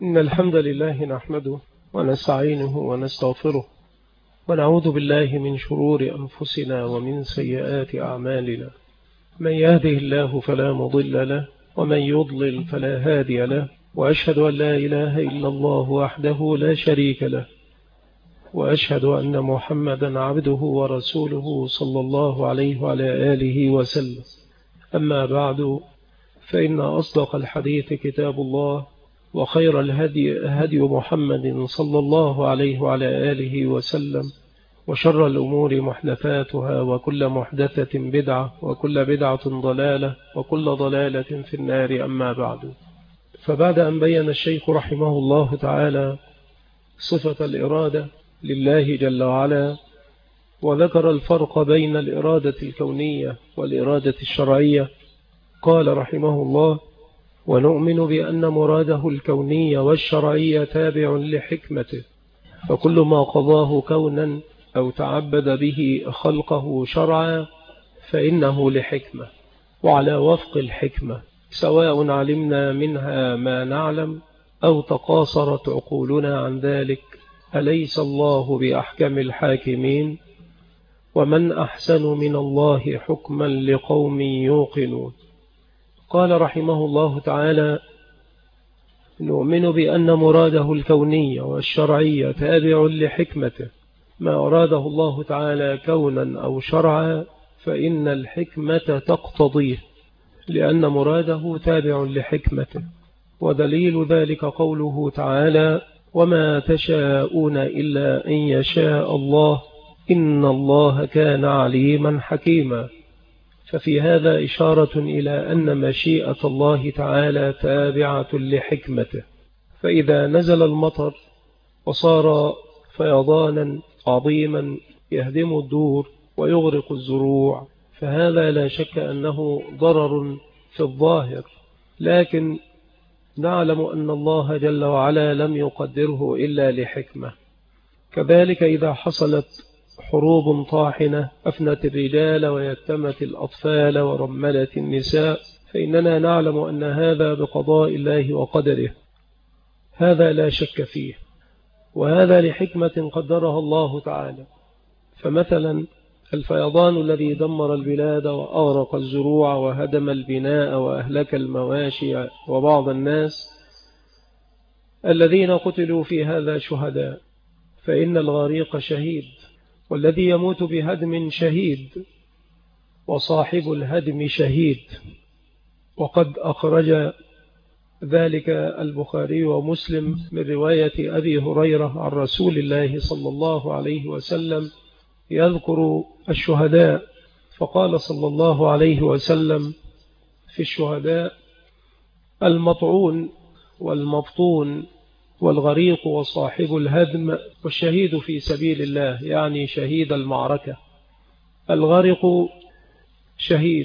إن الحمد لله نحمده ونستعينه ونستغفره ونعوذ بالله من شرور أنفسنا ومن سيئات أعمالنا. من يهده الله فلا مضل له ومن يضلل فلا هادي له، وأشهد أن لا إله إلا الله وحده لا شريك له، وأشهد أن محمدا عبده ورسوله صلى الله عليه وعلى آله وسلم. أما بعد، فإن أصدق الحديث كتاب الله، وخير الهدي هدي محمد صلى الله عليه وعلى آله وسلم، وشر الأمور محدثاتها، وكل محدثة بدعة، وكل بدعة ضلالة، وكل ضلالة في النار. أما بعد، فبعد أن بين الشيخ رحمه الله تعالى صفة الإرادة لله جل وعلا، وذكر الفرق بين الإرادة الكونية والإرادة الشرعية، قال رحمه الله: ونؤمن بأن مراده الكوني والشرعي تابع لحكمته، فكل ما قضاه كونا أو تعبد به خلقه شرعا فإنه لحكمة وعلى وفق الحكمة، سواء علمنا منها ما نعلم أو تقاصرت عقولنا عن ذلك. أليس الله بأحكم الحاكمين؟ ومن أحسن من الله حكما لقوم يوقنون. قال رحمه الله تعالى: نؤمن بأن مراده الكوني والشرعي تابع لحكمته، ما أراده الله تعالى كونا أو شرعا فإن الحكمة تقتضيه، لأن مراده تابع لحكمته. ودليل ذلك قوله تعالى: وما تشاءون إلا أن يشاء الله إن الله كان عليما حكيما. ففي هذا إشارة إلى أن مشيئة الله تعالى تابعة لحكمته، فإذا نزل المطر وصار فيضانا عظيما يهدم الدور ويغرق الزروع، فهذا لا شك أنه ضرر في الظاهر، لكن نعلم أن الله جل وعلا لم يقدره إلا لحكمة. كذلك إذا حصلت حروب طاحنة أفنت الرجال ويتمت الأطفال ورملت النساء، فإننا نعلم أن هذا بقضاء الله وقدره، هذا لا شك فيه، وهذا لحكمة قدرها الله تعالى. فمثلا الفيضان الذي دمر البلاد وأغرق الزروع وهدم البناء وأهلك المواشي وبعض الناس الذين قتلوا في هذا شهداء، فإن الغريق شهيد، والذي يموت بهدم شهيد، وصاحب الهدم شهيد. وقد أخرج ذلك البخاري ومسلم من رواية أبي هريرة عن رسول الله صلى الله عليه وسلم يذكر الشهداء، فقال صلى الله عليه وسلم في الشهداء: المطعون والمبطون والغريق وصاحب الهدم والشهيد في سبيل الله، يعني شهيد المعركة. الغرق شهيد،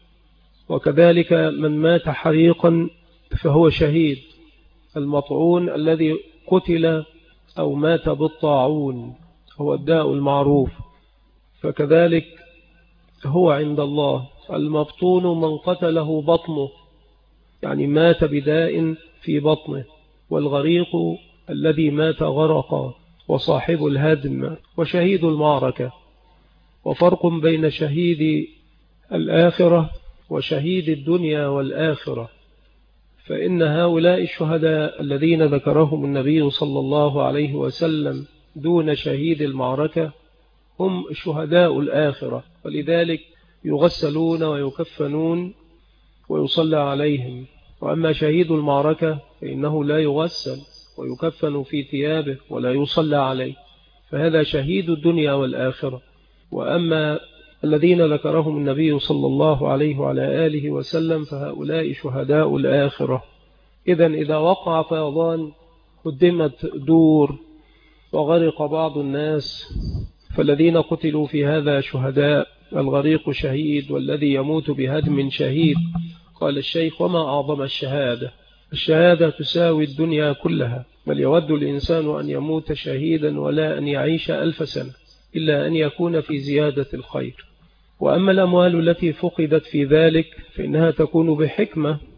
وكذلك من مات حريقا فهو شهيد. المطعون الذي قتل أو مات بالطاعون هو الداء المعروف، فكذلك هو عند الله. المبطون من قتله بطنه، يعني مات بداء في بطنه. والغريق الذي مات غرقا، وصاحب الهدم وشهيد المعركة. وفرق بين شهيد الآخرة وشهيد الدنيا والآخرة، فإن هؤلاء الشهداء الذين ذكرهم النبي صلى الله عليه وسلم دون شهيد المعركة هم شهداء الآخرة، ولذلك يغسلون ويكفنون ويصلى عليهم. وأما شهيد المعركة فإنه لا يغسل ويكفن في ثيابه ولا يصلى عليه، فهذا شهيد الدنيا والآخرة. وأما الذين ذكرهم النبي صلى الله عليه وعلى آله وسلم فهؤلاء شهداء الآخرة. إذن إذا وقع فيضان هدمت دور وغرق بعض الناس، فالذين قتلوا في هذا شهداء. الغريق شهيد، والذي يموت بهدم شهيد. قال الشيخ: وما أعظم الشهادة؟ الشهادة تساوي الدنيا كلها، بل يود الإنسان أن يموت شهيدا ولا أن يعيش 1000 سنة، إلا أن يكون في زيادة الخير. وأما الأموال التي فقدت في ذلك فإنها تكون بحكمة،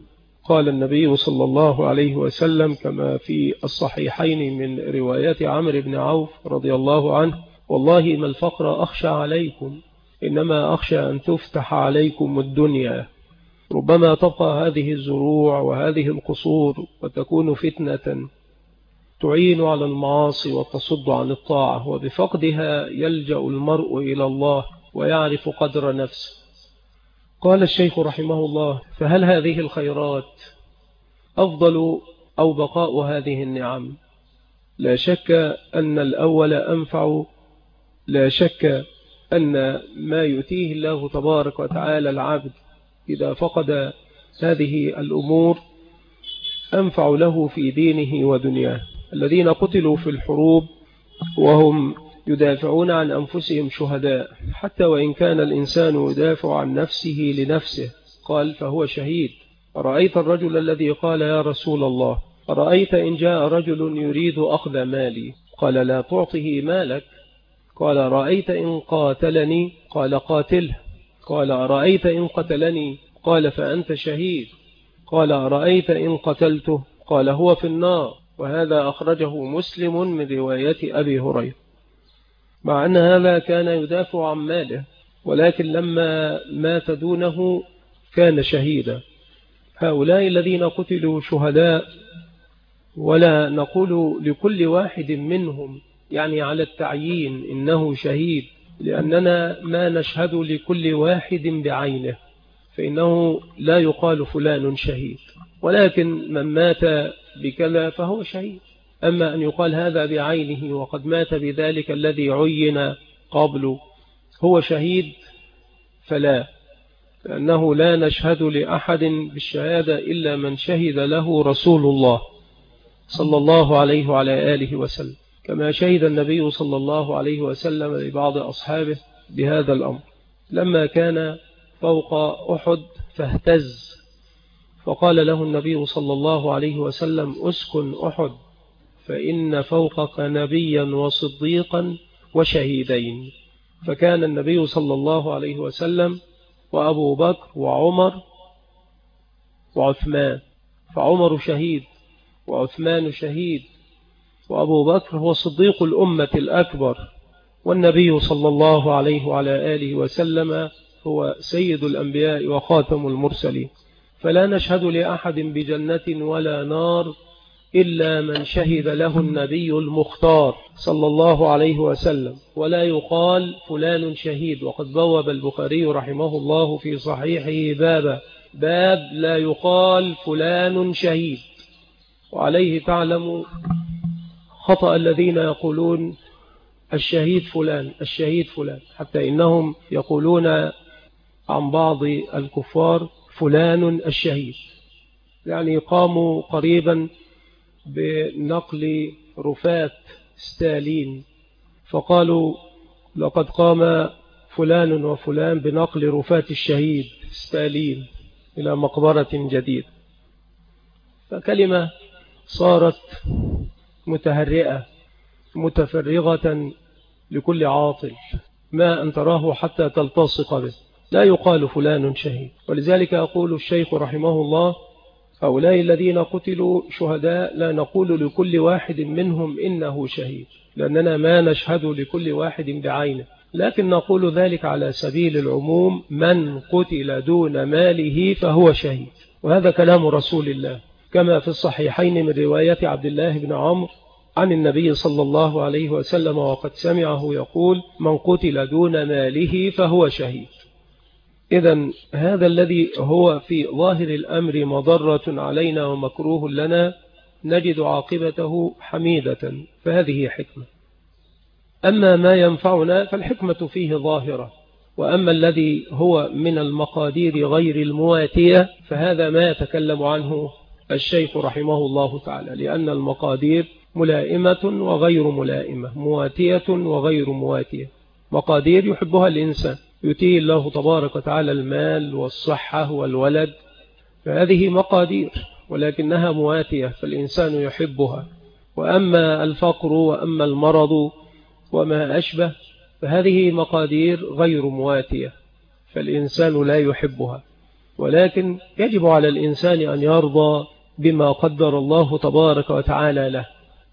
قال النبي صلى الله عليه وسلم كما في الصحيحين من روايات عمرو بن عوف رضي الله عنه: والله ما الفقر أخشى عليكم، إنما أخشى أن تفتح عليكم الدنيا، ربما تبقى هذه الزروع وهذه القصور وتكون فتنة تعين على المعاصي وتصد عن الطاعة، وبفقدها يلجأ المرء إلى الله ويعرف قدر نفسه. قال الشيخ رحمه الله: فهل هذه الخيرات أفضل أو بقاء هذه النعم؟ لا شك أن الأول أنفع، لا شك أن ما يؤتيه الله تبارك وتعالى العبد إذا فقد هذه الأمور أنفع له في دينه ودنياه. الذين قتلوا في الحروب وهم يدافعون عن أنفسهم شهداء، حتى وإن كان الإنسان يدافع عن نفسه لنفسه، قال فهو شهيد. أرأيت الرجل الذي قال: يا رسول الله، أرأيت إن جاء رجل يريد أخذ مالي؟ قال: لا تعطه مالك. قال: رأيت إن قاتلني؟ قال: قاتله. قال: أرأيت إن قتلني؟ قال: فأنت شهيد. قال: أرأيت إن قتلته؟ قال: هو في النار. وهذا أخرجه مسلم من رواية أبي هريرة. مع أن هذا كان يدافع عن ماله، ولكن لما مات دونه كان شهيدا. هؤلاء الذين قتلوا شهداء، ولا نقول لكل واحد منهم يعني على التعيين إنه شهيد، لأننا ما نشهد لكل واحد بعينه، فإنه لا يقال فلان شهيد، ولكن من مات بكذا فهو شهيد. أما أن يقال هذا بعينه وقد مات بذلك الذي عين قبله هو شهيد فلا، لأنه لا نشهد لأحد بالشهادة إلا من شهد له رسول الله صلى الله عليه وعلى آله وسلم، كما شهد النبي صلى الله عليه وسلم لبعض أصحابه بهذا الأمر لما كان فوق أحد فاهتز، فقال له النبي صلى الله عليه وسلم: أسكن أحد، فإن فوقك نبيا وصديقا وشهيدين. فكان النبي صلى الله عليه وسلم وأبو بكر وعمر وعثمان، فعمر شهيد وعثمان شهيد، وأبو بكر هو صديق الأمة الأكبر، والنبي صلى الله عليه وعلى آله وسلم هو سيد الأنبياء وخاتم المرسلين. فلا نشهد لأحد بجنة ولا نار إلا من شهد له النبي المختار صلى الله عليه وسلم، ولا يقال فلان شهيد. وقد بوب البخاري رحمه الله في صحيحه باب لا يقال فلان شهيد. وعليه تعلم خطأ الذين يقولون الشهيد فلان الشهيد فلان، حتى إنهم يقولون عن بعض الكفار فلان الشهيد، يعني قاموا قريبا بنقل رفات ستالين، فقالوا لقد قام فلان وفلان بنقل رفات الشهيد ستالين إلى مقبرة جديدة. فكلمة صارت متهرئة متفرغة لكل عاطل، ما أن تراه حتى تلتصق به، لا يقال فلان شهيد. ولذلك يقول الشيخ رحمه الله: هؤلاء الذين قتلوا شهداء لا نقول لكل واحد منهم إنه شهيد، لأننا ما نشهد لكل واحد بعينه، لكن نقول ذلك على سبيل العموم: من قتل دون ماله فهو شهيد. وهذا كلام رسول الله كما في الصحيحين من رواية عبد الله بن عمرو عن النبي صلى الله عليه وسلم، وقد سمعه يقول: من قتل دون ماله فهو شهيد. إذن هذا الذي هو في ظاهر الأمر مضرة علينا ومكروه لنا نجد عاقبته حميدة، فهذه حكمة. أما ما ينفعنا فالحكمة فيه ظاهرة، وأما الذي هو من المقادير غير المواتية فهذا ما يتكلم عنه الشيخ رحمه الله تعالى، لأن المقادير ملائمة وغير ملائمة، مواتية وغير مواتية. مقادير يحبها الإنسان، يؤتيه الله تبارك وتعالى المال والصحة والولد، فهذه مقادير ولكنها مواتية فالإنسان يحبها. وأما الفقر وأما المرض وما أشبه فهذه مقادير غير مواتية فالإنسان لا يحبها. ولكن يجب على الإنسان أن يرضى بما قدر الله تبارك وتعالى له،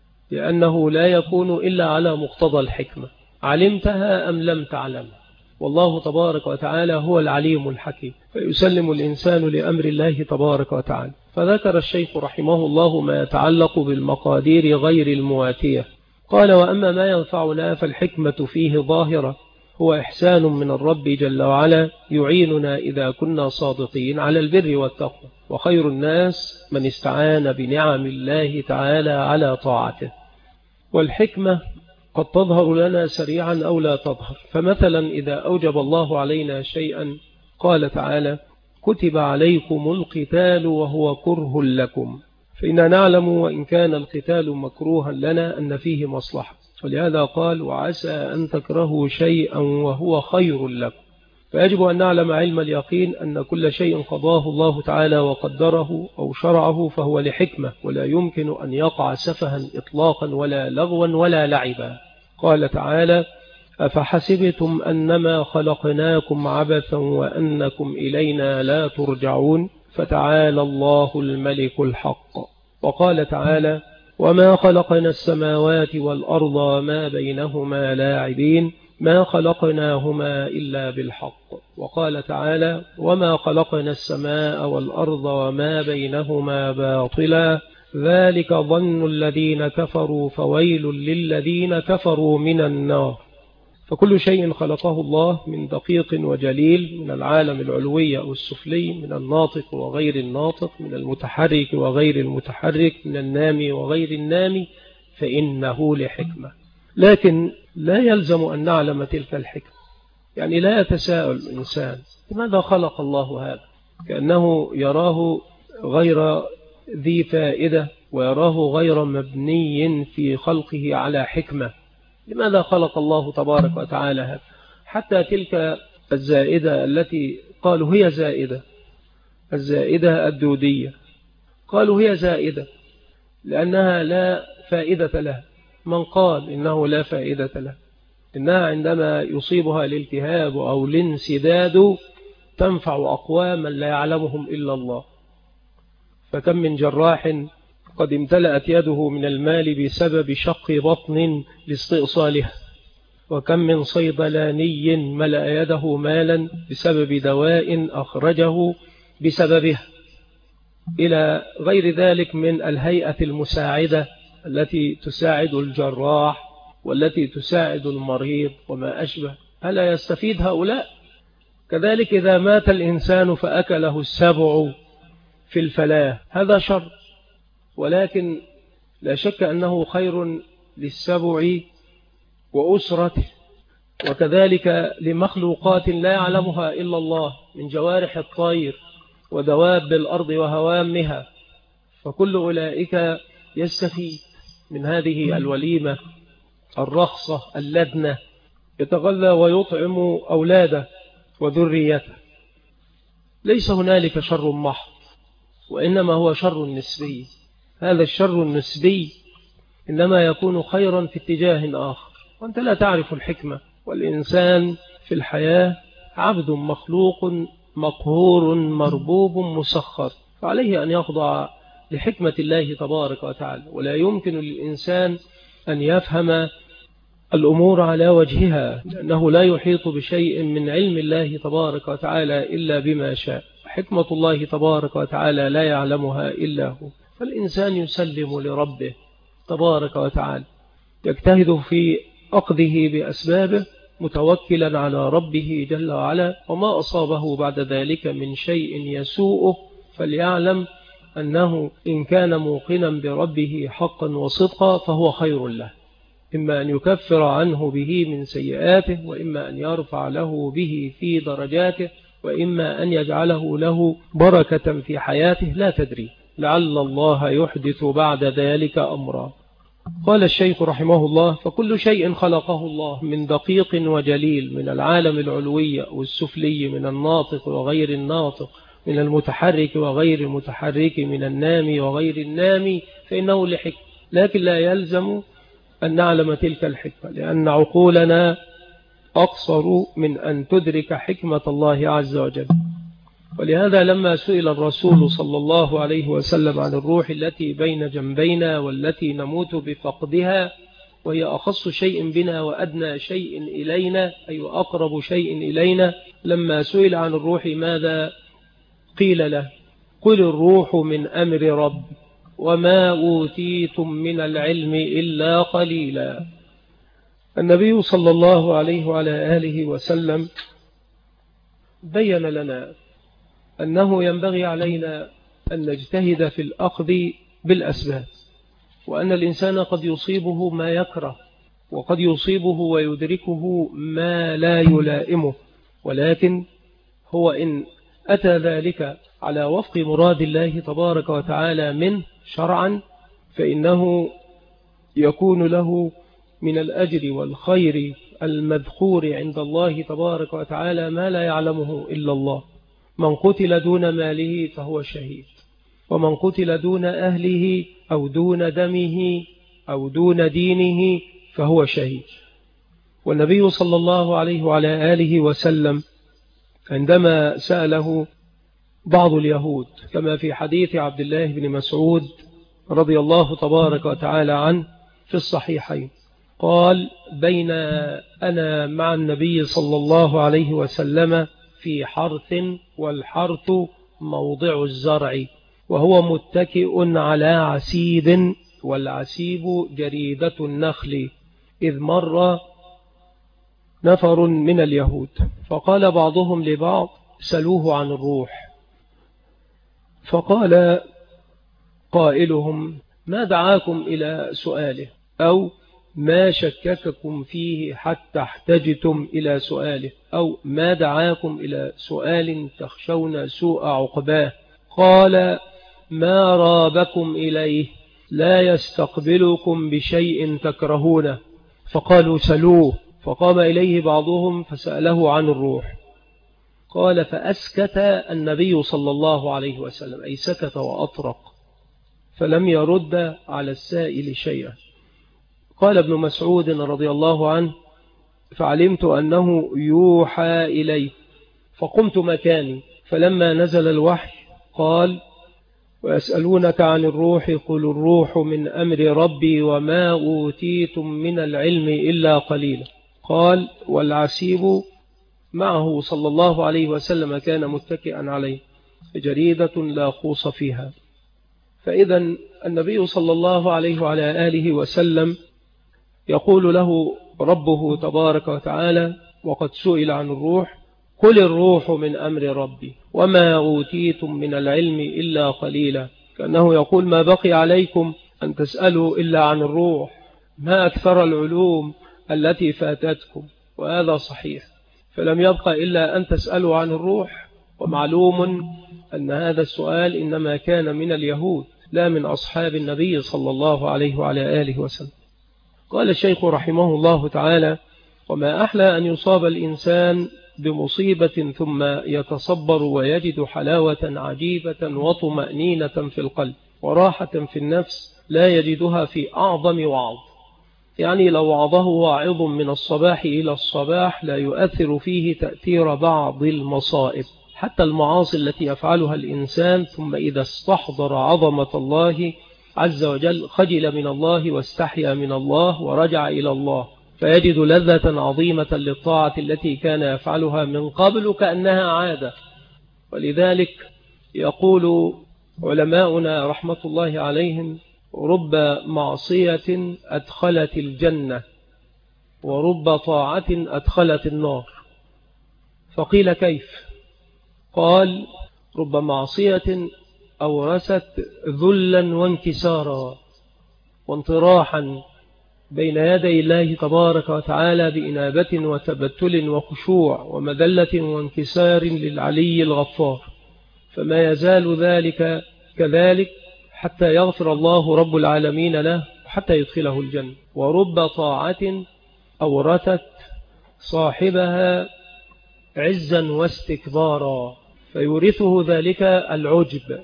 لأنه لا يكون إلا على مقتضى الحكمة، علمتها أم لم تعلمها. والله تبارك وتعالى هو العليم الحكيم، فيسلم الإنسان لأمر الله تبارك وتعالى. فذكر الشيخ رحمه الله ما يتعلق بالمقادير غير المواتية. قال: وأما ما ينفعنا فالحكمة فيه ظاهرة، هو إحسان من الرب جل وعلا يعيننا إذا كنا صادقين على البر والتقوى، وخير الناس من استعان بنعم الله تعالى على طاعته. والحكمة قد تظهر لنا سريعا أو لا تظهر. فمثلا إذا أوجب الله علينا شيئا قال تعالى: كتب عليكم القتال وهو كره لكم، فإننا نعلم وإن كان القتال مكروها لنا أن فيه مصلحة، ولهذا قال: وعسى أن تكرهوا شيئا وهو خير لكم. فيجب أن نعلم علم اليقين أن كل شيء قضاه الله تعالى وقدره أو شرعه فهو لحكمة، ولا يمكن أن يقع سفها إطلاقا ولا لغوا ولا لعبا. قال تعالى: أفحسبتم أنما خلقناكم عبثا وأنكم إلينا لا ترجعون، فتعالى الله الملك الحق. وقال تعالى: وما خلقنا السماوات والأرض وما بينهما لاعبين، ما خلقناهما إلا بالحق. وقال تعالى: وما خلقنا السماء والأرض وما بينهما باطلا، ذلك ظن الذين كفروا فويل للذين كفروا من النار. فكل شيء خلقه الله من دقيق وجليل، من العالم العلوي أو السفلي، من الناطق وغير الناطق، من المتحرك وغير المتحرك، من النامي وغير النامي، فإنه لحكمة. لكن لا يلزم أن نعلم تلك الحكمة. يعني لا يتساءل الإنسان: لماذا خلق الله هذا؟ كأنه يراه غير ذي فائدة، ويراه غير مبني في خلقه على حكمة. لماذا خلق الله تبارك وتعالى هذا؟ حتى تلك الزائدة التي قالوا هي زائدة، الزائدة الدودية، قالوا هي زائدة لأنها لا فائدة لها. من قال إنه لا فائدة له؟ إنها عندما يصيبها الالتهاب أو الانسداد تنفع أقواما لا يعلمهم إلا الله. فكم من جراح قد امتلأت يده من المال بسبب شق بطن لاستئصالها، وكم من صيدلاني ملأ يده مالا بسبب دواء أخرجه بسببها، إلى غير ذلك من الهيئة المساعدة التي تساعد الجراح والتي تساعد المريض وما أشبه. ألا يستفيد هؤلاء؟ كذلك إذا مات الإنسان فأكله السبع في الفلاة، هذا شر، ولكن لا شك أنه خير للسبع وأسرته، وكذلك لمخلوقات لا يعلمها إلا الله من جوارح الطير ودواب الأرض وهوامها. فكل أولئك يستفيد من هذه الوليمة الرخصة اللدنة، يتغذى ويطعم أولاده وذريته. ليس هنالك شر محض، وإنما هو شر نسبي. هذا الشر النسبي إنما يكون خيرا في اتجاه آخر، وأنت لا تعرف الحكمة. والإنسان في الحياة عبد مخلوق مقهور مربوب مسخر، فعليه أن يخضع لحكمة الله تبارك وتعالى. ولا يمكن للإنسان أن يفهم الأمور على وجهها، لأنه لا يحيط بشيء من علم الله تبارك وتعالى إلا بما شاء. حكمة الله تبارك وتعالى لا يعلمها إلا هو. فالإنسان يسلم لربه تبارك وتعالى، يجتهد في أخذه بأسبابه متوكلا على ربه جل وعلا، وما أصابه بعد ذلك من شيء يسوءه فليعلم أنه إن كان موقنا بربه حقا وصدقا فهو خير له، إما أن يكفر عنه به من سيئاته، وإما أن يرفع له به في درجاته، وإما أن يجعله له بركة في حياته، لا تدري، لعل الله يحدث بعد ذلك أمرا. قال الشيخ رحمه الله: فكل شيء خلقه الله من دقيق وجليل، من العالم العلوي والسفلي، من الناطق وغير الناطق، من المتحرك وغير المتحرك، من النامي وغير النامي، فإنه لحكمة. لكن لا يلزم أن نعلم تلك الحكمة، لأن عقولنا أقصر من أن تدرك حكمة الله عز وجل. ولهذا لما سئل الرسول صلى الله عليه وسلم عن الروح التي بين جنبينا والتي نموت بفقدها، وهي أخص شيء بنا وأدنى شيء إلينا، أي أقرب شيء إلينا، لما سئل عن الروح ماذا قيل له؟ قل الروح من أمر رب وما أوتيتم من العلم إلا قليلا. النبي صلى الله عليه وعلى آله وسلم بين لنا أنه ينبغي علينا أن نجتهد في الأخذ بالأسباب، وأن الإنسان قد يصيبه ما يكره، وقد يصيبه ويدركه ما لا يلائمه، ولكن هو إن أتى ذلك على وفق مراد الله تبارك وتعالى منه شرعا، فإنه يكون له من الأجر والخير المذخور عند الله تبارك وتعالى ما لا يعلمه إلا الله. من قتل دون ماله فهو شهيد، ومن قتل دون أهله أو دون دمه أو دون دينه فهو شهيد. والنبي صلى الله عليه وعلى آله وسلم عندما سأله بعض اليهود كما في حديث عبد الله بن مسعود رضي الله تبارك وتعالى عنه في الصحيحين، قال: بين أنا مع النبي صلى الله عليه وسلم في حرث، والحرث موضع الزرع، وهو متكئ على عسيب، والعسيب جريدة النخل، إذ مر نفر من اليهود فقال بعضهم لبعض: سلوه عن الروح. فقال قائلهم: ما دعاكم إلى سؤاله؟ أو ما شكككم فيه حتى احتجتم إلى سؤاله؟ أو ما دعاكم إلى سؤال تخشون سوء عقباه؟ قال: ما رابكم إليه، لا يستقبلكم بشيء تكرهونه. فقالوا: سلوه. فقام إليه بعضهم فسأله عن الروح. قال: فأسكت النبي صلى الله عليه وسلم، أي سكت وأطرق، فلم يرد على السائل شيئا. قال ابن مسعود رضي الله عنه: فعلمت أنه يوحى إلي، فقمت مكاني، فلما نزل الوحي قال: ويسألونك عن الروح قل الروح من أمر ربي وما أوتيتم من العلم إلا قليلا. قال: والعسيب معه صلى الله عليه وسلم كان متكئا عليه، جريدة لا خوص فيها. فإذا النبي صلى الله عليه وعلى آله وسلم يقول له ربه تبارك وتعالى وقد سئل عن الروح: قل الروح من أمر ربي وما أوتيتم من العلم إلا قليلا. كأنه يقول: ما بقي عليكم أن تسألوا إلا عن الروح، ما أكثر العلوم التي فاتتكم. وهذا صحيح، فلم يبق إلا أن تسألوا عن الروح. ومعلوم أن هذا السؤال إنما كان من اليهود لا من أصحاب النبي صلى الله عليه وعلى آله وسلم. قال الشيخ رحمه الله تعالى: وما أحلى أن يصاب الإنسان بمصيبة ثم يتصبر ويجد حلاوة عجيبة وطمأنينة في القلب وراحة في النفس لا يجدها في أعظم وعظ. يعني لو وعظه واعظ من الصباح إلى الصباح لا يؤثر فيه تأثير بعض المصائب، حتى المعاصي التي يفعلها الإنسان، ثم إذا استحضر عظمة الله عز وجل خجل من الله واستحيا من الله ورجع إلى الله، فيجد لذة عظيمة للطاعة التي كان يفعلها من قبل كأنها عادة. ولذلك يقول علماؤنا رحمة الله عليهم: رب معصية أدخلت الجنة ورب طاعة أدخلت النار. فقيل: كيف؟ قال: رب معصية أورثت ذلا وانكسارا وانطراحا بين يدي الله تبارك وتعالى بإنابة وتبتل وخشوع ومذلة وانكسار للعلي الغفار، فما يزال ذلك كذلك حتى يغفر الله رب العالمين له حتى يدخله الجنة. ورب طاعة أورثت صاحبها عزا واستكبارا، فيورثه ذلك العجب،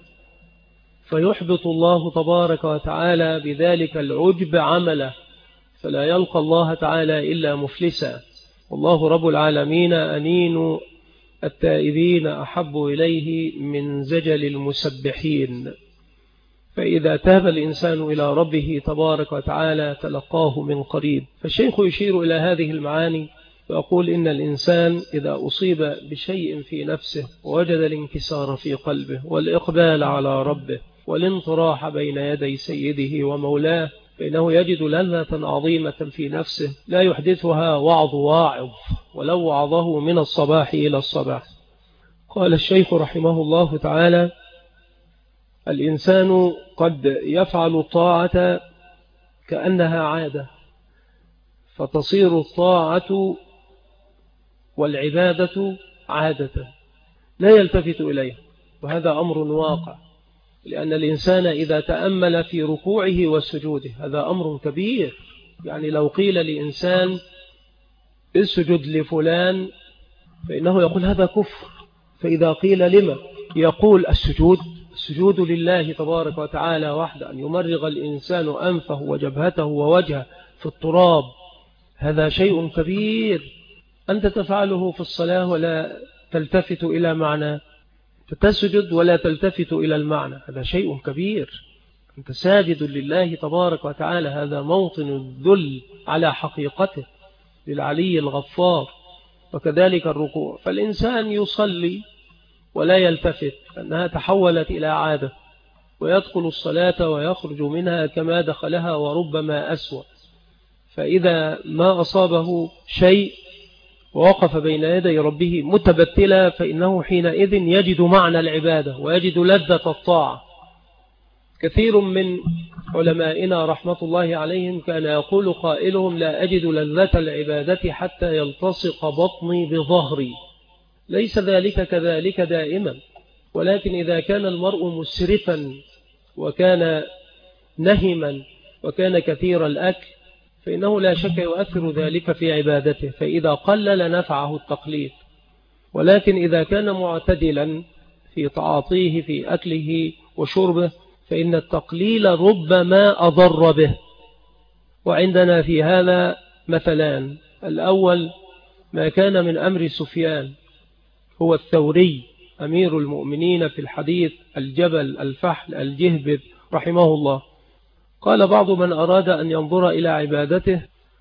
فيحبط الله تبارك وتعالى بذلك العجب عمله، فلا يلقى الله تعالى إلا مفلسا. والله رب العالمين أنين التائبين أحب إليه من زجل المسبحين. فإذا تاب الإنسان إلى ربه تبارك وتعالى تلقاه من قريب. فالشيخ يشير إلى هذه المعاني ويقول إن الإنسان إذا أصيب بشيء في نفسه ووجد الانكسار في قلبه والإقبال على ربه والانطراح بين يدي سيده ومولاه، فإنه يجد لذة عظيمة في نفسه لا يحدثها وعظ واعظ ولو وعظه من الصباح إلى الصباح. قال الشيخ رحمه الله تعالى: الإنسان قد يفعل الطاعة كأنها عادة، فتصير الطاعة والعبادة عادة لا يلتفت إليها، وهذا أمر واقع، لأن الإنسان إذا تأمل في ركوعه وسجوده هذا أمر كبير. يعني لو قيل لإنسان اسجد لفلان فإنه يقول هذا كفر، فإذا قيل لما يقول السجود لله تبارك وتعالى وحده، أن يمرغ الإنسان أنفه وجبهته ووجهه في التراب، هذا شيء كبير. أنت تفعله في الصلاة ولا تلتفت إلى معنى، فتسجد ولا تلتفت إلى المعنى، هذا شيء كبير. أنت ساجد لله تبارك وتعالى، هذا موطن الذل على حقيقته للعلي الغفار. وكذلك الركوع، فالإنسان يصلي ولا يلتفت أنها تحولت إلى عادة، ويدخل الصلاة ويخرج منها كما دخلها وربما أسوأ. فإذا ما أصابه شيء ووقف بين يدي ربه متبتلا فإنه حينئذ يجد معنى العبادة ويجد لذة الطاعة. كثير من علمائنا رحمة الله عليهم كان يقول قائلهم: لا أجد لذة العبادة حتى يلتصق بطني بظهري. ليس ذلك كذلك دائما، ولكن إذا كان المرء مسرفا وكان نهما وكان كثير الأكل فإنه لا شك يؤثر ذلك في عبادته، فإذا قلل نفعه التقليل. ولكن إذا كان معتدلا في تعاطيه في أكله وشربه فإن التقليل ربما أضر به. وعندنا في هذا مثلان: الأول ما كان من أمر سفيان هو الثوري أمير المؤمنين في الحديث، الجبل الفحل الجهبذ رحمه الله. قال بعض من أراد أن ينظر إلى عبادته: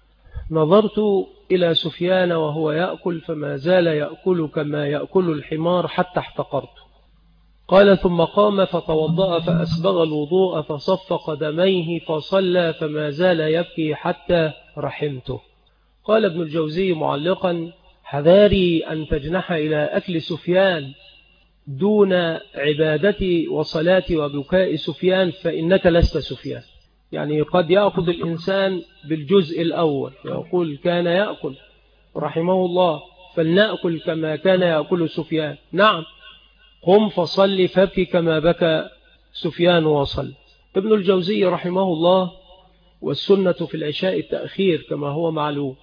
نظرت إلى سفيان وهو يأكل فما زال يأكل كما يأكل الحمار حتى احتقرت. قال: ثم قام فتوضأ فأسبغ الوضوء فصف قدميه فصلى فما زال يبكي حتى رحمته. قال ابن الجوزي معلقا: حذاري أن تجنح إلى أكل سفيان دون عبادتي وصلاتي وبكاء سفيان، فإنك لست سفيان. يعني قد يأخذ الإنسان بالجزء الأول يقول كان يأكل رحمه الله فلنأكل كما كان يأكل سفيان، نعم، قم فصل فابكي كما بكى سفيان وصل. ابن الجوزي رحمه الله: والسنة في العشاء التأخير كما هو معلوم.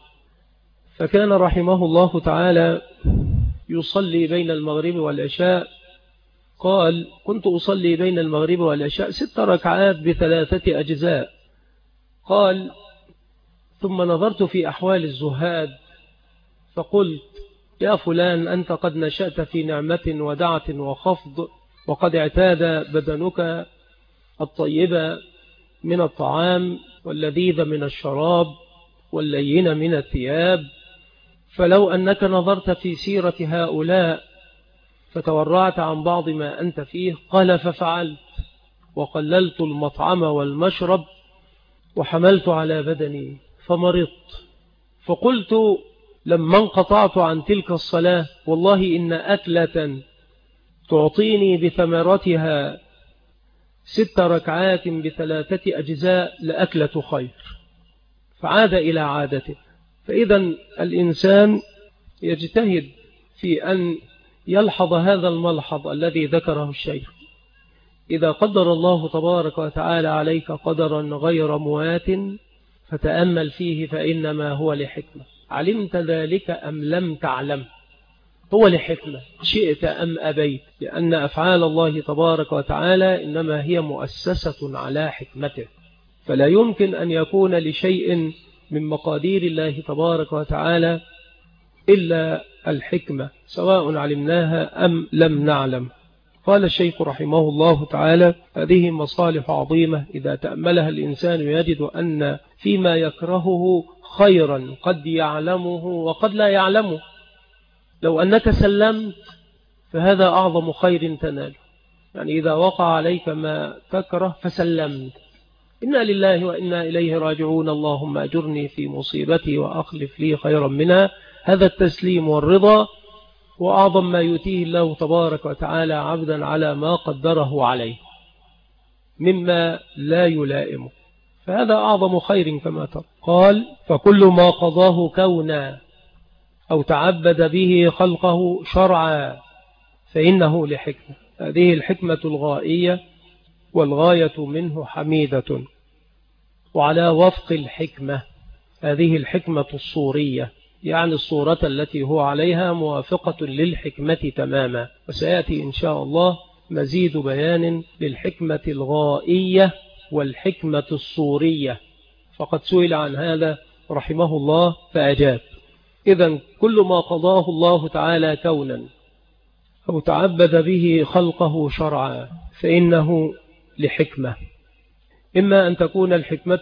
فكان رحمه الله تعالى يصلي بين المغرب والعشاء. قال: كنت أصلي بين المغرب والعشاء 6 ركعات ب3 أجزاء. قال: ثم نظرت في أحوال الزهاد فقلت: يا فلان، أنت قد نشأت في نعمة ودعة وخفض، وقد اعتاد بدنك الطيب من الطعام واللذيذ من الشراب واللين من الثياب، فلو أنك نظرت في سيرة هؤلاء فتورعت عن بعض ما أنت فيه. قال: ففعلت، وقللت المطعم والمشرب وحملت على بدني فمرضت. فقلت لما انقطعت عن تلك الصلاة: والله إن أكلة تعطيني بثمرتها 6 ركعات ب3 أجزاء لأكلة خير. فعاد إلى عادته. فإذا الإنسان يجتهد في أن يلحظ هذا الملحظ الذي ذكره الشيخ: إذا قدر الله تبارك وتعالى عليك قدرا غير موات فتأمل فيه، فإنما هو لحكمة، علمت ذلك أم لم تعلم، هو لحكمة شئت أم أبيت، لأن أفعال الله تبارك وتعالى إنما هي مؤسسة على حكمته، فلا يمكن أن يكون لشيء من مقادير الله تبارك وتعالى إلا الحكمة سواء علمناها أم لم نعلم. قال الشيخ رحمه الله تعالى: هذه مصالح عظيمة إذا تأملها الإنسان يجد أن فيما يكرهه خيرا قد يعلمه وقد لا يعلمه. لو أنك سلمت فهذا أعظم خير تناله، يعني إذا وقع عليك ما تكره فسلمت، إنا لله وإنا إليه راجعون، اللهم أجرني في مصيبتي وأخلف لي خيرا منها. هذا التسليم والرضا وأعظم ما يؤتيه الله تبارك وتعالى عبدا على ما قدره عليه مما لا يلائمه، فهذا أعظم خير كما ترى. قال: فكل ما قضاه كونا أو تعبد به خلقه شرعا فإنه لحكمة. هذه الحكمة الغائية والغاية منه حميدة. وعلى وفق الحكمة، هذه الحكمة الصورية، يعني الصورة التي هو عليها موافقة للحكمة تماما. وسيأتي إن شاء الله مزيد بيان للحكمة الغائية والحكمة الصورية، فقد سئل عن هذا رحمه الله فأجاب. إذن كل ما قضاه الله تعالى كونا أو تعبد به خلقه شرعا فإنه لحكمة. إما أن تكون الحكمة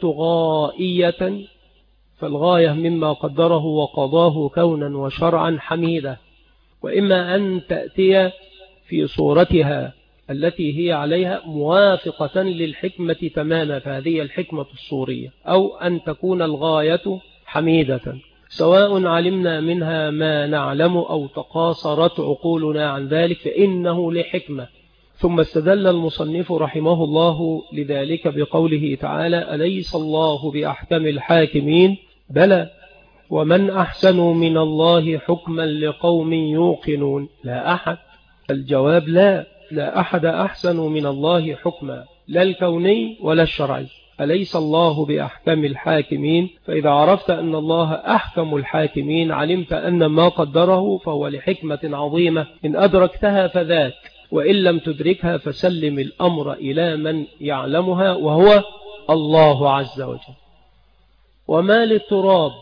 غائية، فالغاية مما قدره وقضاه كونا وشرعا حميدة، وإما أن تأتي في صورتها التي هي عليها موافقة للحكمة تماما، فهذه الحكمة الصورية، أو أن تكون الغاية حميدة سواء علمنا منها ما نعلم أو تقاصرت عقولنا عن ذلك فإنه لحكمة. ثم استدل المصنف رحمه الله لذلك بقوله تعالى: أليس الله بأحكم الحاكمين؟ بلى، ومن أحسن من الله حكما لقوم يوقنون. لا أحد. الجواب لا أحد أحسن من الله حكما، لا الكوني ولا الشرعي. أليس الله بأحكم الحاكمين؟ فإذا عرفت أن الله أحكم الحاكمين علمت أن ما قدره فهو لحكمة عظيمة، إن أدركتها فذاك، وإن لم تدركها فسلم الأمر إلى من يعلمها وهو الله عز وجل. وما للتراب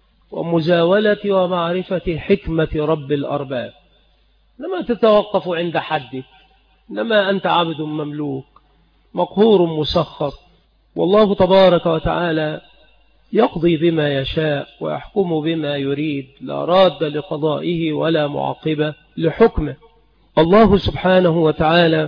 ومزاولة ومعرفة حكمة رب الأرباب. لما تتوقف عند حدك، لما أنت عبد مملوك مقهور مسخر، والله تبارك وتعالى يقضي بما يشاء ويحكم بما يريد، لا راد لقضائه ولا معقب لحكمه. الله سبحانه وتعالى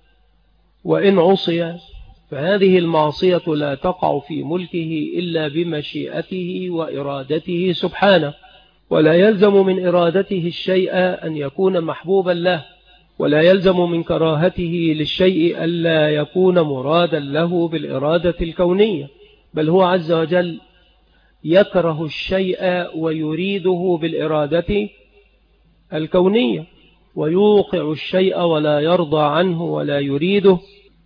وإن عصي فهذه المعصية لا تقع في ملكه إلا بمشيئته وإرادته سبحانه، ولا يلزم من إرادته الشيء أن يكون محبوبا له، ولا يلزم من كراهته للشيء ألا يكون مرادا له بالإرادة الكونية، بل هو عز وجل يكره الشيء ويريده بالإرادة الكونية، ويوقع الشيء ولا يرضى عنه ولا يريده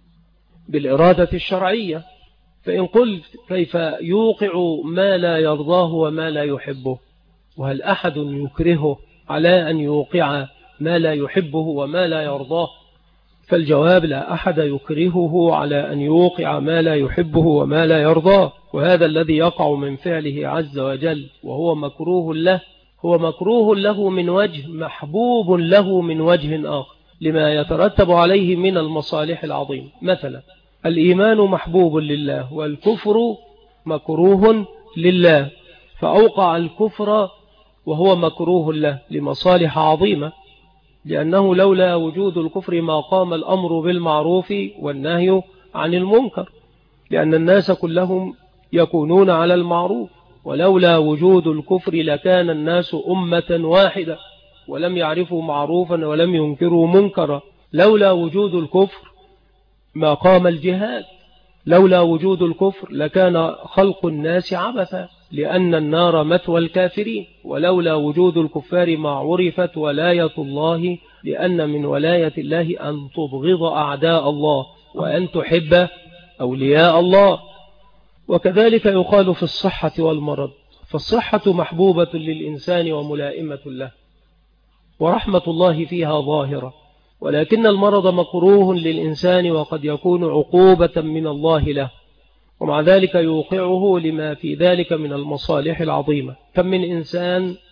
بالإرادة الشرعية. فإن قلت كيف يوقع ما لا يرضاه وما لا يحبه؟ وهل أحد يكرهه على أن يوقع ما لا يحبه وما لا يرضاه؟ فالجواب: لا أحد يكرهه على أن يوقع ما لا يحبه وما لا يرضاه. وهذا الذي يقع من فعله عز وجل وهو مكروه له، هو مكروه له من وجه، محبوب له من وجه آخر، لما يترتب عليه من المصالح العظيمة. مثلا الإيمان محبوب لله والكفر مكروه لله، فأوقع الكفر وهو مكروه له لمصالح عظيمة، لأنه لولا وجود الكفر ما قام الأمر بالمعروف والنهي عن المنكر، لأن الناس كلهم يكونون على المعروف، ولولا وجود الكفر لكان الناس أمة واحدة ولم يعرفوا معروفا ولم ينكروا منكرا. لولا وجود الكفر ما قام الجهاد، لولا وجود الكفر لكان خلق الناس عبثا، لأن النار مثوى الكافرين. ولولا وجود الكفار ما عرفت ولاية الله، لأن من ولاية الله أن تبغض أعداء الله وأن تحب أولياء الله. وكذلك يقال في الصحة والمرض، فالصحة محبوبة للإنسان وملائمة له ورحمة الله فيها ظاهرة، ولكن المرض مكروه للإنسان وقد يكون عقوبة من الله له، ومع ذلك يوقعه لما في ذلك من المصالح العظيمة. كم من إنسان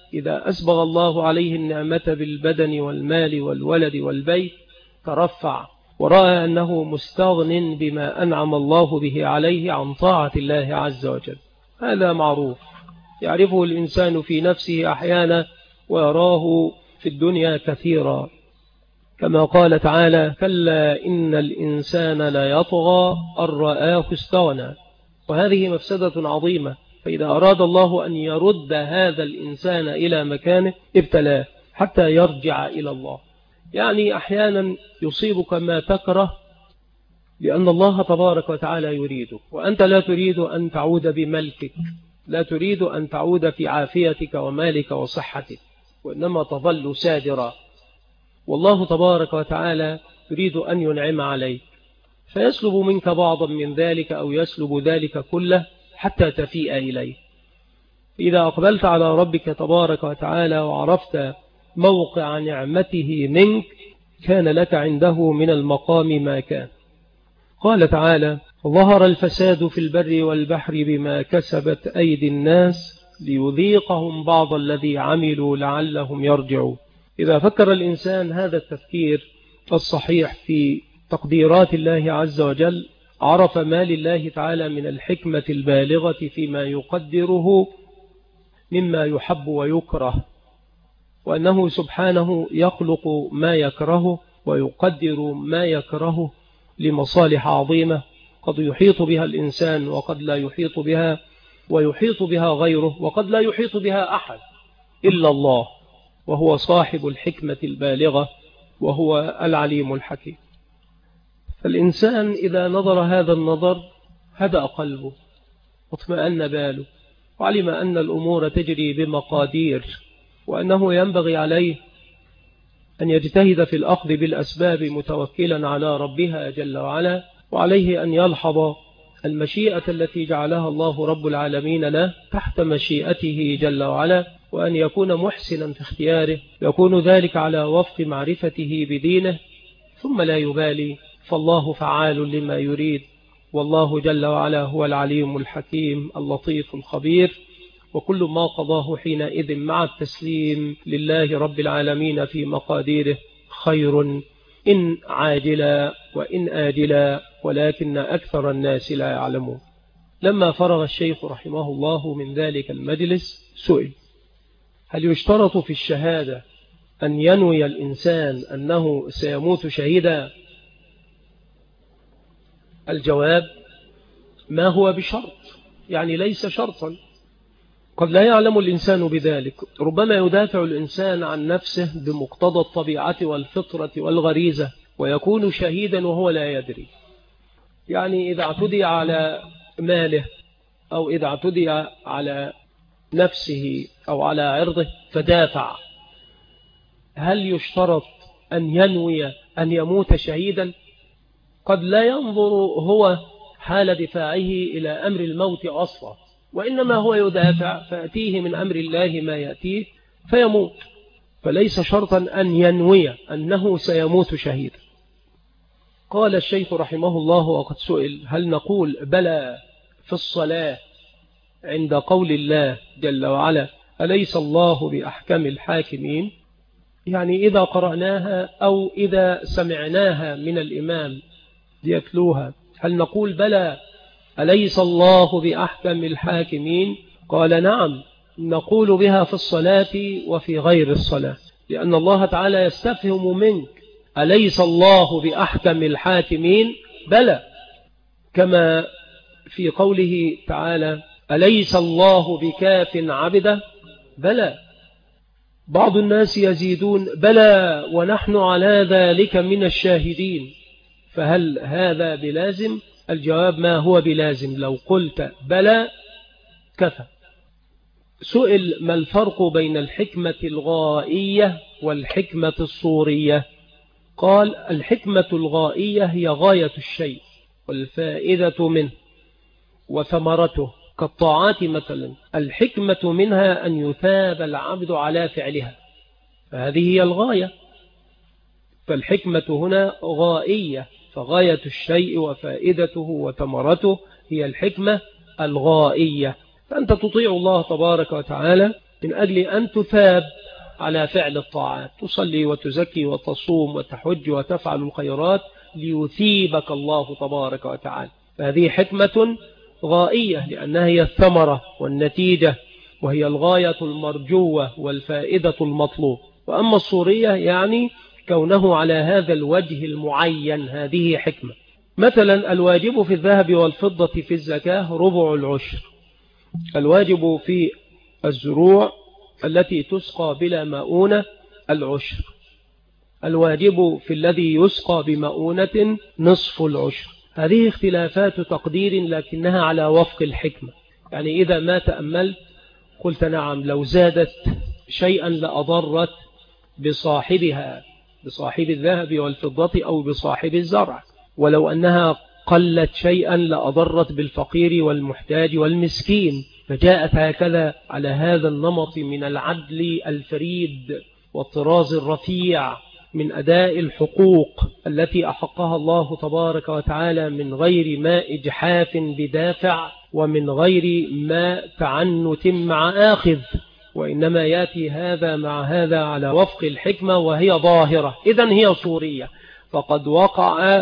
إذا أسبغ الله عليه النعمة بالبدن والمال والولد والبيت ترفع ورأى أنه مستغن بما أنعم الله به عليه عن طاعة الله عز وجل. هذا معروف يعرفه الإنسان في نفسه أحيانا ويراه في الدنيا كثيرا، كما قال تعالى: كلا إن الإنسان لا يطغى أن رآه استغنى. وهذه مفسدة عظيمة، فإذا أراد الله أن يرد هذا الإنسان إلى مكانه ابتلاه حتى يرجع إلى الله. يعني أحيانا يصيبك ما تكره لأن الله تبارك وتعالى يريدك، وأنت لا تريد أن تعود بملكك، لا تريد أن تعود في عافيتك ومالك وصحتك، وإنما تظل سادرا، والله تبارك وتعالى يريد أن ينعم عليك فيسلب منك بعضا من ذلك أو يسلب ذلك كله حتى تفيء إليه. إذا أقبلت على ربك تبارك وتعالى وعرفت موقع نعمته منك كان لك عنده من المقام ما كان. قال تعالى: ظهر الفساد في البر والبحر بما كسبت أيدي الناس ليذيقهم بعض الذي عملوا لعلهم يرجعون. إذا فكر الإنسان هذا التفكير الصحيح في تقديرات الله عز وجل عرف ما لله تعالى من الحكمة البالغة فيما يقدره مما يحب ويكره، وأنه سبحانه يخلق ما يكرهه ويقدر ما يكرهه لمصالح عظيمة قد يحيط بها الإنسان وقد لا يحيط بها، ويحيط بها غيره وقد لا يحيط بها أحد إلا الله، وهو صاحب الحكمة البالغة وهو العليم الحكيم. فالإنسان إذا نظر هذا النظر هدأ قلبه واطمأن باله وعلم أن الأمور تجري بمقادير، وأنه ينبغي عليه أن يجتهد في الأخذ بالأسباب متوكلا على ربها جل وعلا، وعليه أن يلحظ المشيئة التي جعلها الله رب العالمين له تحت مشيئته جل وعلا، وأن يكون محسنا في اختياره يكون ذلك على وفق معرفته بدينه، ثم لا يبالي، فالله فعال لما يريد، والله جل وعلا هو العليم الحكيم اللطيف الخبير، وكل ما قضاه حينئذ مع التسليم لله رب العالمين في مقاديره خير إن عاجلا وإن آجلا، ولكن أكثر الناس لا يعلمون. لما فرغ الشيخ رحمه الله من ذلك المجلس سئل: هل يشترط في الشهادة أن ينوي الإنسان أنه سيموت شهيدا؟ الجواب: ما هو بشرط، يعني ليس شرطا، قد لا يعلم الإنسان بذلك، ربما يدافع الإنسان عن نفسه بمقتضى الطبيعة والفطرة والغريزة ويكون شهيدا وهو لا يدري. يعني إذا اعتدي على ماله أو إذا اعتدي على نفسه أو على عرضه فدافع، هل يشترط أن ينوي أن يموت شهيدا؟ قد لا ينظر هو حال دفاعه إلى أمر الموت أصلا، وإنما هو يدافع فأتيه من أمر الله ما يأتيه فيموت، فليس شرطا أن ينوي أنه سيموت شهيدا. قال الشيخ رحمه الله وقد سئل: هل نقول بلى في الصلاة عند قول الله جل وعلا: أليس الله بأحكم الحاكمين؟ يعني إذا قرأناها أو إذا سمعناها من الإمام ليتلوها هل نقول بلى أليس الله بأحكم الحاكمين؟ قال: نعم، نقول بها في الصلاة وفي غير الصلاة، لأن الله تعالى يستفهم منك: أليس الله بأحكم الحاكمين؟ بلى، كما في قوله تعالى: أليس الله بكاف عبده؟ بلى. بعض الناس يزيدون: بلى ونحن على ذلك من الشاهدين. فهل هذا بلازم؟ الجواب: ما هو بلازم، لو قلت بلى كفى. سئل: ما الفرق بين الحكمة الغائية والحكمة الصورية؟ قال: الحكمة الغائية هي غاية الشيء والفائدة منه وثمرته كالطاعات مثلا، الحكمة منها أن يثاب العبد على فعلها، فهذه هي الغاية، فالحكمة هنا غائية، فغاية الشيء وفائدته وثمرته هي الحكمة الغائية. فأنت تطيع الله تبارك وتعالى من أجل أن تثاب على فعل الطاعات، تصلي وتزكي وتصوم وتحج وتفعل الخيرات ليثيبك الله تبارك وتعالى. فهذه حكمة غائية، لأنها هي الثمرة والنتيجة، وهي الغاية المرجوة والفائدة المطلوب. وأما الصورية يعني كونه على هذا الوجه المعين، هذه حكمة. مثلا الواجب في الذهب والفضة في الزكاة ربع العشر. الواجب في الزروع التي تسقى بلا مؤونة العشر. الواجب في الذي يسقى بمؤونة نصف العشر. هذه اختلافات تقدير لكنها على وفق الحكمة. يعني إذا ما تأملت قلت نعم، لو زادت شيئا لأضرت بصاحبها، بصاحب الذهب والفضة أو بصاحب الزرع، ولو أنها قلت شيئا لأضرت بالفقير والمحتاج والمسكين. فجاءت هكذا على هذا النمط من العدل الفريد والطراز الرفيع من أداء الحقوق التي أحقها الله تبارك وتعالى من غير ما إجحاف بدافع ومن غير ما تعنت مع آخذ، وإنما يأتي هذا مع هذا على وفق الحكمة وهي ظاهرة. إذن هي صورية، فقد وقع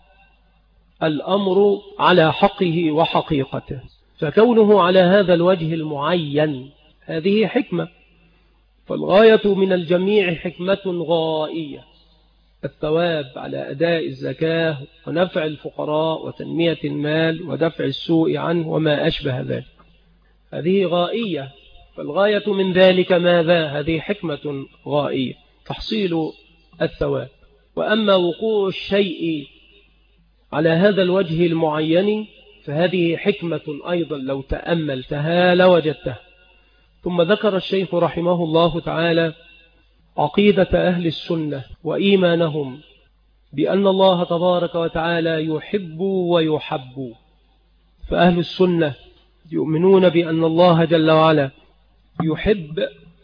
الأمر على حقه وحقيقته. فكونه على هذا الوجه المعين هذه حكمة. فالغاية من الجميع حكمة غائية، الثواب على أداء الزكاة ونفع الفقراء وتنمية المال ودفع السوء عنه وما أشبه ذلك، هذه غائية. فالغاية من ذلك ماذا؟ هذه حكمة غائية، تحصيل الثواب. وأما وقوع الشيء على هذا الوجه المعين فهذه حكمة أيضا لو تأملتها لوجدتها. ثم ذكر الشيخ رحمه الله تعالى عقيدة أهل السنة وإيمانهم بأن الله تبارك وتعالى يحب ويحب. فأهل السنة يؤمنون بأن الله جل وعلا يحب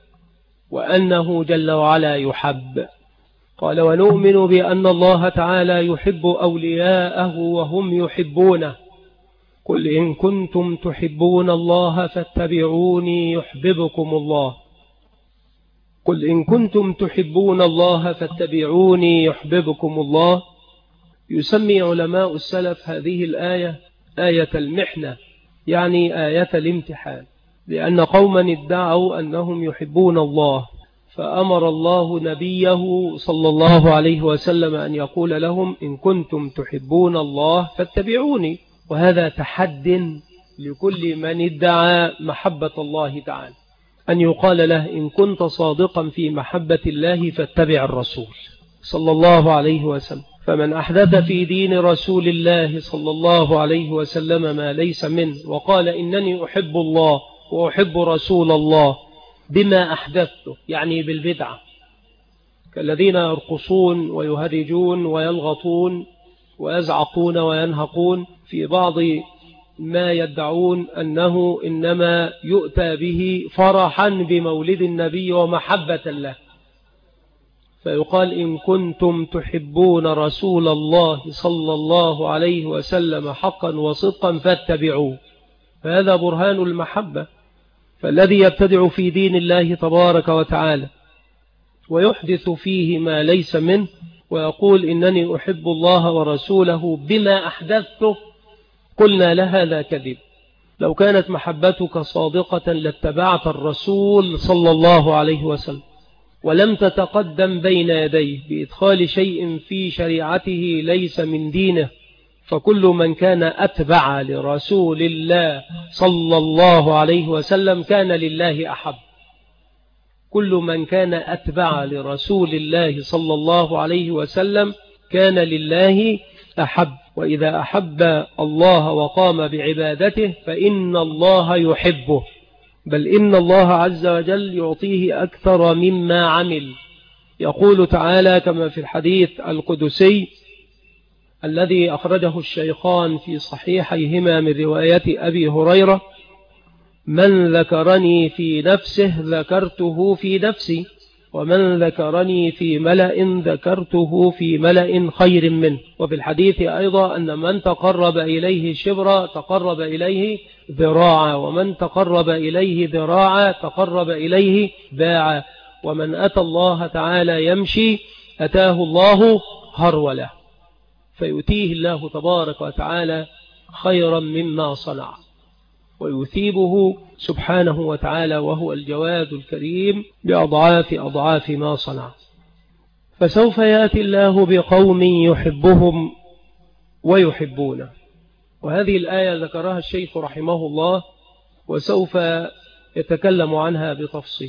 وأنه جل وعلا يحب. قال ونؤمن بأن الله تعالى يحب أولياءه وهم يحبونه. قل إن كنتم تحبون الله فاتبعوني يحببكم الله. قل إن كنتم تحبون الله فاتبعوني يحببكم الله. يسمي علماء السلف هذه الآية آية المحنة، يعني آية الامتحان، لأن قوما ادعوا أنهم يحبون الله، فأمر الله نبيه صلى الله عليه وسلم أن يقول لهم إن كنتم تحبون الله فاتبعوني. وهذا تحد لكل من ادعى محبة الله تعالى، أن يقال له إن كنت صادقا في محبة الله فاتبع الرسول صلى الله عليه وسلم. فمن أحدث في دين رسول الله صلى الله عليه وسلم ما ليس منه وقال إنني أحب الله وأحب رسول الله بما أحدثته، يعني بالبدعة، كالذين يرقصون ويهرجون ويلغطون ويزعقون وينهقون في بعض ما يدعون أنه إنما يؤتى به فرحا بمولد النبي ومحبة له، فيقال إن كنتم تحبون رسول الله صلى الله عليه وسلم حقا وصدقا فاتبعوه. فهذا برهان المحبة. فالذي يبتدع في دين الله تبارك وتعالى ويحدث فيه ما ليس منه ويقول إنني أحب الله ورسوله بما أحدثته، قلنا له هذا كذب. لو كانت محبتك صادقة لاتبعت الرسول صلى الله عليه وسلم ولم تتقدم بين يديه بإدخال شيء في شريعته ليس من دينه. فكل من كان أتبع لرسول الله صلى الله عليه وسلم كان لله أحب. كل من كان أتبع لرسول الله صلى الله عليه وسلم كان لله أحب. وإذا أحب الله وقام بعبادته فإن الله يحبه، بل إن الله عز وجل يعطيه أكثر مما عمل. يقول تعالى كما في الحديث القدسي الذي أخرجه الشيخان في صحيحيهما من رواية أبي هريرة: من ذكرني في نفسه ذكرته في نفسي ومن ذكرني في ملأ ذكرته في ملأ خير منه. وفي الحديث أيضا أن من تقرب إليه شبرا تقرب إليه ذراعا، ومن تقرب إليه ذراعا تقرب إليه باعا، ومن أتى الله تعالى يمشي أتاه الله هروله، فيؤتيه الله تبارك وتعالى خيرا مما صنع ويثيبه سبحانه وتعالى وهو الجواد الكريم بأضعاف أضعاف ما صنع. فسوف يأتي الله بقوم يحبهم ويحبونه. وهذه الآية ذكرها الشيخ رحمه الله وسوف يتكلم عنها بتفصيل،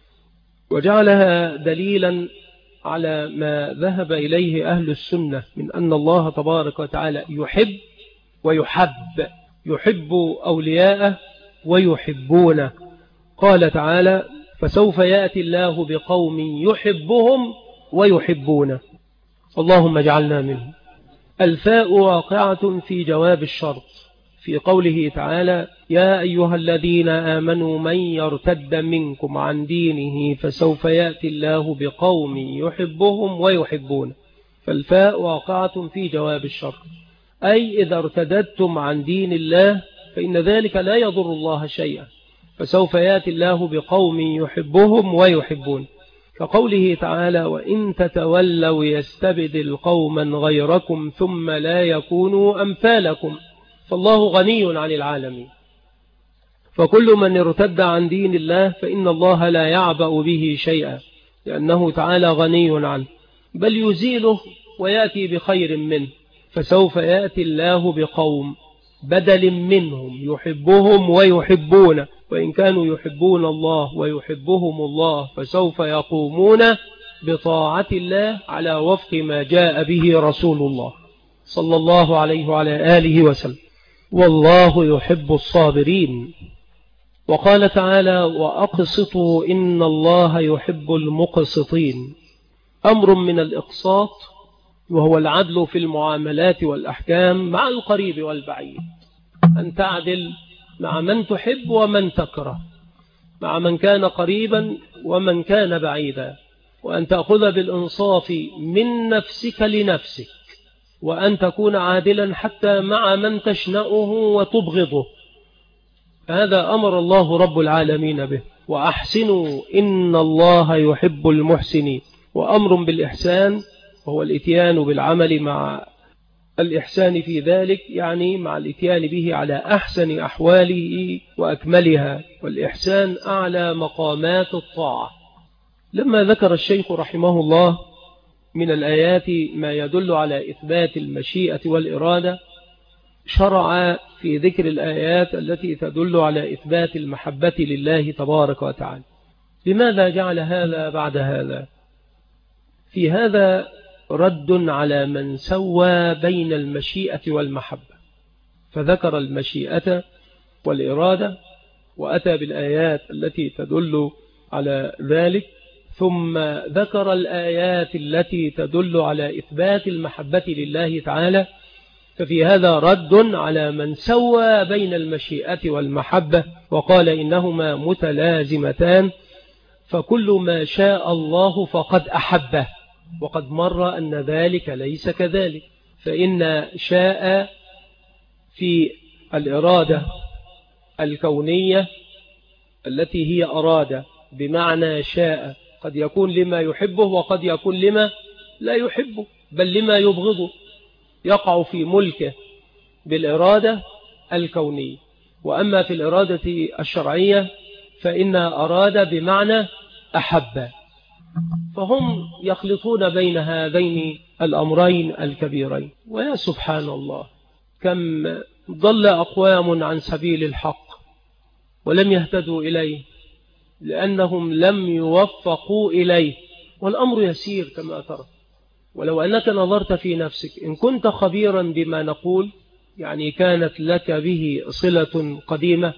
وجعلها دليلا على ما ذهب إليه أهل السنة من أن الله تبارك وتعالى يحب ويحب، يحب أولياءه ويحبونه. قال تعالى فسوف يأتي الله بقوم يحبهم ويحبونه، اللهم اجعلنا منهم. الفاء واقعة في جواب الشرط في قوله تعالى يا أيها الذين آمنوا من يرتد منكم عن دينه فسوف يأتي الله بقوم يحبهم ويحبونه. فالفاء واقعة في جواب الشرط، أي إذا ارتدتم عن دين الله فإن ذلك لا يضر الله شيئا، فسوف يأتي الله بقوم يحبهم ويحبون. كقوله تعالى وإن تتولوا يستبدل قوما غيركم ثم لا يكونوا أمثالكم، فالله غني عن العالمين. فكل من ارتد عن دين الله فإن الله لا يعبأ به شيئا، لأنه تعالى غني عنه، بل يزيله ويأتي بخير منه. فسوف يأتي الله بقوم بدل منهم يحبهم ويحبون، وإن كانوا يحبون الله ويحبهم الله فسوف يقومون بطاعة الله على وفق ما جاء به رسول الله صلى الله عليه وعلى آله وسلم، والله يحب الصابرين. وقال تعالى وأقسطوا إن الله يحب المقسطين. أمر من الإقساط وهو العدل في المعاملات والأحكام مع القريب والبعيد، أن تعدل مع من تحب ومن تكره، مع من كان قريبا ومن كان بعيدا، وأن تأخذ بالإنصاف من نفسك لنفسك، وأن تكون عادلا حتى مع من تشنأه وتبغضه. هذا أمر الله رب العالمين به، وأحسنوا إن الله يحب المحسنين. وأمر بالإحسان وهو الاتيان بالعمل مع الإحسان في ذلك، يعني مع الاتيان به على أحسن أحواله وأكملها، والإحسان أعلى مقامات الطاعة. لما ذكر الشيخ رحمه الله من الآيات ما يدل على إثبات المشيئة والإرادة، شرع في ذكر الآيات التي تدل على إثبات المحبة لله تبارك وتعالى. لماذا جعل هذا بعد هذا؟ في هذا رد على من سوى بين المشيئة والمحبة، فذكر المشيئة والإرادة وأتى بالآيات التي تدل على ذلك، ثم ذكر الآيات التي تدل على إثبات المحبة لله تعالى. ففي هذا رد على من سوى بين المشيئة والمحبة وقال إنهما متلازمتان، فكل ما شاء الله فقد أحبه، وقد مر أن ذلك ليس كذلك. فإن شاء في الإرادة الكونية التي هي أراد بمعنى شاء، قد يكون لما يحبه وقد يكون لما لا يحبه، بل لما يبغضه، يقع في ملكه بالإرادة الكونية. وأما في الإرادة الشرعية فإن أراد بمعنى أحب. فهم يخلطون بين هذين الأمرين الكبيرين. ويا سبحان الله، كم ضل أقوام عن سبيل الحق ولم يهتدوا إليه لأنهم لم يوفقوا إليه، والأمر يسير كما ترى. ولو أنك نظرت في نفسك إن كنت خبيرا بما نقول، يعني كانت لك به صلة قديمة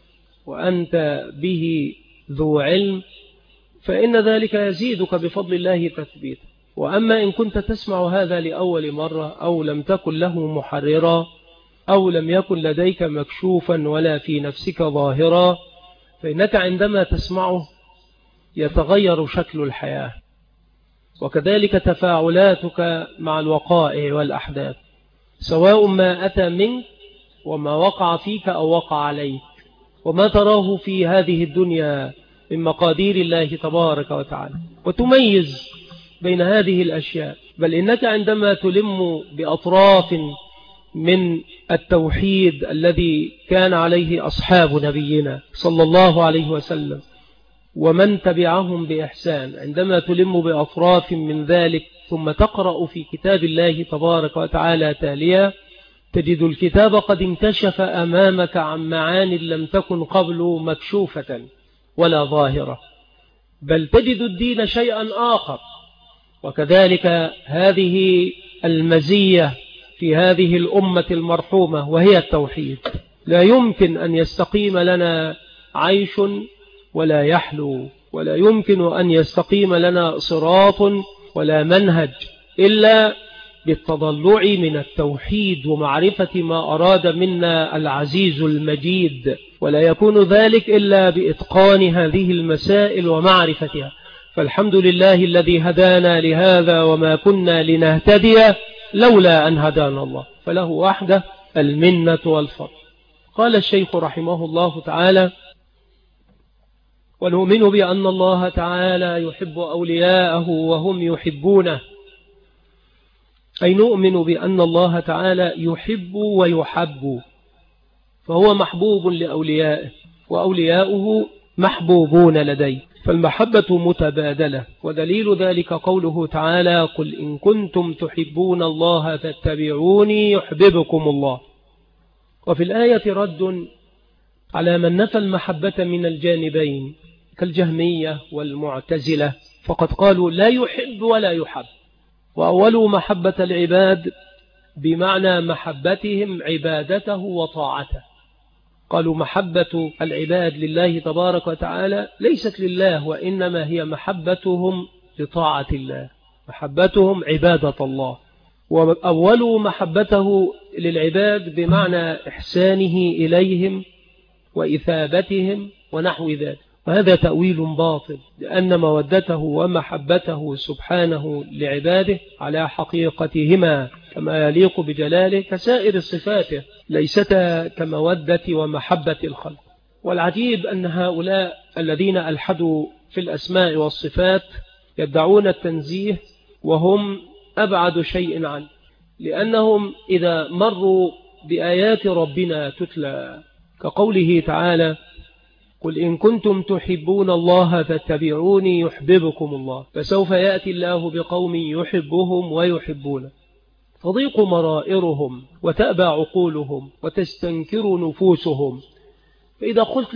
وأنت به ذو علم، فإن ذلك يزيدك بفضل الله تثبيت. وأما إن كنت تسمع هذا لأول مرة أو لم تكن له محررا أو لم يكن لديك مكشوفا ولا في نفسك ظاهرا، فإنك عندما تسمعه يتغير شكل الحياة، وكذلك تفاعلاتك مع الوقائع والأحداث، سواء ما أتى منك وما وقع فيك أو وقع عليك، وما تراه في هذه الدنيا من مقادير الله تبارك وتعالى، وتميز بين هذه الأشياء. بل إنك عندما تلم بأطراف من التوحيد الذي كان عليه أصحاب نبينا صلى الله عليه وسلم ومن تبعهم بإحسان، عندما تلم بأطراف من ذلك ثم تقرأ في كتاب الله تبارك وتعالى تاليا، تجد الكتاب قد انكشف أمامك عن معان لم تكن قبل مكشوفة ولا ظاهرة، بل تجد الدين شيئا آخر. وكذلك هذه المزية في هذه الأمة المرحومة وهي التوحيد. لا يمكن أن يستقيم لنا عيش ولا يحلو، ولا يمكن أن يستقيم لنا صراط ولا منهج إلا بالتضلع من التوحيد ومعرفة ما أراد منا العزيز المجيد، ولا يكون ذلك إلا بإتقان هذه المسائل ومعرفتها. فالحمد لله الذي هدانا لهذا وما كنا لنهتدي لولا أن هدانا الله، فله وحده المنة والفضل. قال الشيخ رحمه الله تعالى: ونؤمن بأن الله تعالى يحب أولياءه وهم يحبونه، أي نؤمن بأن الله تعالى يحب ويحب، فهو محبوب لأوليائه وأولياؤه محبوبون لديه، فالمحبة متبادلة. ودليل ذلك قوله تعالى: قل إن كنتم تحبون الله فاتبعوني يحببكم الله. وفي الآية رد على من نفى المحبة من الجانبين كالجهمية والمعتزلة، فقد قالوا لا يحب ولا يحب، وأولوا محبة العباد بمعنى محبتهم عبادته وطاعته. قالوا محبة العباد لله تبارك وتعالى ليست لله، وإنما هي محبتهم لطاعة الله، محبتهم عبادة الله. وأولوا محبته للعباد بمعنى إحسانه إليهم وإثابتهم ونحو ذلك، وهذا تأويل باطل، لأن مودته ومحبته سبحانه لعباده على حقيقتهما كما يليق بجلاله كسائر صفاته، ليستا كمودة ومحبة الخلق. والعجيب أن هؤلاء الذين ألحدوا في الأسماء والصفات يدعون التنزيه وهم أبعد شيء عنه، لأنهم إذا مروا بآيات ربنا تتلى كقوله تعالى: قل إن كنتم تحبون الله فاتبعوني يحببكم الله، فسوف يأتي الله بقوم يحبهم ويحبونه، تضيق مرائرهم وتأبى عقولهم وتستنكر نفوسهم. فإذا قلت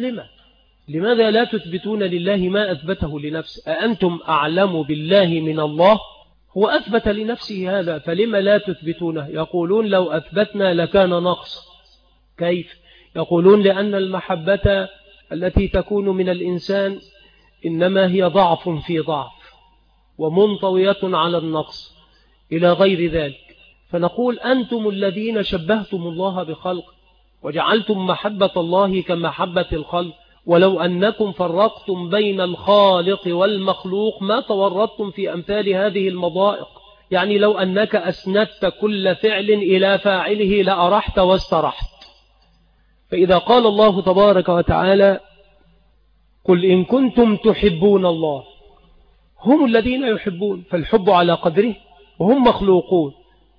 لماذا لا تثبتون لله ما أثبته لنفسه؟ أأنتم أعلم بالله من الله؟ هو أثبت لنفسه هذا، فلما لا تثبتونه؟ يقولون لو أثبتنا لكان نقص. كيف؟ يقولون لأن المحبة التي تكون من الإنسان إنما هي ضعف في ضعف ومنطوية على النقص إلى غير ذلك. فنقول أنتم الذين شبهتم الله بخلق وجعلتم محبة الله كمحبة الخلق، ولو أنكم فرقتم بين الخالق والمخلوق ما تورطتم في أمثال هذه المضائق. يعني لو أنك أسندت كل فعل إلى فاعله لأرحت واسترحت. فإذا قال الله تبارك وتعالى: قل إن كنتم تحبون الله، هم الذين يحبون، فالحب على قدره وهم مخلوقون.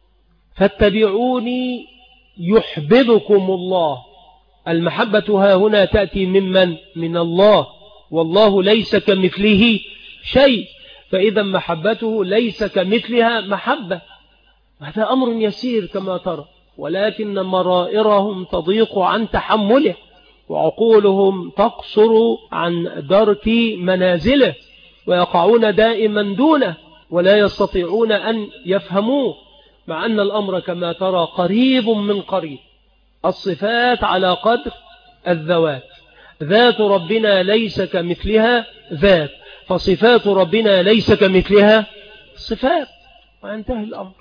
فاتبعوني يحببكم الله، المحبة ها هنا تأتي ممن؟ من الله، والله ليس كمثله شيء، فإذا محبته ليس كمثلها محبة. هذا أمر يسير كما ترى، ولكن مرائرهم تضيق عن تحمله، وعقولهم تقصر عن درك منازله، ويقعون دائما دونه ولا يستطيعون أن يفهموه، مع أن الأمر كما ترى قريب من قريب. الصفات على قدر الذوات، ذات ربنا ليس كمثلها ذات، فصفات ربنا ليس كمثلها صفات، وينتهي الأمر.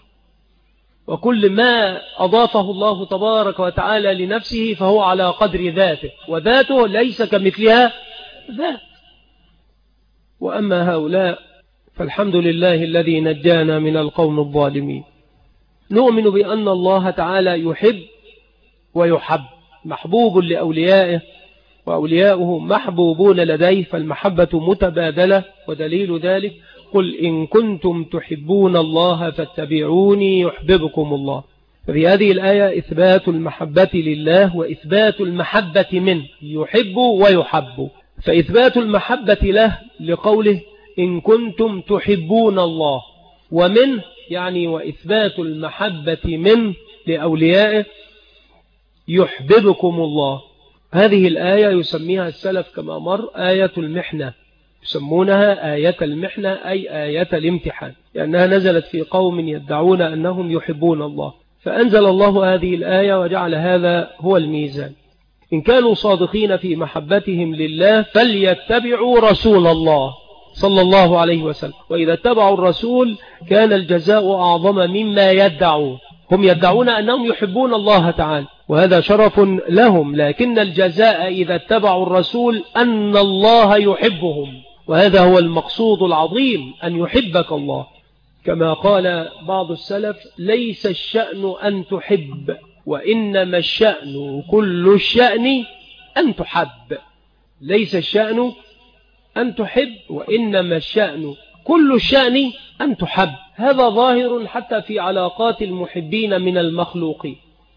وكل ما أضافه الله تبارك وتعالى لنفسه فهو على قدر ذاته، وذاته ليس كمثلها ذات. وأما هؤلاء فالحمد لله الذي نجانا من القوم الظالمين. نؤمن بأن الله تعالى يحب ويحب، محبوب لأوليائه وأولياؤه محبوبون لديه، فالمحبة متبادلة. ودليل ذلك قل إن كنتم تحبون الله فاتبعوني يحببكم الله. ففي هذه الآية إثبات المحبة لله وإثبات المحبة منه، يحب ويحب. فإثبات المحبة له لقوله إن كنتم تحبون الله، ومنه يعني وإثبات المحبة منه لأوليائه يحببكم الله. هذه الآية يسميها السلف كما مر آية المحنة، يسمونها آية المحنة أي آية الامتحان، لأنها نزلت في قوم يدعون أنهم يحبون الله، فأنزل الله هذه الآية وجعل هذا هو الميزان. إن كانوا صادقين في محبتهم لله فليتبعوا رسول الله صلى الله عليه وسلم، وإذا اتبعوا الرسول كان الجزاء أعظم مما يدعون. هم يدعون أنهم يحبون الله تعالى وهذا شرف لهم، لكن الجزاء إذا اتبعوا الرسول أن الله يحبهم، وهذا هو المقصود العظيم، أن يحبك الله. كما قال بعض السلف ليس الشأن أن تحب، وإنما الشأن كل الشأن أن تحب. ليس الشأن أن تحب، وإنما الشأن كل الشأن أن تحب. هذا ظاهر حتى في علاقات المحبين من المخلوقين.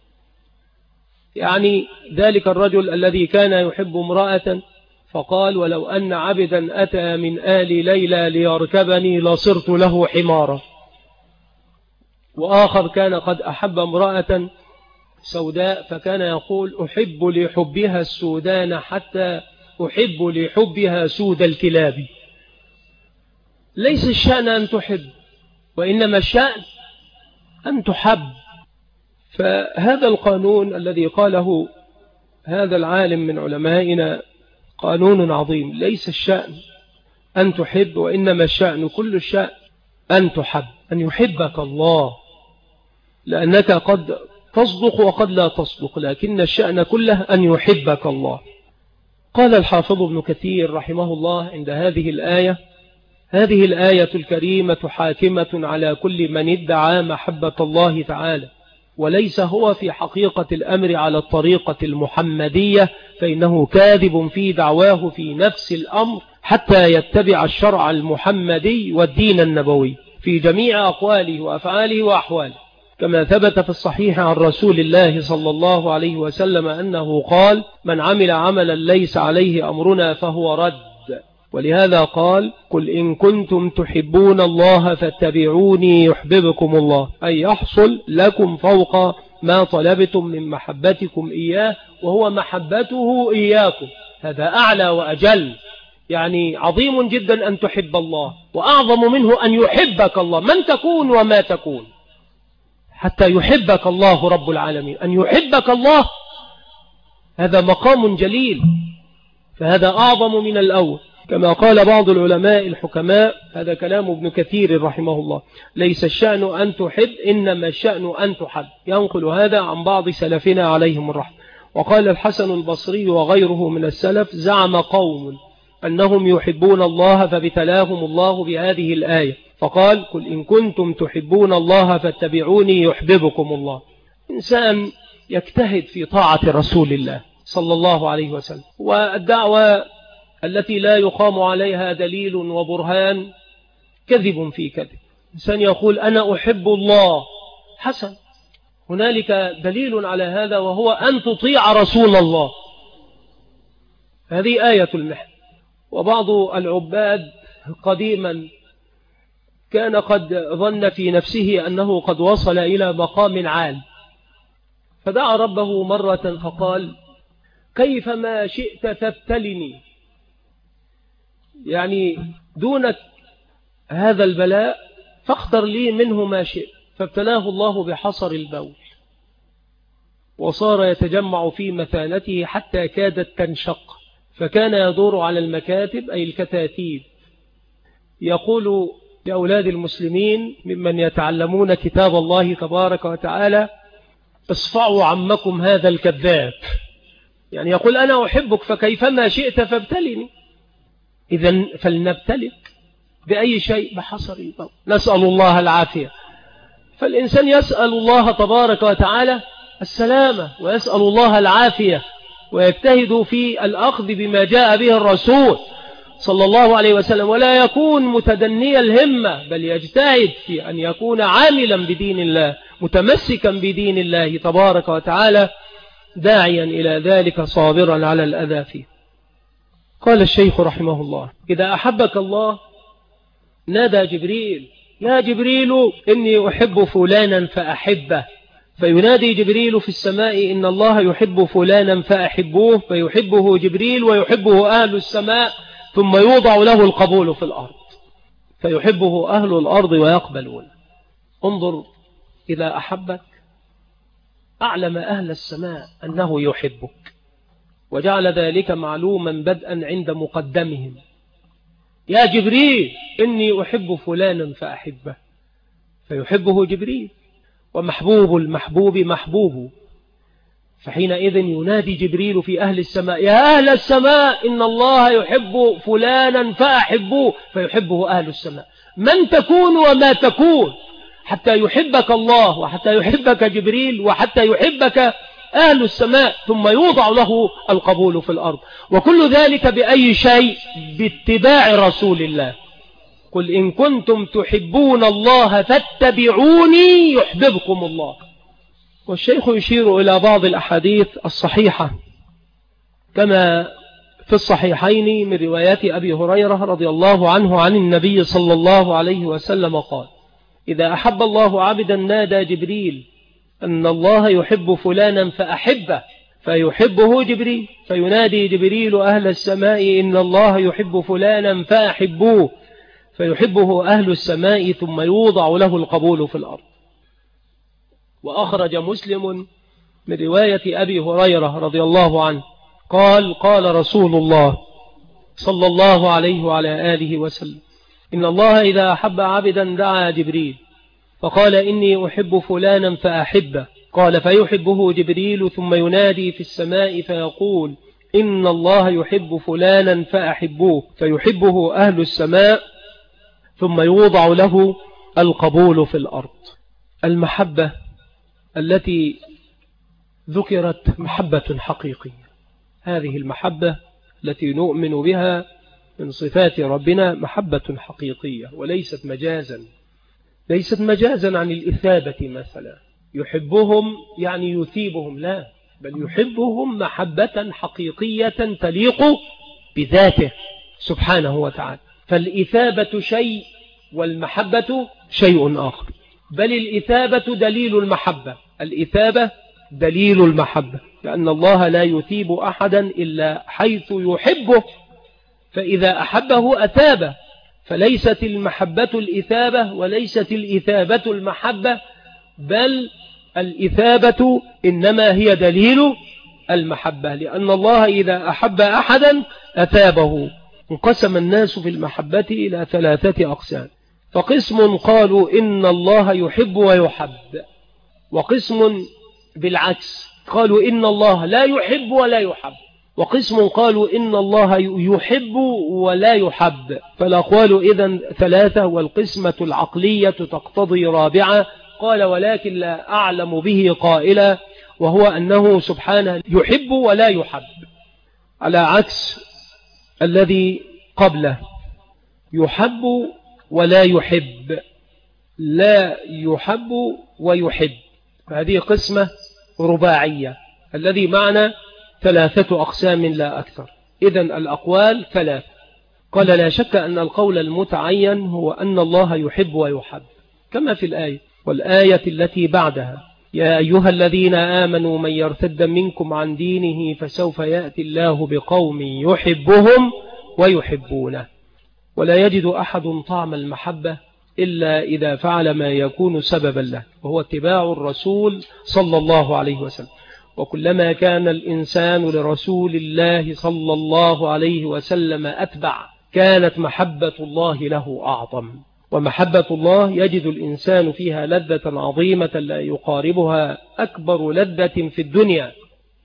يعني ذلك الرجل الذي كان يحب امرأة فقال ولو أن عبدا أتى من آل ليلى ليركبني لصرت له حمارا. وآخر كان قد أحب امرأة سوداء فكان يقول أحب لحبها السودان حتى أحب لحبها سود الكلاب. ليس الشأن أن تحب، وإنما الشأن أن تحب. فهذا القانون الذي قاله هذا العالم من علمائنا قانون عظيم. ليس الشأن أن تحب، وإنما الشأن كل الشأن أن تحب، أن يحبك الله، لأنك قد تصدق وقد لا تصدق، لكن الشأن كله أن يحبك الله. قال الحافظ ابن كثير رحمه الله عند هذه الآية: هذه الآية الكريمة حاكمة على كل من ادعى محبة الله تعالى، وليس هو في حقيقة الأمر على الطريقة المحمدية، فإنه كاذب في دعواه في نفس الأمر حتى يتبع الشرع المحمدي والدين النبوي في جميع أقواله وأفعاله وأحواله، كما ثبت في الصحيح عن رسول الله صلى الله عليه وسلم أنه قال: من عمل عملا ليس عليه أمرنا فهو رد. ولهذا قال: قل إن كنتم تحبون الله فاتبعوني يحببكم الله، أي يحصل لكم فوق ما طلبتم من محبتكم إياه، وهو محبته إياكم. هذا أعلى وأجل، يعني عظيم جدا أن تحب الله، وأعظم منه أن يحبك الله من تكون وما تكون، حتى يحبك الله رب العالمين. أن يحبك الله هذا مقام جليل، فهذا أعظم من الأول. كما قال بعض العلماء الحكماء، هذا كلام ابن كثير رحمه الله: ليس الشأن أن تحب، إنما الشأن أن تحب. ينقل هذا عن بعض سلفنا عليهم الرحمة. وقال الحسن البصري وغيره من السلف: زعم قوم أنهم يحبون الله فابتلاهم الله بهذه الآية فقال: قل إن كنتم تحبون الله فاتبعوني يحببكم الله. إنسان يجتهد في طاعة رسول الله صلى الله عليه وسلم، والدعوة التي لا يقام عليها دليل وبرهان كذب في كذب. إنسان يقول أنا أحب الله، حسن، هنالك دليل على هذا وهو أن تطيع رسول الله. هذه آية المحن. وبعض العباد قديما كان قد ظن في نفسه أنه قد وصل إلى مقام عال، فدعا ربه مرة فقال: كيفما شئت فابتلني، يعني دونك هذا البلاء فاختر لي منه ما شئت. فابتلاه الله بحصر البول، وصار يتجمع في مثانته حتى كادت تنشق، فكان يدور على المكاتب أي الكتاتيب، يقول لأولاد المسلمين ممن يتعلمون كتاب الله تبارك وتعالى: اصفعوا عمكم هذا الكذاب. يعني يقول أنا أحبك فكيفما شئت فابتلني. إذن فلنبتلك بأي شيء بحصر البول، نسأل الله العافية. فالإنسان يسأل الله تبارك وتعالى السلامة ويسأل الله العافية، ويجتهد في الأخذ بما جاء به الرسول صلى الله عليه وسلم، ولا يكون متدني الهمة، بل يجتهد في أن يكون عاملا بدين الله، متمسكا بدين الله تبارك وتعالى، داعيا إلى ذلك، صابرا على الأذى فيه. قال الشيخ رحمه الله: إذا أحبك الله نادى جبريل: يا جبريل إني أحب فلانا فأحبه، فينادي جبريل في السماء: إن الله يحب فلانا فأحبوه، فيحبه جبريل ويحبه أهل السماء، ثم يوضع له القبول في الأرض، فيحبه أهل الأرض ويقبلون. انظر، إذا أحبك أعلم أهل السماء أنه يحبك، وجعل ذلك معلوما بدءا عند مقدمهم: يا جبريل إني أحب فلانا فأحبه، فيحبه جبريل، ومحبوب المحبوب محبوب. فحينئذ ينادي جبريل في أهل السماء: يا أهل السماء إن الله يحب فلانا فأحبوه، فيحبه أهل السماء. من تكون وما تكون حتى يحبك الله، وحتى يحبك جبريل، وحتى يحبك أهل السماء، ثم يوضع له القبول في الأرض. وكل ذلك بأي شيء؟ باتباع رسول الله. قل إن كنتم تحبون الله فاتبعوني يحببكم الله. والشيخ يشير إلى بعض الأحاديث الصحيحة كما في الصحيحين من روايات أبي هريرة رضي الله عنه عن النبي صلى الله عليه وسلم قال: إذا أحب الله عبدا نادى جبريل أن الله يحب فلانا فأحبه، فيحبه جبريل، فينادي جبريل أهل السماء: إن الله يحب فلانا فأحبوه، فيحبه أهل السماء، ثم يوضع له القبول في الأرض. وأخرج مسلم من رواية أبي هريرة رضي الله عنه قال: قال رسول الله صلى الله عليه وعلى آله وسلم: إن الله إذا أحب عبدا دعا جبريل فقال: إني أحب فلانا فأحبه، قال: فيحبه جبريل، ثم ينادي في السماء فيقول: إن الله يحب فلانا فأحبوه، فيحبه أهل السماء، ثم يوضع له القبول في الأرض. المحبة التي ذكرت محبة حقيقية، هذه المحبة التي نؤمن بها من صفات ربنا محبة حقيقية، وليست مجازا، ليست مجازا عن الإثابة مثلا، يحبهم يعني يثيبهم، لا، بل يحبهم محبة حقيقية تليق بذاته سبحانه وتعالى. فالإثابة شيء والمحبة شيء آخر، بل الإثابة دليل المحبة، الإثابة دليل المحبة، لأن الله لا يثيب أحدا إلا حيث يحبه، فإذا أحبه أثابه. فليست المحبة الإثابة، وليست الإثابة المحبة، بل الإثابة إنما هي دليل المحبة، لأن الله إذا أحب أحدا أثابه. انقسم الناس في المحبة إلى 3 أقسام: فقسم قالوا إن الله يحب ويحب، وقسم بالعكس قالوا إن الله لا يحب ولا يحب، وقسم قالوا إن الله يحب ولا يحب. فالأقوال إذن 3، والقسمة العقلية تقتضي 4. قال: ولكن لا أعلم به قائلا، وهو أنه سبحانه يحب ولا يحب، على عكس الذي قبله: يحب ولا يحب، لا يحب ويحب. فهذه قسمة رباعية، الذي معنى 3 أقسام لا أكثر. إذن الأقوال 3. قال: لا شك أن القول المتعين هو أن الله يحب ويحب، كما في الآية. والآية التي بعدها: يا أيها الذين آمنوا من يرتد منكم عن دينه فسوف يأتي الله بقوم يحبهم ويحبونه. ولا يجد أحد طعم المحبة إلا إذا فعل ما يكون سببا له، وهو اتباع الرسول صلى الله عليه وسلم. وكلما كان الإنسان لرسول الله صلى الله عليه وسلم أتبع، كانت محبة الله له أعظم. ومحبة الله يجد الإنسان فيها لذة عظيمة لا يقاربها أكبر لذة في الدنيا.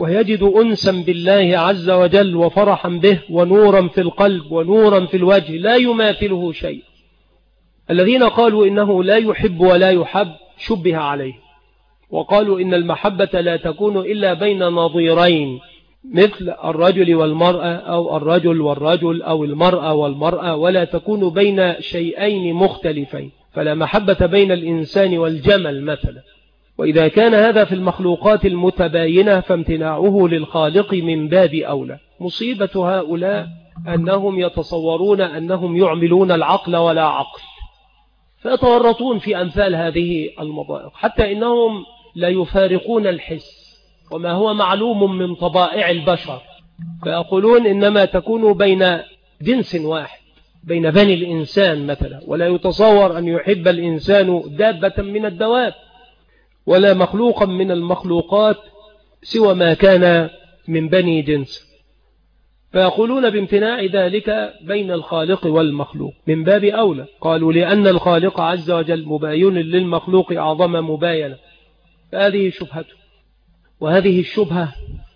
ويجد أنسا بالله عز وجل وفرحا به ونورا في القلب ونورا في الوجه لا يماثله شيء. الذين قالوا إنه لا يحب ولا يحب شبه عليه، وقالوا إن المحبة لا تكون إلا بين نظيرين، مثل الرجل والمرأة أو الرجل والرجل أو المرأة والمرأة، ولا تكون بين شيئين مختلفين، فلا محبة بين الإنسان والجمل مثلا. وإذا كان هذا في المخلوقات المتباينة فامتناعه للخالق من باب أولى. مصيبة هؤلاء أنهم يتصورون أنهم يعملون العقل ولا عقل، فيتورطون في أمثال هذه المضائق، حتى إنهم لا يفارقون الحس وما هو معلوم من طبائع البشر، فيقولون إنما تكون بين جنس واحد، بين بني الإنسان مثلا، ولا يتصور أن يحب الإنسان دابة من الدواب ولا مخلوقا من المخلوقات سوى ما كان من بني جنس. فيقولون بامتناع ذلك بين الخالق والمخلوق من باب أولى. قالوا لأن الخالق عز وجل مباين للمخلوق أعظم مباينة. فهذه شبهته، وهذه الشبهة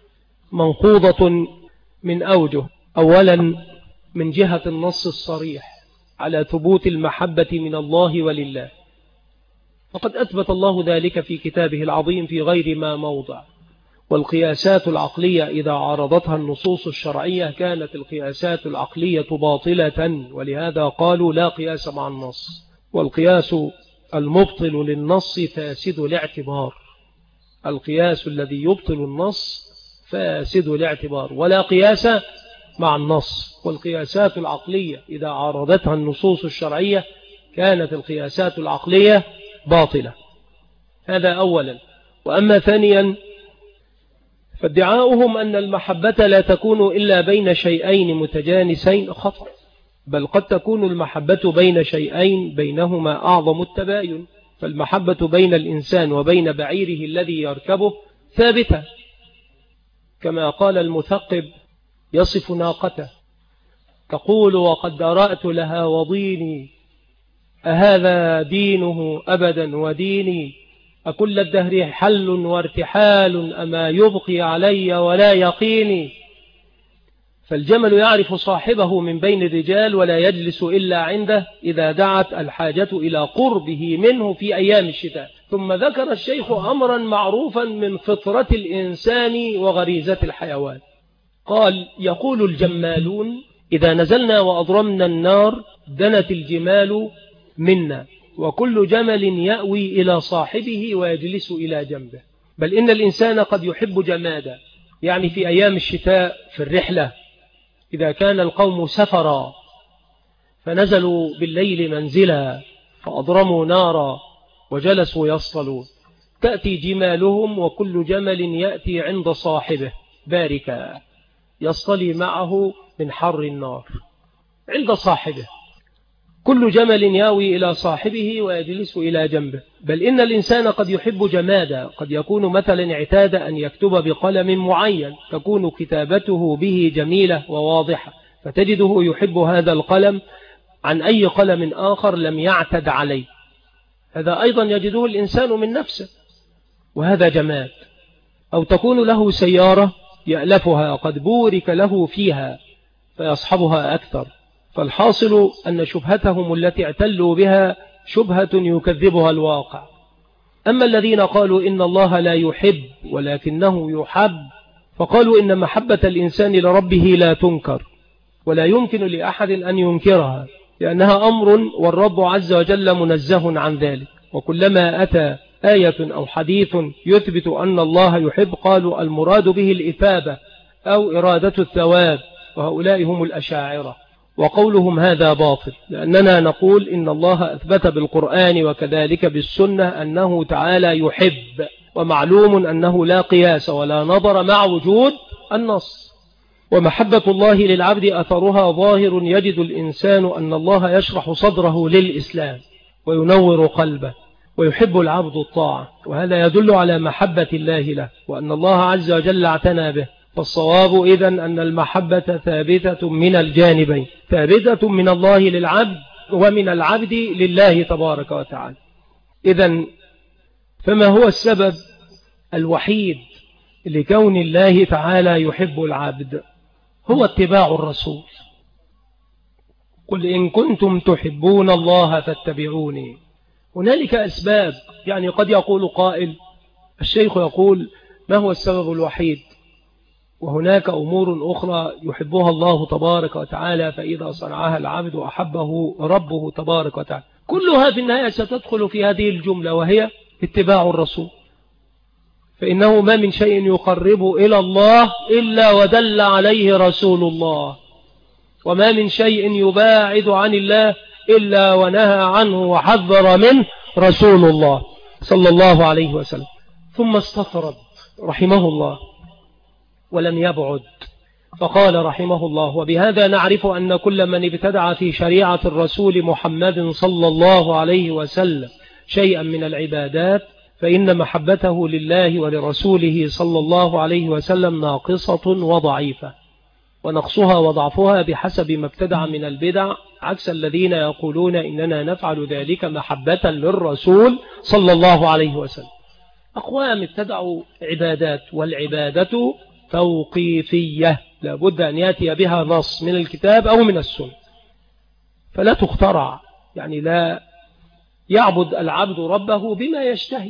منقوضة من أوجه. أولا من جهة النص الصريح على ثبوت المحبة من الله ولله، فقد أثبت الله ذلك في كتابه العظيم في غير ما موضع. والقياسات العقلية إذا عارضتها النصوص الشرعية كانت القياسات العقلية باطلة، ولهذا قالوا لا قياس مع النص. والقياس المبطل للنص فاسد الاعتبار، القياس الذي يبطل النص فاسد الاعتبار، ولا قياس مع النص. والقياسات العقلية إذا عارضتها النصوص الشرعية كانت القياسات العقلية باطلة. هذا أولا. وأما ثانيا فادعاؤهم أن المحبة لا تكون إلا بين شيئين متجانسين خطأ، بل قد تكون المحبة بين شيئين بينهما أعظم التباين. فالمحبة بين الإنسان وبين بعيره الذي يركبه ثابتة، كما قال المثقب يصف ناقته تقول وقد درأت لها وضيني، أهذا دينه أبدا وديني، أكل الدهر حل وارتحال، أما يبقي علي ولا يقيني. فالجمل يعرف صاحبه من بين الرجال ولا يجلس إلا عنده إذا دعت الحاجة إلى قربه منه في أيام الشتاء. ثم ذكر الشيخ أمرا معروفا من فطرة الإنسان وغريزة الحيوان، قال يقول الجمالون إذا نزلنا وأضرمنا النار دنت الجمال منا، وكل جمل يأوي إلى صاحبه ويجلس إلى جنبه. بل إن الإنسان قد يحب جمادا، يعني في أيام الشتاء في الرحلة إذا كان القوم سفرا فنزلوا بالليل منزلا فأضرموا نارا وجلسوا يصطلون، تأتي جمالهم وكل جمل يأتي عند صاحبه باركا يصطلي معه من حر النار عند صاحبه، كل جمل ياوي إلى صاحبه ويجلس إلى جنبه. بل إن الإنسان قد يحب جمادا، قد يكون مثلا اعتاد أن يكتب بقلم معين تكون كتابته به جميلة وواضحة، فتجده يحب هذا القلم عن أي قلم آخر لم يعتد عليه. هذا أيضا يجده الإنسان من نفسه، وهذا جماد. أو تكون له سيارة يألفها قد بورك له فيها فيصحبها أكثر. فالحاصل أن شبهتهم التي اعتلوا بها شبهة يكذبها الواقع. أما الذين قالوا إن الله لا يحب ولكنه يحب، فقالوا إن محبة الإنسان لربه لا تنكر ولا يمكن لأحد أن ينكرها، لأنها أمر والرب عز وجل منزه عن ذلك. وكلما أتى آية أو حديث يثبت أن الله يحب قالوا المراد به الإثابة أو إرادة الثواب، وهؤلاء هم الأشاعرة. وقولهم هذا باطل، لأننا نقول إن الله أثبت بالقرآن وكذلك بالسنة أنه تعالى يحب، ومعلوم أنه لا قياس ولا نظر مع وجود النص. ومحبة الله للعبد أثرها ظاهر، يجد الإنسان أن الله يشرح صدره للإسلام وينور قلبه، ويحب العبد الطاعة، وهذا يدل على محبة الله له وأن الله عز وجل اعتنى به. فالصواب إذن أن المحبة ثابتة من الجانبين، ثابتة من الله للعبد ومن العبد لله تبارك وتعالى. إذن فما هو السبب الوحيد لكون الله تعالى يحب العبد هو اتباع الرسول. قل إن كنتم تحبون الله فاتبعوني. هنالك أسباب، يعني قد يقول قائل الشيخ يقول ما هو السبب الوحيد؟ وهناك أمور أخرى يحبها الله تبارك وتعالى، فإذا صنعها العبد أحبه ربه تبارك وتعالى. كلها في النهاية ستدخل في هذه الجملة، وهي اتباع الرسول. فإنه ما من شيء يقرب إلى الله إلا ودل عليه رسول الله، وما من شيء يباعد عن الله إلا ونهى عنه وحذر منه رسول الله صلى الله عليه وسلم. ثم استطرد رحمه الله ولم يبعد، فقال رحمه الله: وبهذا نعرف أن كل من ابتدع في شريعة الرسول محمد صلى الله عليه وسلم شيئا من العبادات فإن محبته لله ولرسوله صلى الله عليه وسلم ناقصة وضعيفة، ونقصها وضعفها بحسب ما ابتدع من البدع، عكس الذين يقولون إننا نفعل ذلك محبة للرسول صلى الله عليه وسلم. أقوام ابتدعوا عبادات، والعبادة توقيفية، لابد أن يأتي بها نص من الكتاب أو من السنة، فلا تخترع، يعني لا يعبد العبد ربه بما يشتهي.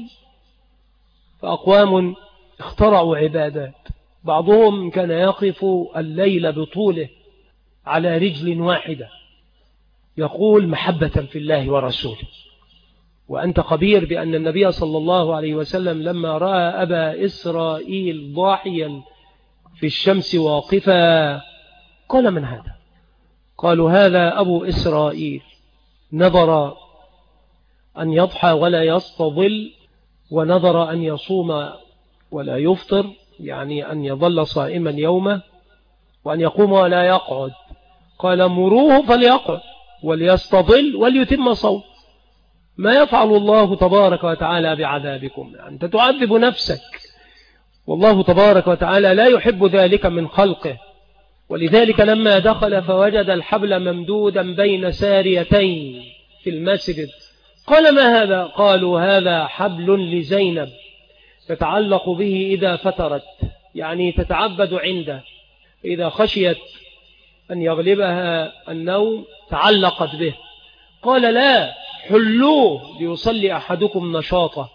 فأقوام اخترعوا عبادات، بعضهم كان يقف الليل بطوله على رجل واحدة يقول محبة في الله ورسوله. وأنت خبير بأن النبي صلى الله عليه وسلم لما رأى أبا إسرائيل ضاحيا في الشمس واقفا قال: من هذا؟ قالوا: هذا أبو إسرائيل نظر أن يضحى ولا يستظل، ونظر أن يصوم ولا يفطر، يعني أن يظل صائما يومه، وأن يقوم ولا يقعد. قال: مروه فليقعد وليستظل وليتم صوم. ما يفعل الله تبارك وتعالى بعذابكم؟ أنت تعذب نفسك، والله تبارك وتعالى لا يحب ذلك من خلقه. ولذلك لما دخل فوجد الحبل ممدودا بين ساريتين في المسجد قال: ما هذا؟ قالوا: هذا حبل لزينب تتعلق به إذا فترت، يعني تتعبد عنده، إذا خشيت أن يغلبها النوم تعلقت به. قال: لا، حلوه ليصلي أحدكم نشاطه،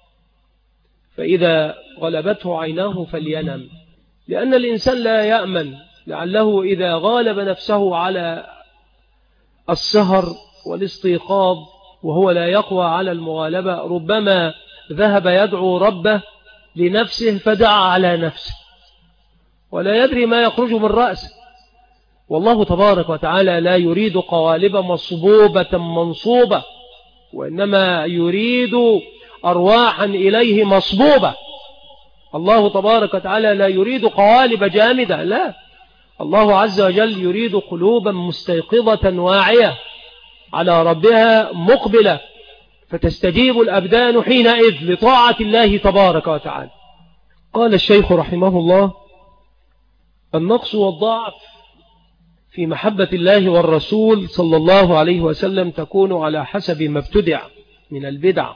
فإذا غلبته عيناه فلينم، لأن الإنسان لا يأمن، لعله إذا غالب نفسه على السهر والاستيقاظ وهو لا يقوى على المغالبة ربما ذهب يدعو ربه لنفسه فدعا على نفسه ولا يدري ما يخرج من رأسه. والله تبارك وتعالى لا يريد قوالب مصبوبة منصوبة، وإنما يريد أرواحا إليه مصبوبة. الله تبارك وتعالى لا يريد قوالب جامدة، لا، الله عز وجل يريد قلوبا مستيقظة واعية على ربها مقبلة، فتستجيب الأبدان حينئذ لطاعة الله تبارك وتعالى. قال الشيخ رحمه الله: النقص والضعف في محبة الله والرسول صلى الله عليه وسلم تكون على حسب ما ابتدع من البدع،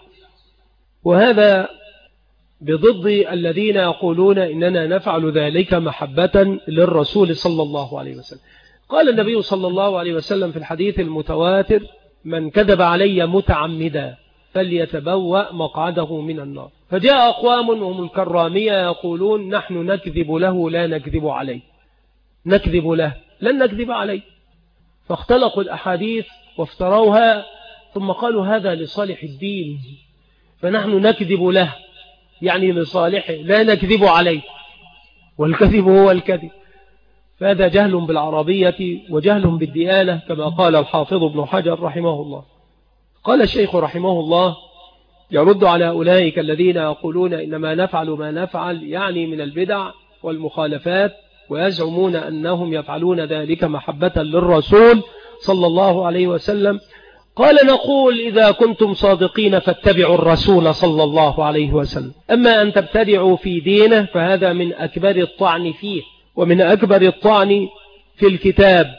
وهذا بضد الذين يقولون إننا نفعل ذلك محبة للرسول صلى الله عليه وسلم. قال النبي صلى الله عليه وسلم في الحديث المتواتر: من كذب علي متعمدا فليتبوأ مقعده من النار. فجاء أقوام وهم الكرامية يقولون: نحن نكذب له لا نكذب عليه، نكذب له لن نكذب عليه. فاختلقوا الأحاديث وافتروها، ثم قالوا هذا لصالح الدين، فنحن نكذب له يعني لصالحه لا نكذب عليه، والكذب هو الكذب. فهذا جهل بالعربية وجهل بالديانة كما قال الحافظ ابن حجر رحمه الله. قال الشيخ رحمه الله يرد على أولئك الذين يقولون إنما نفعل ما نفعل، يعني من البدع والمخالفات، ويزعمون أنهم يفعلون ذلك محبة للرسول صلى الله عليه وسلم. قال: نقول: إذا كنتم صادقين فاتبعوا الرسول صلى الله عليه وسلم. أما أن تبتدعوا في دينه فهذا من أكبر الطعن فيه ومن أكبر الطعن في الكتاب.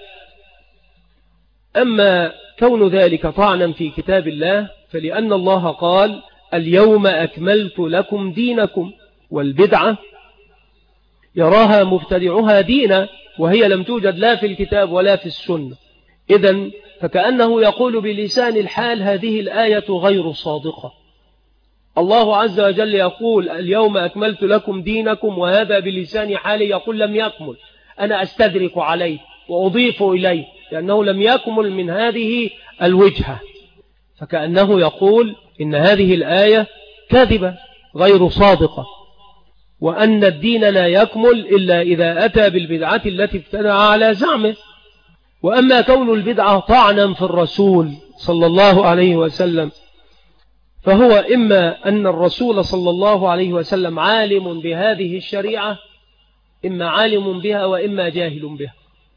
أما كون ذلك طعنا في كتاب الله فلأن الله قال: اليوم أكملت لكم دينكم. والبدعة يراها مبتدعها دينا وهي لم توجد لا في الكتاب ولا في السنة. إذن فكأنه يقول بلسان الحال هذه الآية غير صادقة. الله عز وجل يقول اليوم أكملت لكم دينكم، وهذا بلسان حالي يقول لم يكمل، أنا أستدرك عليه وأضيف إليه لأنه لم يكمل من هذه الوجهة. فكأنه يقول إن هذه الآية كاذبة غير صادقة، وأن الدين لا يكمل إلا إذا أتى بالبدعة التي ابتدع على زعمه. وأما كون البدعة طعنا في الرسول صلى الله عليه وسلم، فهو إما أن الرسول صلى الله عليه وسلم عالم بهذه الشريعة، إما عالم بها وإما جاهل بها،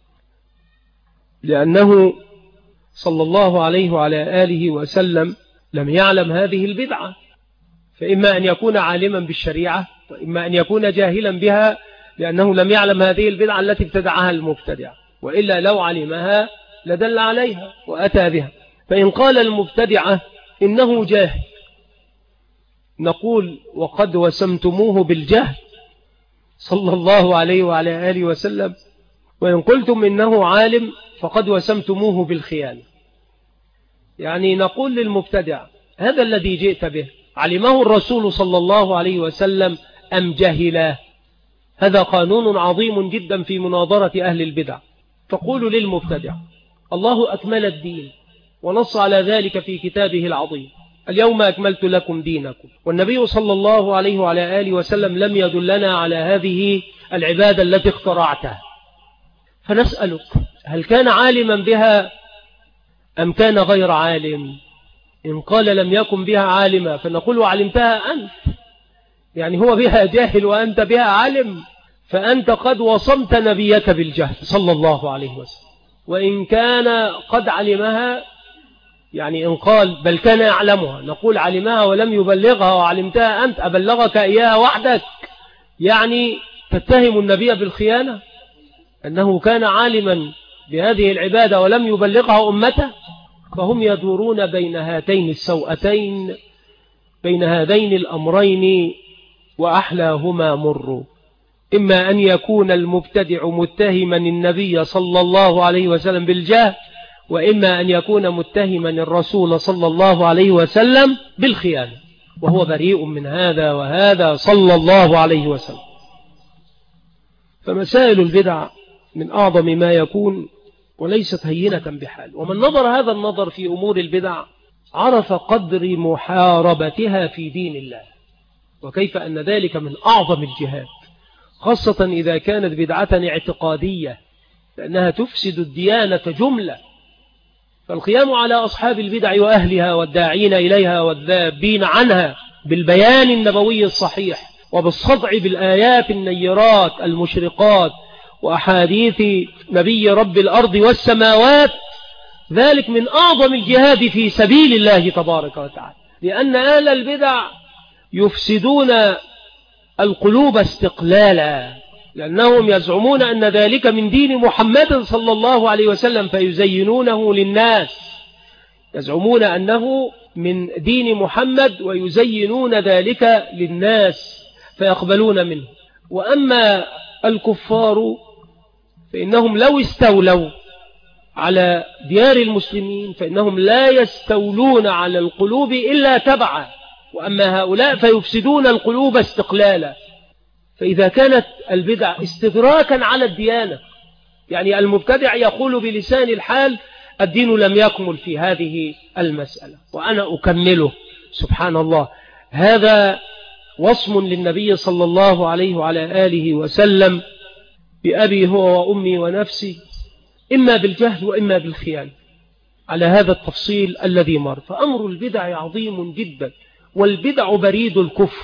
لأنه صلى الله عليه وعلى آله وسلم لم يعلم هذه البدعة، فإما أن يكون عالما بالشريعة وإما أن يكون جاهلا بها، لأنه لم يعلم هذه البدعة التي ابتدعها المبتدع، وإلا لو علمها لدل عليها وأتى بها. فإن قال المبتدعة إنه جاهل، نقول وقد وسمتموه بالجهل صلى الله عليه وعلى آله وسلم، وإن قلتم إنه عالم فقد وسمتموه بالخيانة. يعني نقول للمبتدع هذا الذي جئت به علمه الرسول صلى الله عليه وسلم أم جهله؟ هذا قانون عظيم جدا في مناظرة أهل البدع. تقول للمبتدع الله أكمل الدين ونص على ذلك في كتابه العظيم، اليوم أكملت لكم دينكم، والنبي صلى الله عليه وعلى آله وسلم لم يدلنا على هذه العبادة التي اخترعتها. فنسألك هل كان عالما بها أم كان غير عالم؟ إن قال لم يكن بها عالما فنقول علمتها أنت، يعني هو بها جاهل وأنت بها عالم، فأنت قد وصمت نبيك بالجهل صلى الله عليه وسلم. وإن كان قد علمها، يعني إن قال بل كان يعلمها، نقول علمها ولم يبلغها وعلمتها أنت، أبلغك إياها وحدك؟ يعني تتهم النبي بالخيانة أنه كان عالما بهذه العبادة ولم يبلغها أمته. فهم يدورون بين هاتين السوءتين، بين هذين الأمرين، وأحلاهما مر. إما أن يكون المبتدع متهما النبي صلى الله عليه وسلم بالجهل، وإما أن يكون متهما الرسول صلى الله عليه وسلم بالخيانة، وهو بريء من هذا وهذا صلى الله عليه وسلم. فمسائل البدع من أعظم ما يكون وليست هينة بحال. ومن نظر هذا النظر في أمور البدع عرف قدر محاربتها في دين الله، وكيف أن ذلك من أعظم الجهاد، خاصة إذا كانت بدعة اعتقادية، لأنها تفسد الديانة جملة. فالقيام على أصحاب البدع وأهلها والداعين إليها والذابين عنها بالبيان النبوي الصحيح وبالصدع بالآيات النيرات المشرقات وأحاديث نبي رب الأرض والسماوات، ذلك من أعظم الجهاد في سبيل الله تبارك وتعالى. لأن أهل البدع يفسدون القلوب استقلالا، لأنهم يزعمون أن ذلك من دين محمد صلى الله عليه وسلم فيزينونه للناس، يزعمون أنه من دين محمد ويزينون ذلك للناس فيقبلون منه. وأما الكفار فإنهم لو استولوا على ديار المسلمين فإنهم لا يستولون على القلوب إلا تبعا، وأما هؤلاء فيفسدون القلوب استقلالا. فإذا كانت البدع استدراكا على الديانة، يعني المبتدع يقول بلسان الحال الدين لم يكمل في هذه المسألة وأنا أكمله، سبحان الله، هذا وصم للنبي صلى الله عليه وعلى آله وسلم بأبي هو وأمي ونفسي، إما بالجهل وإما بالخيانة، على هذا التفصيل الذي مر. فأمر البدع عظيم جدا، والبدع بريد الكفر،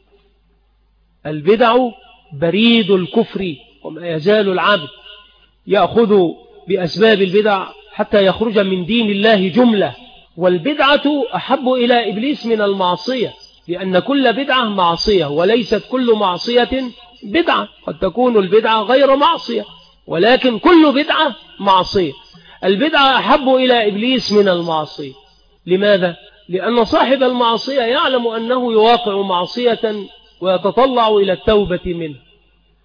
البدع بريد الكفر، وما يزال العبد يأخذ بأسباب البدع حتى يخرج من دين الله جملة. والبدعة أحب إلى إبليس من المعصية، لأن كل بدعة معصية، وليست كل معصية بدعة، قد تكون البدعة غير معصية، ولكن كل بدعة معصية. البدعة أحب إلى إبليس من المعصية. لماذا؟ لأن صاحب المعصية يعلم أنه يواقع معصية ويتطلع إلى التوبة منه،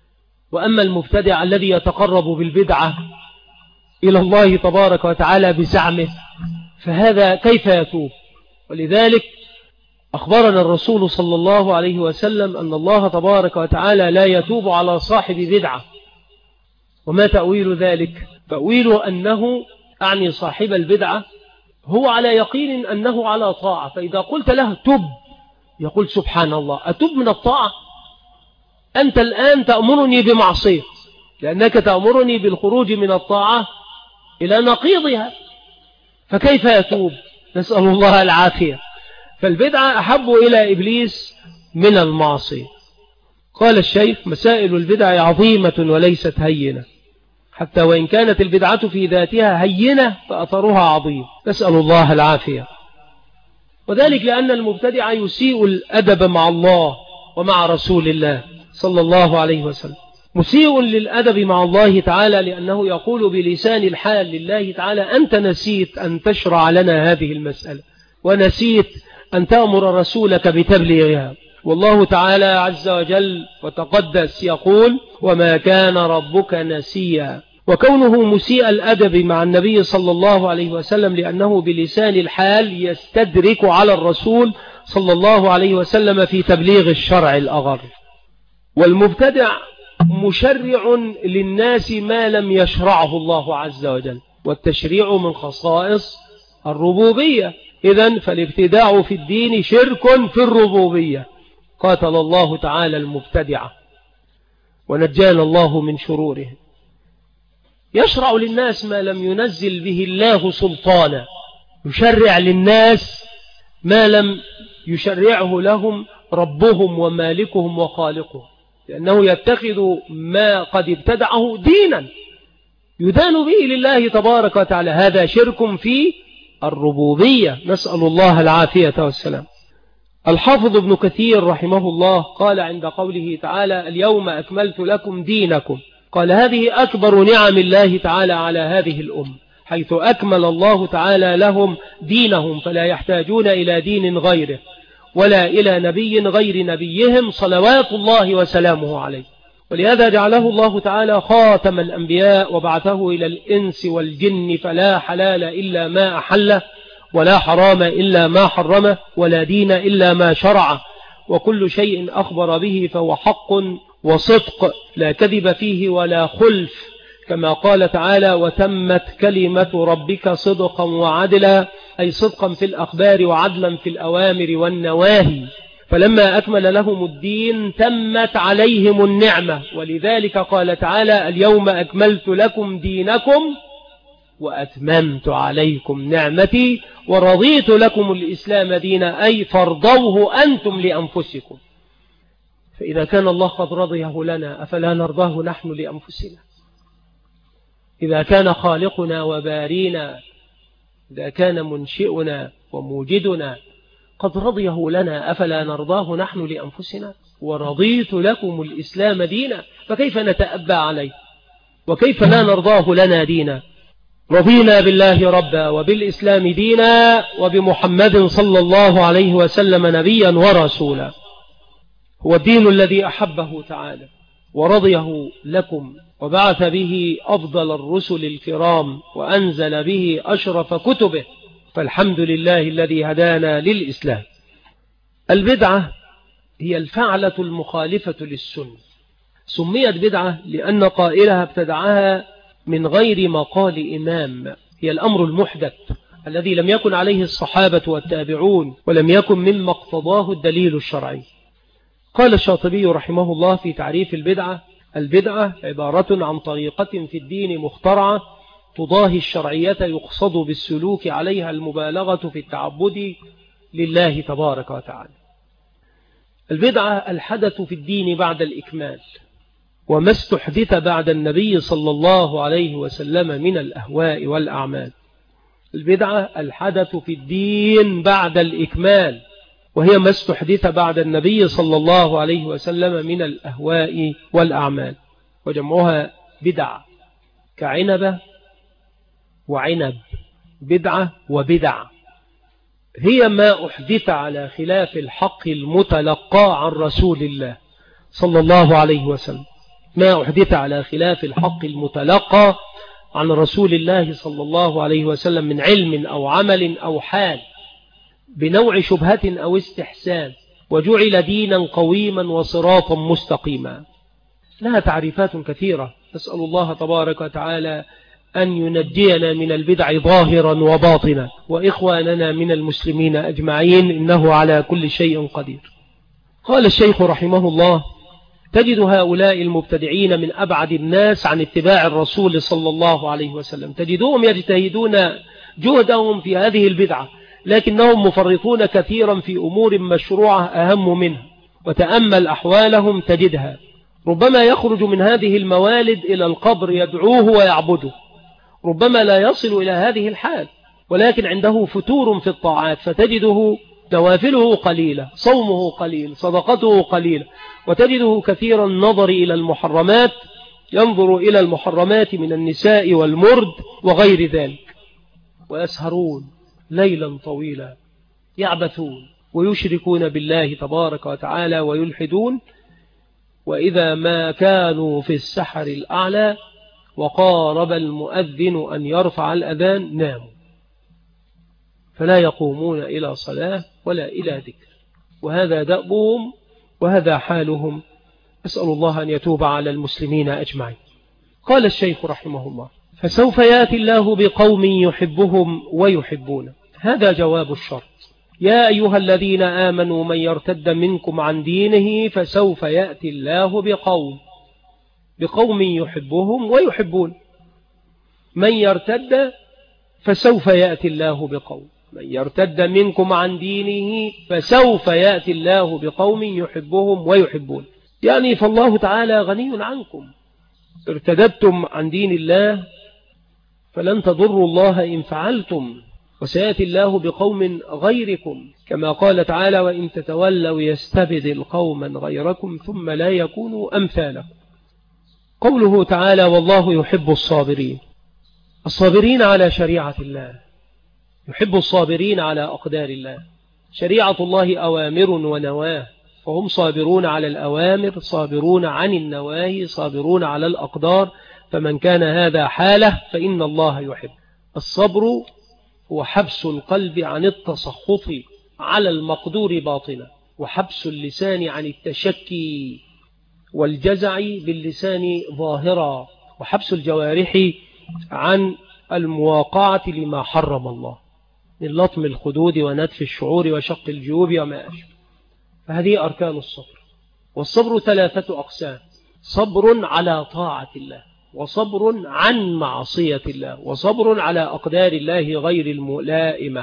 وأما المبتدع الذي يتقرب بالبدعة إلى الله تبارك وتعالى بزعمه فهذا كيف يتوب؟ ولذلك أخبرنا الرسول صلى الله عليه وسلم أن الله تبارك وتعالى لا يتوب على صاحب بدعة. وما تأويل ذلك؟ تأويل أنه أعني صاحب البدعة هو على يقين أنه على طاعة، فإذا قلت له تب يقول سبحان الله أتب من الطاعة؟ أنت الآن تأمرني بمعصية لأنك تأمرني بالخروج من الطاعة إلى نقيضها، فكيف يتوب؟ نسأل الله العافية. فالبدعة أحب إلى إبليس من المعصية. قال الشيخ مسائل البدع عظيمة وليست هينة، حتى وإن كانت البدعة في ذاتها هينة فأثرها عظيم، نسأل الله العافية. وذلك لأن المبتدع يسيء الأدب مع الله ومع رسول الله صلى الله عليه وسلم، مسيء للأدب مع الله تعالى لأنه يقول بلسان الحال لله تعالى أنت نسيت أن تشرع لنا هذه المسألة ونسيت أن تأمر رسولك بتبليغها، والله تعالى عز وجل وتقدس يقول وما كان ربك نسيا. وكونه مسيء الأدب مع النبي صلى الله عليه وسلم لأنه بلسان الحال يستدرك على الرسول صلى الله عليه وسلم في تبليغ الشرع الأغر. والمبتدع مشرع للناس ما لم يشرعه الله عز وجل، والتشريع من خصائص الربوبية، إذن فالابتداع في الدين شرك في الربوبية. قاتل الله تعالى المبتدعة ونجانا الله من شروره. يشرع للناس ما لم ينزل به الله سلطانا، يشرع للناس ما لم يشرعه لهم ربهم ومالكهم وخالقهم، لأنه يتخذ ما قد ابتدعه دينا يدان به لله تبارك وتعالى، هذا شرك في الربوبية، نسأل الله العافية والسلام. الحافظ ابن كثير رحمه الله قال عند قوله تعالى اليوم أكملت لكم دينكم، قال هذه أكبر نعم الله تعالى على هذه الأمة، حيث أكمل الله تعالى لهم دينهم فلا يحتاجون إلى دين غيره ولا إلى نبي غير نبيهم صلوات الله وسلامه عليه. ولهذا جعله الله تعالى خاتم الأنبياء وبعثه إلى الإنس والجن، فلا حلال إلا ما أحله ولا حرام إلا ما حرمه ولا دين إلا ما شرعه، وكل شيء أخبر به فهو حق وصدق لا كذب فيه ولا خلف، كما قال تعالى وتمت كلمة ربك صدقا وعدلا، أي صدقا في الأخبار وعدلا في الأوامر والنواهي. فلما أكمل لهم الدين تمت عليهم النعمة، ولذلك قال تعالى اليوم أكملت لكم دينكم وأتممت عليكم نعمتي ورضيت لكم الإسلام دينا، أي فرضوه أنتم لأنفسكم. فإذا كان الله قد رضيه لنا أفلا نرضاه نحن لأنفسنا؟ إذا كان خالقنا وبارينا، إذا كان منشئنا وموجدنا قد رضيه لنا أفلا نرضاه نحن لأنفسنا؟ ورضيت لكم الإسلام دينا، فكيف نتأبى عليه وكيف لا نرضاه لنا دينا؟ رضينا بالله ربا وبالإسلام دينا وبمحمد صلى الله عليه وسلم نبيا ورسولا. هو الدين الذي أحبه تعالى ورضيه لكم وبعث به أفضل الرسل الكرام وأنزل به أشرف كتبه، فالحمد لله الذي هدانا للإسلام. البدعة هي الفعلة المخالفة للسنة، سميت بدعة لأن قائلها ابتدعها من غير مقال إمام، هي الأمر المحدث الذي لم يكن عليه الصحابة والتابعون ولم يكن مما اقتضاه الدليل الشرعي. قال الشاطبي رحمه الله في تعريف البدعة: البدعة عبارة عن طريقة في الدين مخترعة تضاهي الشرعية يقصد بالسلوك عليها المبالغة في التعبد لله تبارك وتعالى. البدعة الحدث في الدين بعد الإكمال، وما استحدث بعد النبي صلى الله عليه وسلم من الأهواء والأعمال. البدعة الحدث في الدين بعد الإكمال، وهي ما استحدث بعد النبي صلى الله عليه وسلم من الأهواء والأعمال، وجمعها بدع كعنبة وعنب، بدعة وبدع، هي ما أحدث على خلاف الحق المتلقى عن رسول الله صلى الله عليه وسلم. ما أحدث على خلاف الحق المتلقى عن رسول الله صلى الله عليه وسلم من علم أو عمل أو حال بنوع شبهة أو استحسان وجعل دينا قويما وصراطا مستقيما. لها تعريفات كثيرة، نسأل الله تبارك وتعالى أن ينجينا من البدع ظاهرا وباطنا، وإخواننا من المسلمين أجمعين، إنه على كل شيء قدير. قال الشيخ رحمه الله: تجد هؤلاء المبتدعين من أبعد الناس عن اتباع الرسول صلى الله عليه وسلم، تجدهم يجتهدون جهدهم في هذه البدعة، لكنهم مفرطون كثيرا في أمور مشروعة أهم منها، وتأمل أحوالهم تجدها ربما يخرج من هذه الموالد إلى القبر يدعوه ويعبده، ربما لا يصل إلى هذه الحال، ولكن عنده فتور في الطاعات، فتجده نوافله قليلة، صومه قليل، صدقته قليلة، وتجده كثيرا النظر إلى المحرمات، ينظر إلى المحرمات من النساء والمرد وغير ذلك، ويسهرون ليلا طويلا يعبثون ويشركون بالله تبارك وتعالى ويلحدون، وإذا ما كانوا في السحر الأعلى وقارب المؤذن أن يرفع الأذان ناموا، فلا يقومون إلى صلاة ولا إلى ذكر، وهذا دأبهم وهذا حالهم. أسأل الله أن يتوب على المسلمين أجمعين. قال الشيخ رحمه الله: فسوف يأتي الله بقوم يحبهم ويحبونه. هذا جواب الشرط: يا أيها الذين آمنوا من يرتد منكم عن دينه فسوف يأتي الله بقوم يحبهم ويحبون. من يرتد فسوف يأتي الله بقوم، من يرتد منكم عن دينه فسوف يأتي الله بقوم يحبهم ويحبون، يعني فالله تعالى غني عنكم، ارتددتم عن دين الله فلن تضروا الله إن فعلتم، وسيأتي الله بقوم غيركم، كما قال تعالى: وإن تتولوا يستبدل قوما غيركم ثم لا يكونوا أمثالكم. قوله تعالى: والله يحب الصابرين، الصابرين على شريعة الله، يحب الصابرين على أقدار الله. شريعة الله أوامر ونواه، فهم صابرون على الأوامر، صابرون عن النواهي، صابرون على الأقدار، فمن كان هذا حاله فإن الله يحب. الصبر هو حبس القلب عن التسخط على المقدور باطنا، وحبس اللسان عن التشكي والجزع باللسان ظاهرا، وحبس الجوارح عن المواقعة لما حرم الله من لطم الخدود ونتف الشعور وشق الجيوب وما أشبه. فهذه أركان الصبر. والصبر 3 أقسام: صبر على طاعة الله، وصبر عن معصية الله، وصبر على أقدار الله غير الملائمة.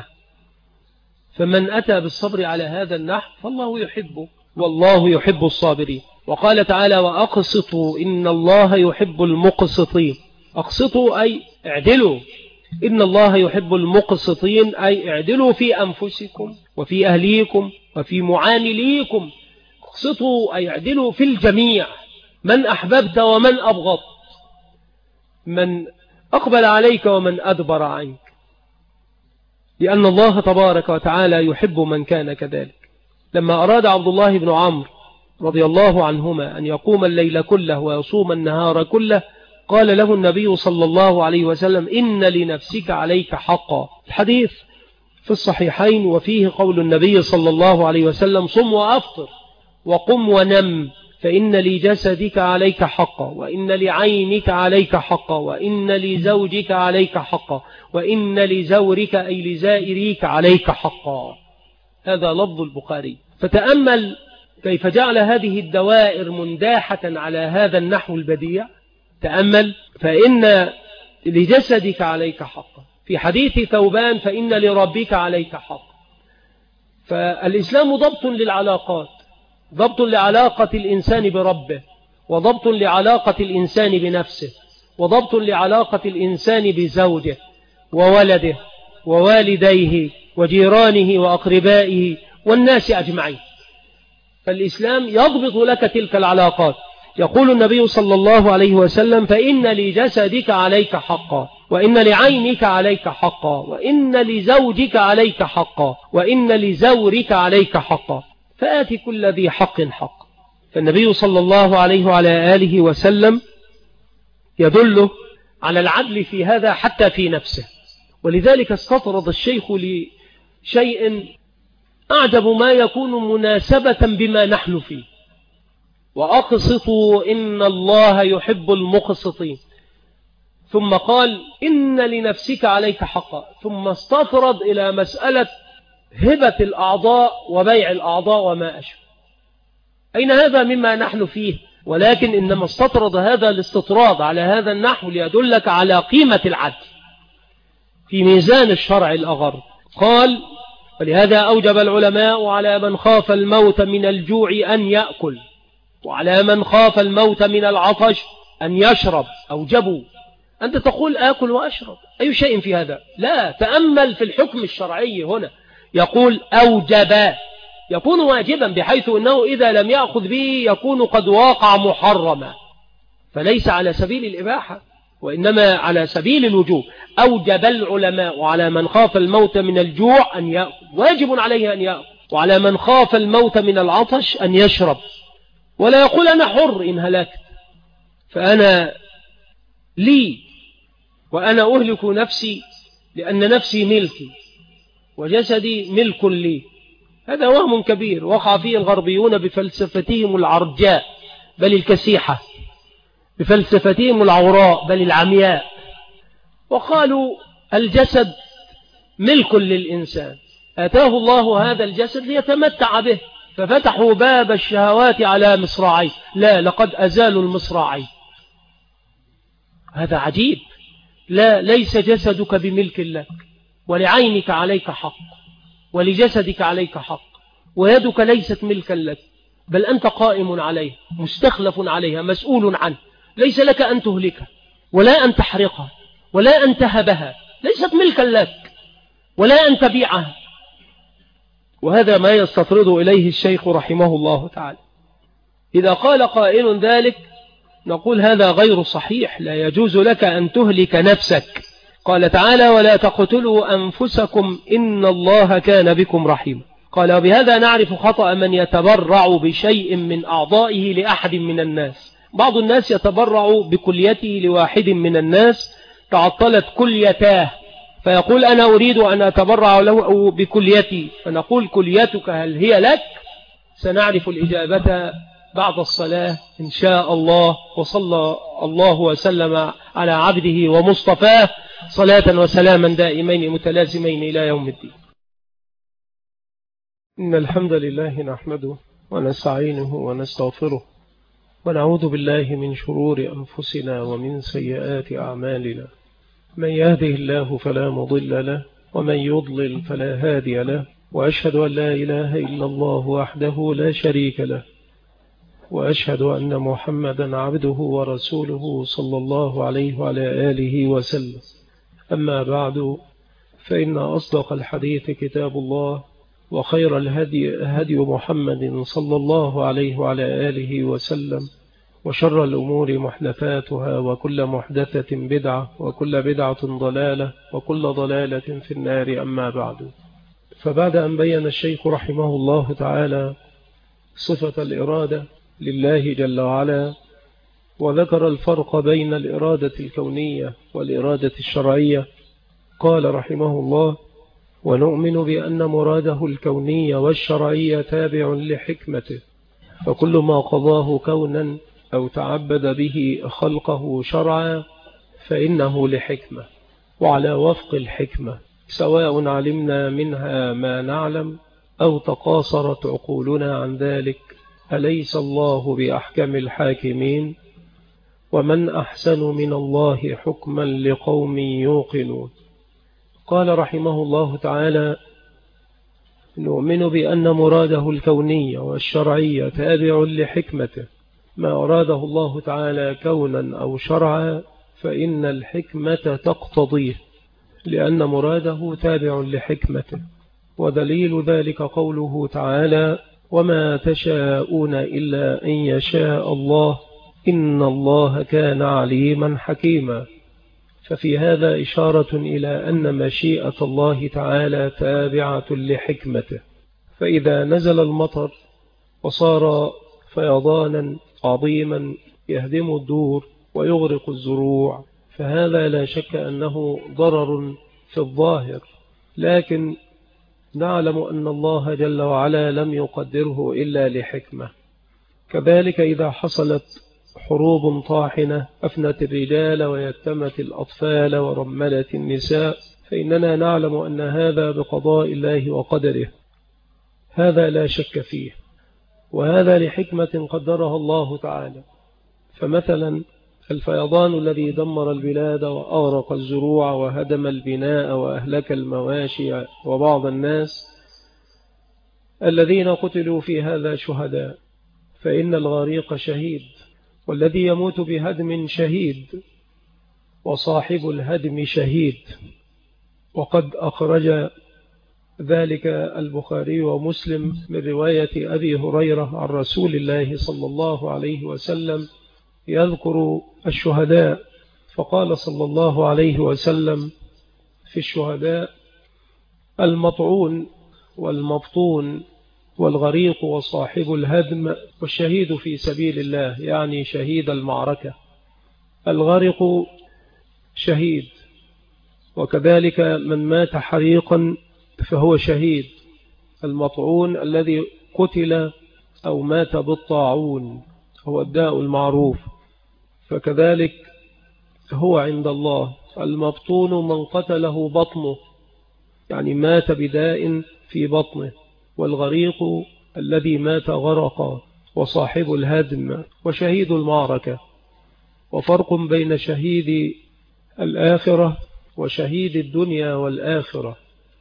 فمن أتى بالصبر على هذا النحو فالله يحبه، والله يحب الصابرين. وقال تعالى: وأقسطوا إن الله يحب المقسطين. أقسطوا أي اعدلوا، إن الله يحب المقسطين أي اعدلوا في أنفسكم وفي أهليكم وفي معامليكم. اقسطوا أي اعدلوا في الجميع، من أحببت ومن أبغضت، من أقبل عليك ومن أدبر عنك، لأن الله تبارك وتعالى يحب من كان كذلك. لما أراد عبد الله بن عمرو رضي الله عنهما أن يقوم الليل كله ويصوم النهار كله، قال له النبي صلى الله عليه وسلم: إن لنفسك عليك حقا. الحديث في الصحيحين، وفيه قول النبي صلى الله عليه وسلم: صم وأفطر وقم ونم، فإن لجسدك عليك حقا، وإن لعينك عليك حقا، وإن لزوجك عليك حقا، وإن لزورك أي لزائريك عليك حقا. هذا لفظ البخاري. فتأمل كيف جعل هذه الدوائر منداحة على هذا النحو البديع. تأمل: فإن لجسدك عليك حقا، في حديث ثوبان: فإن لربك عليك حقا. فالإسلام ضبط للعلاقات، ضبط لعلاقة الإنسان بربه، وضبط لعلاقة الإنسان بنفسه، وضبط لعلاقة الإنسان بزوجه وولده ووالديه وجيرانه وأقربائه والناس أجمعين. فالإسلام يضبط لك تلك العلاقات. يقول النبي صلى الله عليه وسلم: فإن لجسدك عليك حقا، وإن لعينك عليك حقا، وإن لزوجك عليك حقا، وإن لزورك عليك حقا، فآت كل ذي حق حق. فالنبي صلى الله عليه وعلى آله وسلم يدله على العدل في هذا حتى في نفسه. ولذلك استطرد الشيخ لشيء أعجب ما يكون مناسبة بما نحن فيه: وأقسطوا إن الله يحب المقسطين. ثم قال: إن لنفسك عليك حقا. ثم استطرد إلى مسألة هبة الأعضاء وبيع الأعضاء وما أشبه. أين هذا مما نحن فيه؟ ولكن إنما استطرد هذا الاستطراد على هذا النحو ليدلك على قيمة العدل في ميزان الشرع الأغر. قال: ولهذا أوجب العلماء على من خاف الموت من الجوع أن يأكل، وعلى من خاف الموت من العطش أن يشرب. أوجبوا. أنت تقول آكل وأشرب، أي شيء في هذا؟ لا، تأمل في الحكم الشرعي هنا. يقول أوجب، يكون واجبا بحيث أنه إذا لم يأخذ به يكون قد واقع محرما، فليس على سبيل الإباحة وإنما على سبيل الوجوب. أوجب العلماء على من خاف الموت من الجوع أن يأكل، واجب عليه أن يأكل، وعلى من خاف الموت من العطش أن يشرب. ولا يقول أنا حر إن هلكت، فأنا لي وأنا أهلك نفسي لأن نفسي ملكي وجسدي ملك لي. هذا وهم كبير وقع فيه الغربيون بفلسفتهم العرجاء بل الكسيحة، بفلسفتهم العوراء بل العمياء. وقالوا الجسد ملك للإنسان، آتاه الله هذا الجسد ليتمتع به، ففتحوا باب الشهوات على مصراعيه. لا، لقد أزالوا المصراعي. هذا عجيب. لا، ليس جسدك بملك لك، ولعينك عليك حق، ولجسدك عليك حق، ويدك ليست ملكا لك، بل أنت قائم عليها، مستخلف عليها، مسؤول عنه. ليس لك أن تهلكها ولا أن تحرقها ولا أن تهبها، ليست ملكا لك، ولا أن تبيعها. وهذا ما يستطرد إليه الشيخ رحمه الله تعالى. إذا قال قائل ذلك نقول هذا غير صحيح، لا يجوز لك أن تهلك نفسك. قال تعالى: ولا تقتلوا أنفسكم إن الله كان بكم رحيما. قال: وبهذا نعرف خطأ من يتبرع بشيء من أعضائه لأحد من الناس. بعض الناس يتبرع بكليته لواحد من الناس، تعطلت كليتاه فيقول أنا أريد أن أتبرع له بكليتي، فنقول كليتك هل هي لك؟ سنعرف الإجابة بعد الصلاة إن شاء الله. وصلى الله وسلم على عبده ومصطفاه صلاة وسلاما دائمين متلازمين إلى يوم الدين. إن الحمد لله نحمده ونستعينه ونستغفره ونعوذ بالله من شرور أنفسنا ومن سيئات أعمالنا. من يهده الله فلا مضل له ومن يضلل فلا هادي له، وأشهد أن لا إله إلا الله وحده لا شريك له، وأشهد أن محمدا عبده ورسوله صلى الله عليه وعلى آله وسلم. أما بعد، فإن أصدق الحديث كتاب الله، وخير الهدي هدي محمد صلى الله عليه وعلى آله وسلم، وشر الأمور محدثاتها، وكل محدثة بدعة، وكل بدعة ضلالة، وكل ضلالة في النار. أما بعد، فبعد أن بين الشيخ رحمه الله تعالى صفة الإرادة لله جل وعلا، وذكر الفرق بين الإرادة الكونية والإرادة الشرعية، قال رحمه الله: ونؤمن بأن مراده الكوني والشرعي تابع لحكمته، فكل ما قضاه كونا أو تعبد به خلقه شرعا فإنه لحكمة وعلى وفق الحكمة، سواء علمنا منها ما نعلم أو تقاصرت عقولنا عن ذلك. أليس الله بأحكم الحاكمين؟ ومن أحسن من الله حكما لقوم يوقنون. قال رحمه الله تعالى: نؤمن بأن مراده الكوني والشرعي تابع لحكمته، ما أراده الله تعالى كونا أو شرعا فإن الحكمة تقتضيه، لأن مراده تابع لحكمته. ودليل ذلك قوله تعالى: وما تشاءون إلا أن يشاء الله إن الله كان عليما حكيما. ففي هذا إشارة إلى أن مشيئة الله تعالى تابعة لحكمته، فإذا نزل المطر وصار فيضانا عظيما يهدم الدور ويغرق الزروع، فهذا لا شك أنه ضرر في الظاهر، لكن نعلم أن الله جل وعلا لم يقدره إلا لحكمة. كذلك إذا حصلت حروب طاحنة أفنت الرجال ويتمت الأطفال ورملت النساء، فإننا نعلم أن هذا بقضاء الله وقدره، هذا لا شك فيه، وهذا لحكمة قدرها الله تعالى. فمثلا الفيضان الذي دمر البلاد وأغرق الزروع وهدم البناء وأهلك المواشي وبعض الناس الذين قتلوا في هذا شهداء، فإن الغريق شهيد، والذي يموت بهدم شهيد، وصاحب الهدم شهيد. وقد أخرج ذلك البخاري ومسلم من رواية أبي هريرة عن رسول الله صلى الله عليه وسلم يذكر الشهداء، فقال صلى الله عليه وسلم في الشهداء: المطعون والمبطون والغريق وصاحب الهدم والشهيد في سبيل الله، يعني شهيد المعركة. الغرق شهيد، وكذلك من مات حريقا فهو شهيد. المطعون الذي قتل أو مات بالطاعون هو الداء المعروف، فكذلك هو عند الله. المبطون من قتله بطنه، يعني مات بداء في بطنه. والغريق الذي مات غرقا، وصاحب الهدم وشهيد المعركة. وفرق بين شهيد الآخرة وشهيد الدنيا والآخرة،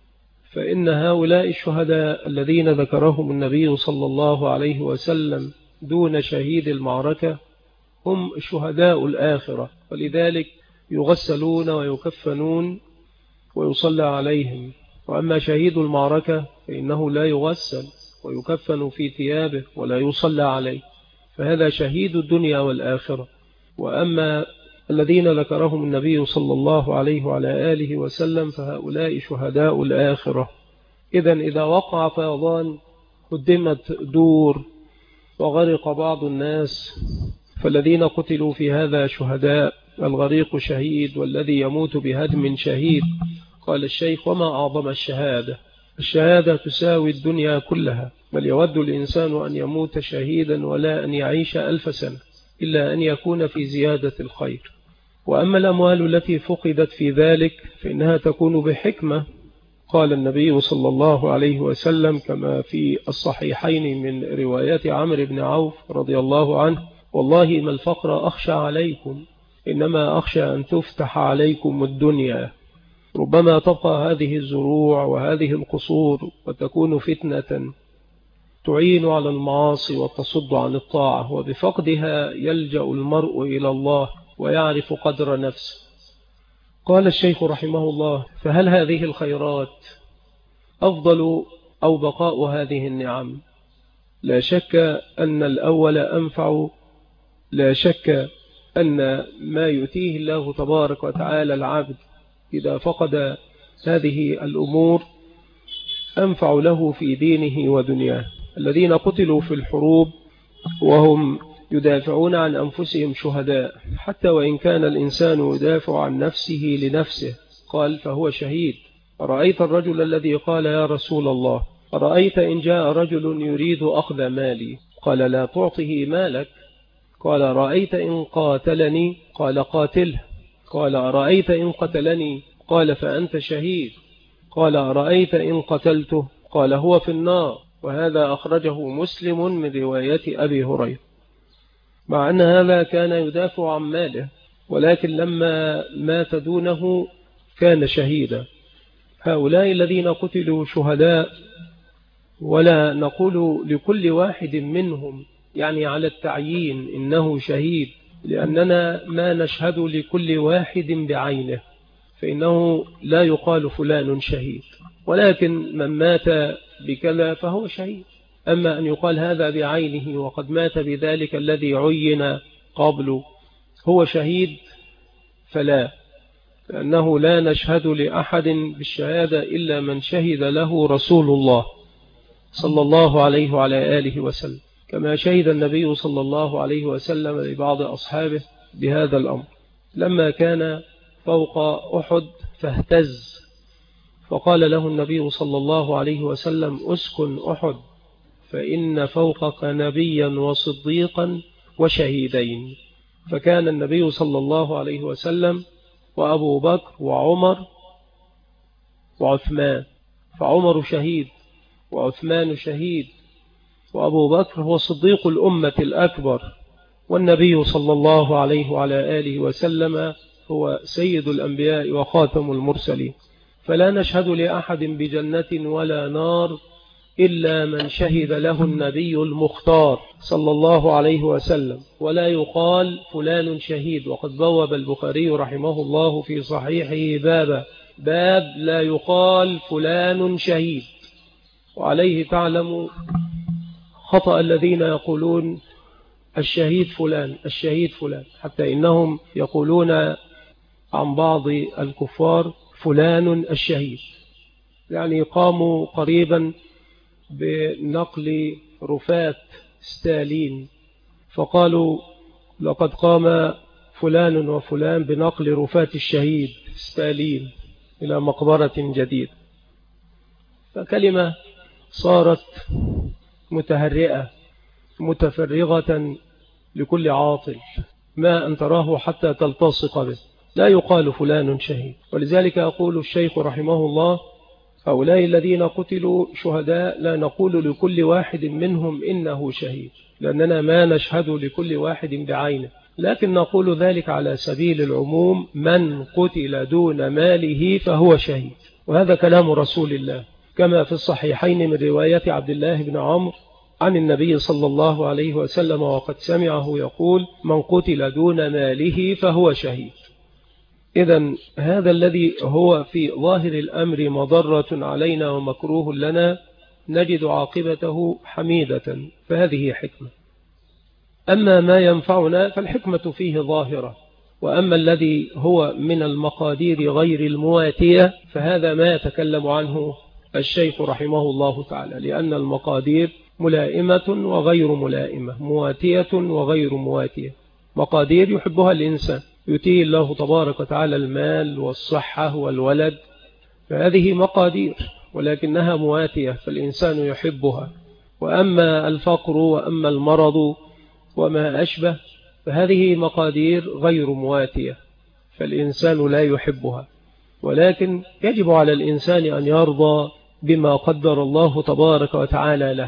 فإن هؤلاء الشهداء الذين ذكرهم النبي صلى الله عليه وسلم دون شهيد المعركة هم شهداء الآخرة، ولذلك يغسلون ويكفنون ويصلى عليهم. وأما شهيد المعركة فإنه لا يغسل ويكفن في ثيابه ولا يصلى عليه، فهذا شهيد الدنيا والآخرة. وأما الذين ذكرهم النبي صلى الله عليه وعلى آله وسلم فهؤلاء شهداء الآخرة. إذن إذا وقع فيضان قدمت دور وغرق بعض الناس، فالذين قتلوا في هذا شهداء. الغريق شهيد، والذي يموت بهدم شهيد. قال الشيخ: وما أعظم الشهادة؟ الشهادة تساوي الدنيا كلها، بل يود الإنسان أن يموت شهيدا ولا أن يعيش 1000 سنة إلا أن يكون في زيادة الخير. وأما الأموال التي فقدت في ذلك فإنها تكون بحكمة. قال النبي صلى الله عليه وسلم كما في الصحيحين من روايات عمرو بن عوف رضي الله عنه: والله ما الفقر أخشى عليكم، إنما أخشى أن تفتح عليكم الدنيا. ربما تبقى هذه الزروع وهذه القصور وتكون فتنة تعين على المعاصي وتصد عن الطاعة، وبفقدها يلجأ المرء إلى الله ويعرف قدر نفسه. قال الشيخ رحمه الله: فهل هذه الخيرات أفضل أو بقاء هذه النعم؟ لا شك أن الأول أنفع، لا شك أن ما يؤتيه الله تبارك وتعالى العبد إذا فقد هذه الأمور أنفع له في دينه ودنياه. الذين قتلوا في الحروب وهم يدافعون عن أنفسهم شهداء، حتى وإن كان الإنسان يدافع عن نفسه لنفسه، قال فهو شهيد. رأيت الرجل الذي قال: يا رسول الله، رأيت إن جاء رجل يريد أخذ مالي؟ قال: لا تعطه مالك. قال: رأيت إن قاتلني؟ قال: قاتله. قال: رأيت إن قتلني؟ قال: فأنت شهيد. قال: رأيت إن قتلته؟ قال: هو في النار. وهذا أخرجه مسلم من رواية أبي هريرة. مع أن هذا كان يدافع عن ماله، ولكن لما مات دونه كان شهيدا. هؤلاء الذين قتلوا شهداء، ولا نقول لكل واحد منهم يعني على التعيين إنه شهيد، لأننا ما نشهد لكل واحد بعينه، فإنه لا يقال فلان شهيد، ولكن من مات بكذا فهو شهيد. أما أن يقال هذا بعينه وقد مات بذلك الذي عين قبله هو شهيد فلا، لأنه لا نشهد لأحد بالشهادة إلا من شهد له رسول الله صلى الله عليه وعلى آله وسلم. كما شهد النبي صلى الله عليه وسلم لبعض أصحابه بهذا الأمر لما كان فوق أحد فاهتز، فقال له النبي صلى الله عليه وسلم: أسكن أحد فإن فوقك نبيا وصديقا وشهيدين. فكان النبي صلى الله عليه وسلم وأبو بكر وعمر وعثمان، فعمر شهيد وعثمان شهيد وأبو بكر هو صديق الأمة الأكبر، والنبي صلى الله عليه وعلى آله وسلم هو سيد الأنبياء وخاتم المرسلين. فلا نشهد لأحد بجنة ولا نار إلا من شهد له النبي المختار صلى الله عليه وسلم، ولا يقال فلان شهيد. وقد بوب البخاري رحمه الله في صحيحه باب لا يقال فلان شهيد. وعليه تعلم خطأ الذين يقولون الشهيد فلان الشهيد فلان، حتى إنهم يقولون عن بعض الكفار فلان الشهيد، يعني قاموا قريبا بنقل رفات ستالين، فقالوا لقد قام فلان وفلان بنقل رفات الشهيد ستالين إلى مقبرة جديدة. فكلمة صارت متهرئة متفرغة لكل عاطل، ما أن تراه حتى تلتصق به. لا يقال فلان شهيد. ولذلك يقول الشيخ رحمه الله: هؤلاء الذين قتلوا شهداء لا نقول لكل واحد منهم إنه شهيد، لأننا ما نشهد لكل واحد بعينه، لكن نقول ذلك على سبيل العموم: من قتل دون ماله فهو شهيد. وهذا كلام رسول الله كما في الصحيحين من رواية عبد الله بن عمرو عن النبي صلى الله عليه وسلم، وقد سمعه يقول: من قتل دون ماله فهو شهيد. إذن هذا الذي هو في ظاهر الأمر مضرة علينا ومكروه لنا نجد عاقبته حميدة، فهذه حكمة. أما ما ينفعنا فالحكمة فيه ظاهرة، وأما الذي هو من المقادير غير المواتية فهذا ما يتكلم عنه الشيخ رحمه الله تعالى، لأن المقادير ملائمة وغير ملائمة، مواتية وغير مواتية. مقادير يحبها الإنسان، يؤتيه الله تبارك وتعالى المال والصحة والولد، فهذه مقادير، ولكنها مواتية فالإنسان يحبها. وأما الفقر وأما المرض وما أشبه فهذه مقادير غير مواتية فالإنسان لا يحبها. ولكن يجب على الإنسان أن يرضى بما قدر الله تبارك وتعالى له،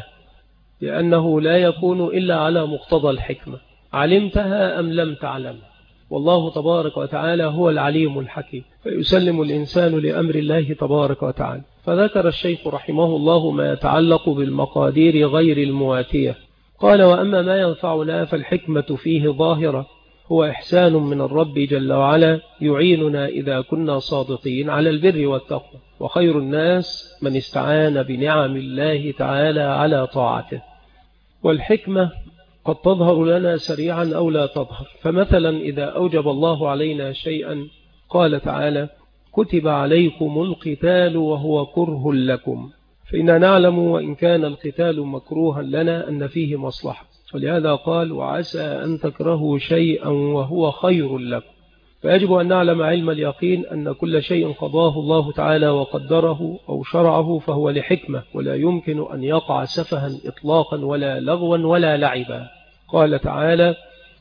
لأنه لا يكون إلا على مقتضى الحكمة، علمتها أم لم تعلمها. والله تبارك وتعالى هو العليم الحكيم، فيسلم الإنسان لأمر الله تبارك وتعالى. فذكر الشيخ رحمه الله ما يتعلق بالمقادير غير المواتية. قال: وأما ما ينفعنا فالحكمة فيه ظاهرة، هو إحسان من الرب جل وعلا يعيننا إذا كنا صادقين على البر والتقوى، وخير الناس من استعان بنعم الله تعالى على طاعته. والحكمة قد تظهر لنا سريعا أو لا تظهر. فمثلا إذا أوجب الله علينا شيئا قال تعالى: كتب عليكم القتال وهو كره لكم، فإننا نعلم وإن كان القتال مكروها لنا أن فيه مصلحة، ولهذا قال: وعسى أن تكرهوا شيئا وهو خير لكم. فيجب أن نعلم علم اليقين أن كل شيء قضاه الله تعالى وقدره أو شرعه فهو لحكمة، ولا يمكن أن يقع سفها إطلاقا ولا لغوا ولا لعبا. قال تعالى: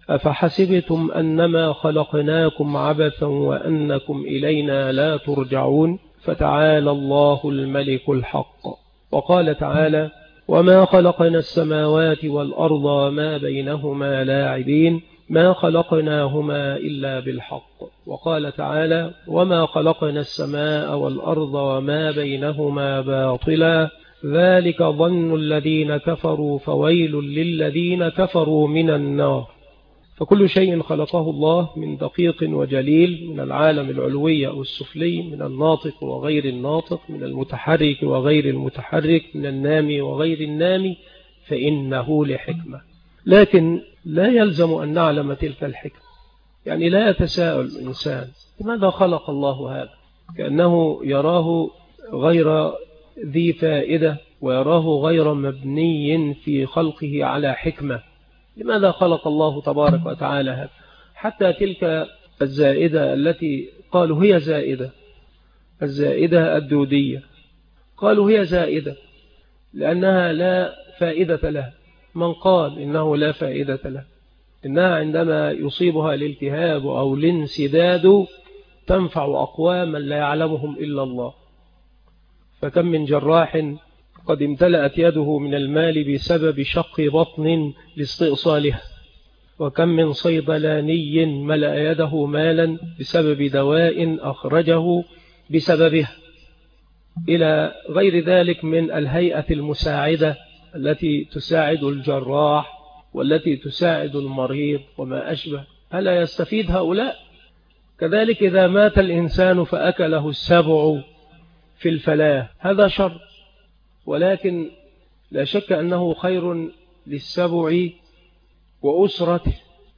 أفحسبتم أنما خلقناكم عبثا وأنكم إلينا لا ترجعون، فتعالى الله الملك الحق. وقال تعالى: وما خلقنا السماوات والأرض وما بينهما لاعبين، ما خلقناهما إلا بالحق. وقال تعالى: وما خلقنا السماء والأرض وما بينهما باطلا، ذلك ظن الذين كفروا فويل للذين كفروا من النار. فكل شيء خلقه الله من دقيق وجليل، من العالم العلوي أو السفلي، من الناطق وغير الناطق، من المتحرك وغير المتحرك، من النامي وغير النامي، فإنه لحكمة. لكن لا يلزم أن نعلم تلك الحكمة، يعني لا يتساءل الإنسان: لماذا خلق الله هذا؟ كأنه يراه غير ذي فائدة ويراه غير مبني في خلقه على حكمة. لماذا خلق الله تبارك وتعالى هذا؟ حتى تلك الزائدة التي قالوا هي زائدة، الزائدة الدودية، قالوا هي زائدة لأنها لا فائدة لها. من قال إنه لا فائدة له؟ إنها عندما يصيبها الالتهاب أو الانسداد تنفع أقواما لا يعلمهم إلا الله. فكم من جراح قد امتلأت يده من المال بسبب شق بطن لاستئصالها، وكم من صيدلاني ملأ يده مالا بسبب دواء أخرجه بسببها، إلى غير ذلك من الهيئة المساعدة التي تساعد الجراح والتي تساعد المريض وما أشبه. ألا يستفيد هؤلاء؟ كذلك إذا مات الإنسان فأكله السبع في الفلاة، هذا شر، ولكن لا شك أنه خير للسبع وأسرته،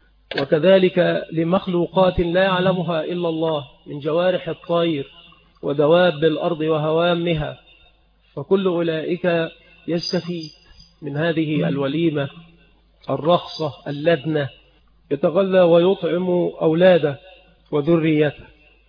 وكذلك لمخلوقات لا يعلمها إلا الله من جوارح الطير ودواب الأرض وهوامها، فكل أولئك يستفيد من هذه الوليمة الرخصة اللدنة، يتغذى ويطعم أولاده وذريته.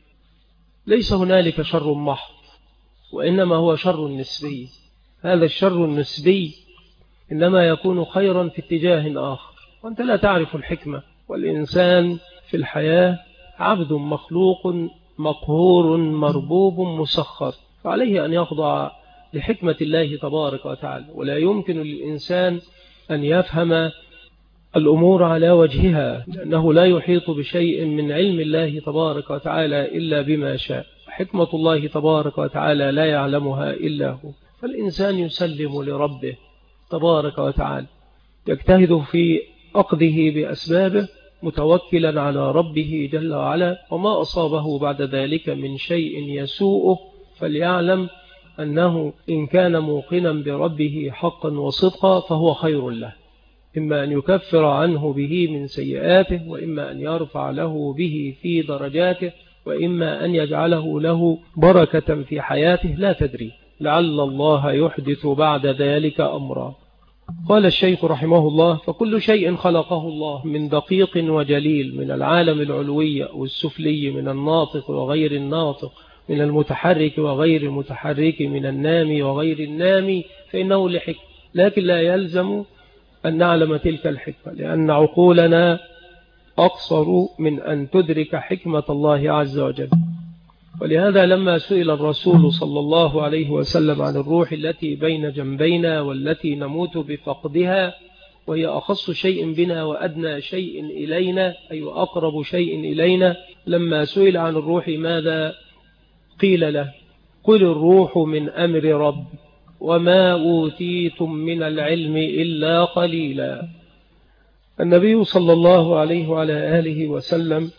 ليس هنالك شر محض، وإنما هو شر نسبي. هذا الشر النسبي إنما يكون خيرا في اتجاه آخر، وأنت لا تعرف الحكمة. والإنسان في الحياة عبد مخلوق مقهور مربوب مسخر، فعليه أن يخضع لحكمة الله تبارك وتعالى، ولا يمكن للإنسان أن يفهم الأمور على وجهها، لأنه لا يحيط بشيء من علم الله تبارك وتعالى إلا بما شاء. حكمة الله تبارك وتعالى لا يعلمها إلا هو، فالإنسان يسلم لربه تبارك وتعالى، يجتهد في أخذه بأسبابه متوكلا على ربه جل وعلا، وما أصابه بعد ذلك من شيء يسوءه فليعلم أنه إن كان موقنا بربه حقا وصدقا فهو خير له، إما أن يكفر عنه به من سيئاته، وإما أن يرفع له به في درجاته، وإما أن يجعله له بركة في حياته، لا تدري، لعل الله يحدث بعد ذلك أمرا. قال الشيخ رحمه الله: فكل شيء خلقه الله من دقيق وجليل، من العالم العلوي والسفلي، من الناطق وغير الناطق، من المتحرك وغير المتحرك، من النامي وغير النامي، فإنه لحكمة، لكن لا يلزم أن نعلم تلك الحكمة، لأن عقولنا أقصر من أن تدرك حكمة الله عز وجل. ولهذا لما سئل الرسول صلى الله عليه وسلم عن الروح التي بين جنبينا والتي نموت بفقدها، وهي أخص شيء بنا وأدنى شيء إلينا، أي أقرب شيء إلينا، لما سئل عن الروح ماذا قيل له؟ قل الروح من أمر رب وما أوتيتم من العلم إلا قليلا. النبي صلى الله عليه وعلى آله وسلم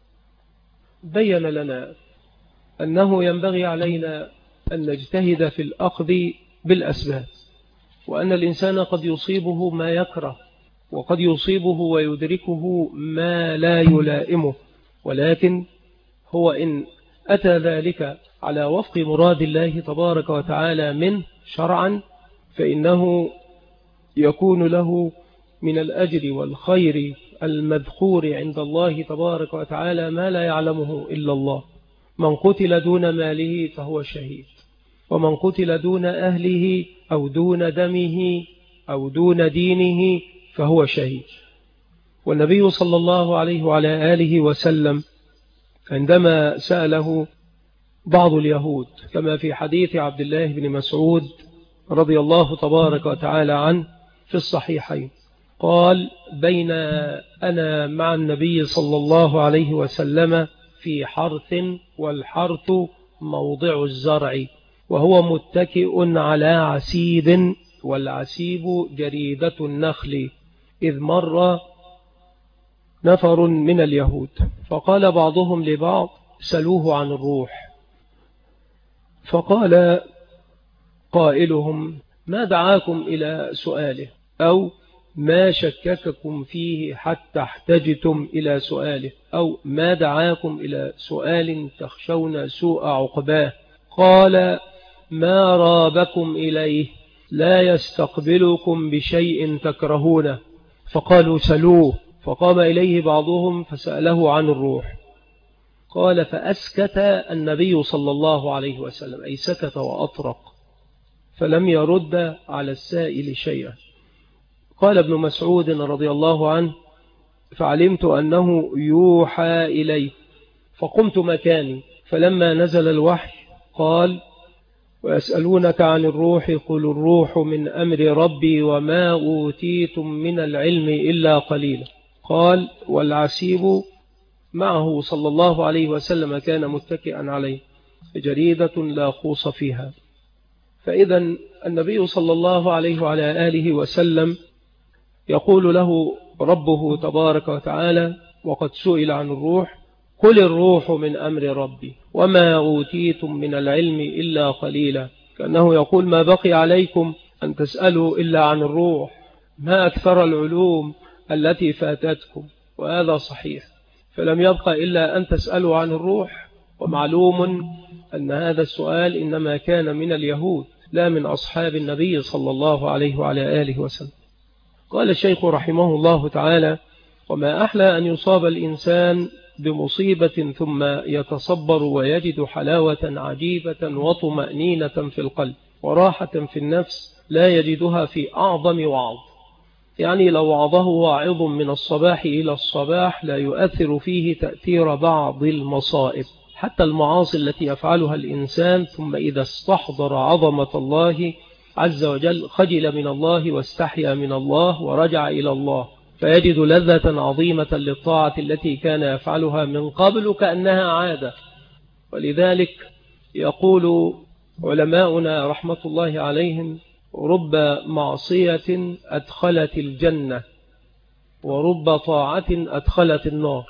بين لنا أنه ينبغي علينا أن نجتهد في الأخذ بالأسباب، وأن الإنسان قد يصيبه ما يكره، وقد يصيبه ويدركه ما لا يلائمه، ولكن هو إن أتى ذلك على وفق مراد الله تبارك وتعالى منه شرعا، فإنه يكون له من الأجر والخير المذكور عند الله تبارك وتعالى ما لا يعلمه إلا الله. من قتل دون ماله فهو شهيد، ومن قتل دون أهله أو دون دمه أو دون دينه فهو شهيد. والنبي صلى الله عليه وعلى آله وسلم عندما سأله بعض اليهود كما في حديث عبد الله بن مسعود رضي الله تبارك وتعالى عنه في الصحيحين، قال: بين أنا مع النبي صلى الله عليه وسلم في حرث، والحرث موضع الزرع، وهو متكئ على عسيب، والعسيب جريدة النخل، إذ مر نفر من اليهود، فقال بعضهم لبعض: سلوه عن الروح. فقال قائلهم: ما دعاكم إلى سؤاله، أو ما شكككم فيه حتى احتجتم إلى سؤاله، أو ما دعاكم إلى سؤال تخشون سوء عقباه؟ قال: ما رابكم إليه لا يستقبلكم بشيء تكرهونه. فقالوا سلوه. فقام إليه بعضهم فسأله عن الروح. قال فأسكت النبي صلى الله عليه وسلم، أي سكت وأطرق، فلم يرد على السائل شيئا. قال ابن مسعود رضي الله عنه فعلمت أنه يوحى إلي فقمت مكاني، فلما نزل الوحي قال ويسألونك عن الروح قل الروح من أمر ربي وما أوتيتم من العلم إلا قليلا. قال والعسيب معه صلى الله عليه وسلم كان متكئا عليه جريدة لا خوص فيها. فإذا النبي صلى الله عليه وعلى آله وسلم يقول له ربه تبارك وتعالى وقد سئل عن الروح قل الروح من أمر ربي وما أوتيتم من العلم إلا قليلا، كأنه يقول ما بقي عليكم أن تسألوا إلا عن الروح، ما أكثر العلوم التي فاتتكم. وهذا صحيح، فلم يبقى إلا أن تسألوا عن الروح. ومعلوم أن هذا السؤال إنما كان من اليهود لا من أصحاب النبي صلى الله عليه وعلى آله وسلم. قال الشيخ رحمه الله تعالى وما أحلى أن يصاب الإنسان بمصيبة ثم يتصبر ويجد حلاوة عجيبة وطمأنينة في القلب وراحة في النفس لا يجدها في أعظم وعظ. يعني لو وعظه واعظ من الصباح إلى الصباح لا يؤثر فيه تأثير بعض المصائب، حتى المعاصي التي يفعلها الإنسان ثم إذا استحضر عظمة الله عز وجل خجل من الله واستحيا من الله ورجع إلى الله، فيجد لذة عظيمة للطاعة التي كان يفعلها من قبل كأنها عادة. ولذلك يقول علماؤنا رحمة الله عليهم رب معصية أدخلت الجنة ورب طاعة أدخلت النار.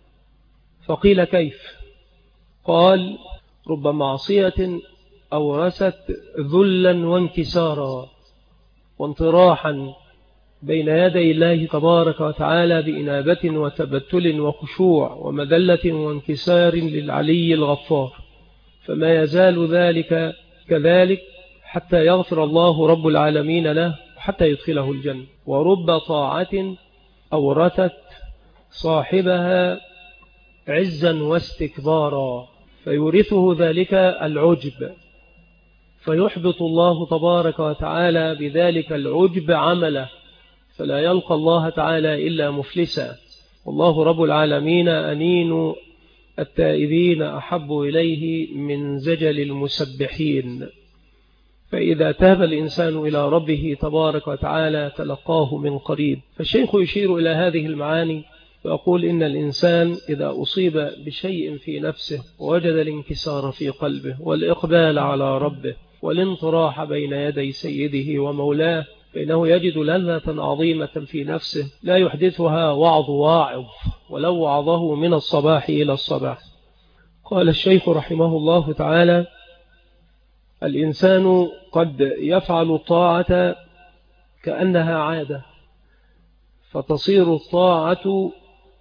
فقيل كيف؟ قال رب معصية أورثت ذلا وانكسارا وانطراحا بين يدي الله تبارك وتعالى بإنابة وتبتل وخشوع ومذلة وانكسار للعلي الغفار، فما يزال ذلك كذلك حتى يغفر الله رب العالمين له حتى يدخله الجنة. ورب طاعة أورثت صاحبها عزا واستكبارا فيورثه ذلك العجب، فيحبط الله تبارك وتعالى بذلك العجب عمله فلا يلقى الله تعالى إلا مفلسا. والله رب العالمين أنين التائبين أحب إليه من زجل المسبحين. فإذا تاب الإنسان إلى ربه تبارك وتعالى تلقاه من قريب. فالشيخ يشير إلى هذه المعاني ويقول إن الإنسان إذا أصيب بشيء في نفسه ووجد الانكسار في قلبه والإقبال على ربه والانطراح بين يدي سيده ومولاه فإنه يجد لذة عظيمة في نفسه لا يحدثها وعظ واعظ ولو وعظه من الصباح إلى الصباح. قال الشيخ رحمه الله تعالى الإنسان قد يفعل الطاعة كأنها عادة فتصير الطاعة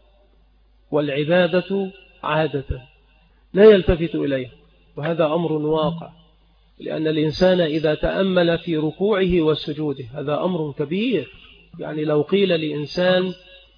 والعبادة عادة لا يلتفت إليها، وهذا أمر واقع، لأن الإنسان إذا تأمل في ركوعه وسجوده هذا أمر كبير. يعني لو قيل لإنسان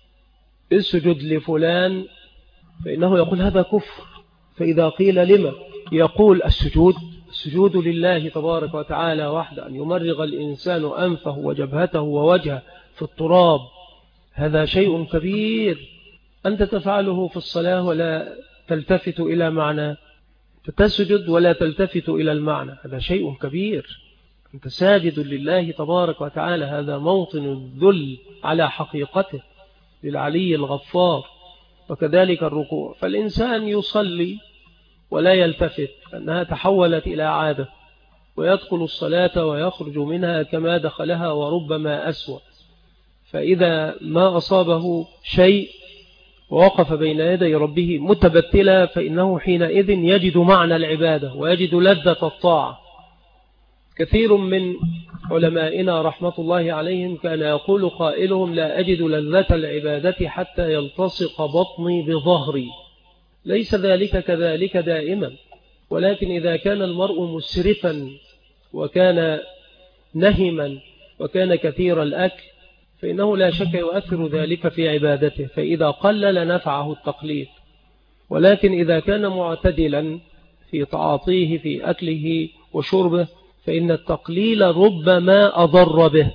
اسجد لفلان فإنه يقول هذا كفر، فإذا قيل لما يقول السجود لله تبارك وتعالى وحده، أن يمرغ الإنسان أنفه وجبهته ووجهه في التراب هذا شيء كبير. أنت تفعله في الصلاة ولا تلتفت إلى معنى، تسجد ولا تلتفت إلى المعنى، هذا شيء كبير. أنت ساجد لله تبارك وتعالى، هذا موطن الذل على حقيقته للعلي الغفار. وكذلك الركوع، فالإنسان يصلي ولا يلتفت أنها تحولت إلى عادة، ويدخل الصلاة ويخرج منها كما دخلها وربما أسوأ. فإذا ما أصابه شيء ووقف بين يدي ربه متبتلا فإنه حينئذ يجد معنى العبادة ويجد لذة الطاعة. كثير من علمائنا رحمة الله عليهم كان يقول قائلهم لا أجد لذة العبادة حتى يلتصق بطني بظهري. ليس ذلك كذلك دائما، ولكن إذا كان المرء مسرفا وكان نهما وكان كثير الأكل فإنه لا شك يؤثر ذلك في عبادته، فإذا قلل نفعه التقليل. ولكن إذا كان معتدلا في تعاطيه في أكله وشربه فإن التقليل ربما أضر به.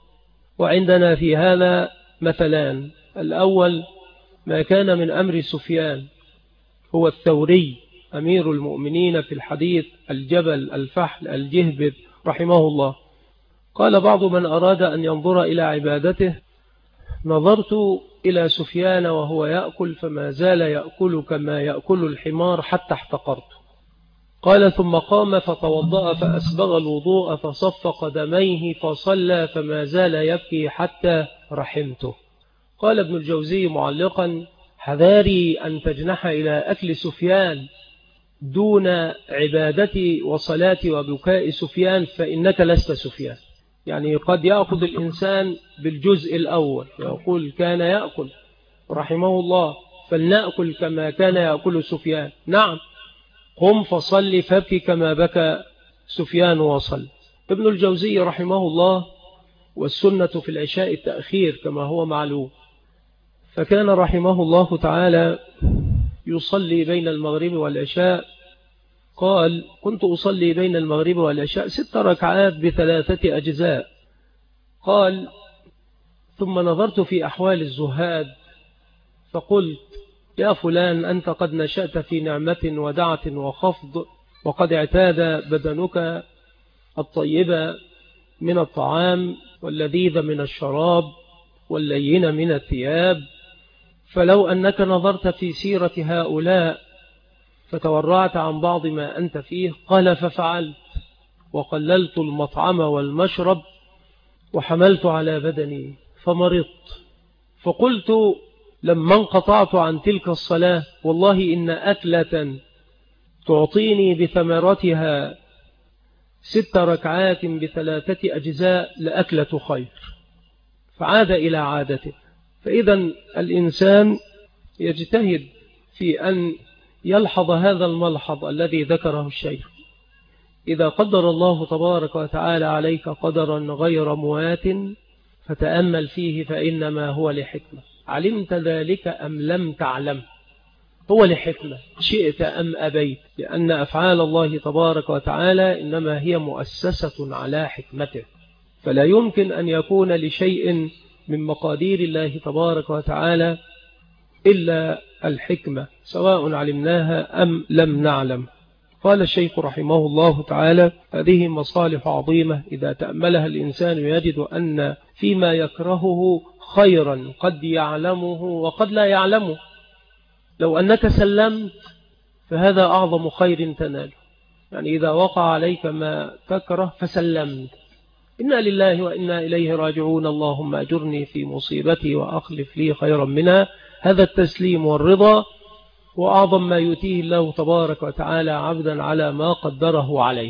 وعندنا في هذا مثلان: الأول ما كان من أمر سفيان هو الثوري أمير المؤمنين في الحديث الجبل الفحل الجهبذ رحمه الله. قال بعض من أراد أن ينظر إلى عبادته: نظرت إلى سفيان وهو يأكل فما زال يأكل كما يأكل الحمار حتى احتقرت. قال ثم قام فتوضأ فأسبغ الوضوء فصف قدميه فصلى فما زال يبكي حتى رحمته. قال ابن الجوزي معلقا: حذاري أن تجنح إلى أكل سفيان دون عبادتي وصلاتي وبكاء سفيان، فإنك لست سفيان. يعني قد يأخذ الإنسان بالجزء الأول، يقول كان يأكل رحمه الله فلنأكل كما كان يأكل سفيان. نعم، قم فصل فابكي كما بكى سفيان وصل. ابن الجوزي رحمه الله: والسنة في العشاء التأخير كما هو معلوم، فكان رحمه الله تعالى يصلي بين المغرب والعشاء. قال: كنت أصلي بين المغرب والعشاء 6 ركعات ب3 أجزاء. قال: ثم نظرت في أحوال الزهاد فقلت: يا فلان، أنت قد نشأت في نعمة ودعة وخفض، وقد اعتاد بدنك الطيب من الطعام واللذيذ من الشراب واللين من الثياب، فلو أنك نظرت في سيرة هؤلاء فتورعت عن بعض ما أنت فيه. قال: ففعلت وقللت المطعم والمشرب وحملت على بدني فمرضت، فقلت لما انقطعت عن تلك الصلاة والله إن أكلة تعطيني بثمرتها 6 ركعات ب3 أجزاء لأكلة خير. فعاد إلى عادته. فإذا الإنسان يجتهد في أن يلحظ هذا الملحظ الذي ذكره الشيخ: إذا قدر الله تبارك وتعالى عليك قدرا غير موات فتأمل فيه فإنما هو لحكمة، علمت ذلك أم لم تعلم، هو لحكمة شئت أم أبيت، لأن أفعال الله تبارك وتعالى إنما هي مؤسسة على حكمته، فلا يمكن أن يكون لشيء من مقادير الله تبارك وتعالى إلا الحكمة، سواء علمناها أم لم نعلم. قال الشيخ رحمه الله تعالى: هذه مصالح عظيمة إذا تأملها الإنسان يجد أن فيما يكرهه خيرا قد يعلمه وقد لا يعلمه. لو أنك سلمت فهذا أعظم خير تناله، يعني إذا وقع عليك ما تكره فسلمت، إنا لله وإنا إليه راجعون، اللهم أجرني في مصيبتي وأخلف لي خيرا منها. هذا التسليم والرضا وأعظم ما يؤتيه الله تبارك وتعالى عبدا على ما قدره عليه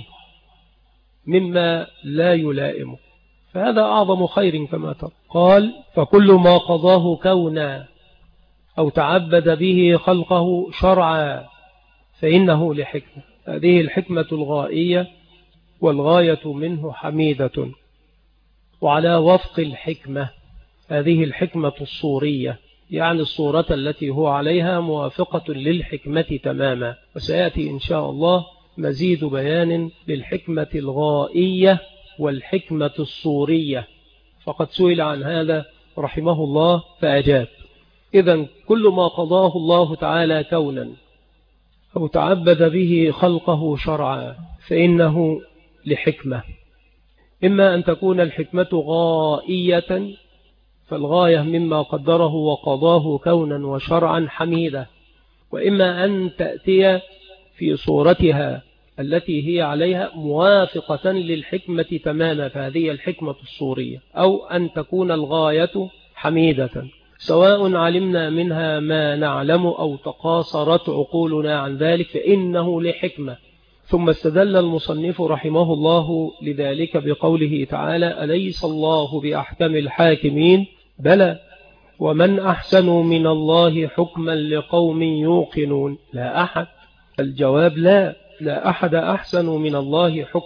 مما لا يلائمه، فهذا أعظم خير كما ترى. قال: فكل ما قضاه كونا أو تعبد به خلقه شرعا فإنه لحكمة. هذه الحكمة الغائية والغاية منه حميدة. وعلى وفق الحكمة، هذه الحكمة الصورية، يعني الصورة التي هو عليها موافقة للحكمة تماما. وسيأتي إن شاء الله مزيد بيان للحكمة الغائية والحكمة الصورية، فقد سئل عن هذا رحمه الله فأجاب. إذن كل ما قضاه الله تعالى كونا أو تعبد به خلقه شرعا فإنه لحكمة، إما أن تكون الحكمة غائية، فالغاية مما قدره وقضاه كونا وشرعا حميدة، وإما أن تأتي في صورتها التي هي عليها موافقة للحكمة تماما، فهذه الحكمة الصورية، أو أن تكون الغاية حميدة، سواء علمنا منها ما نعلم أو تقاصرت عقولنا عن ذلك فإنه لحكمة. ثم استدل المصنف رحمه الله لذلك بقوله تعالى: أليس الله بأحكم الحاكمين؟ بلى، ومن أحسن من الله حكما لقوم يوقنون. لا أحد، الجواب لا أحد أحسن من الله حكما.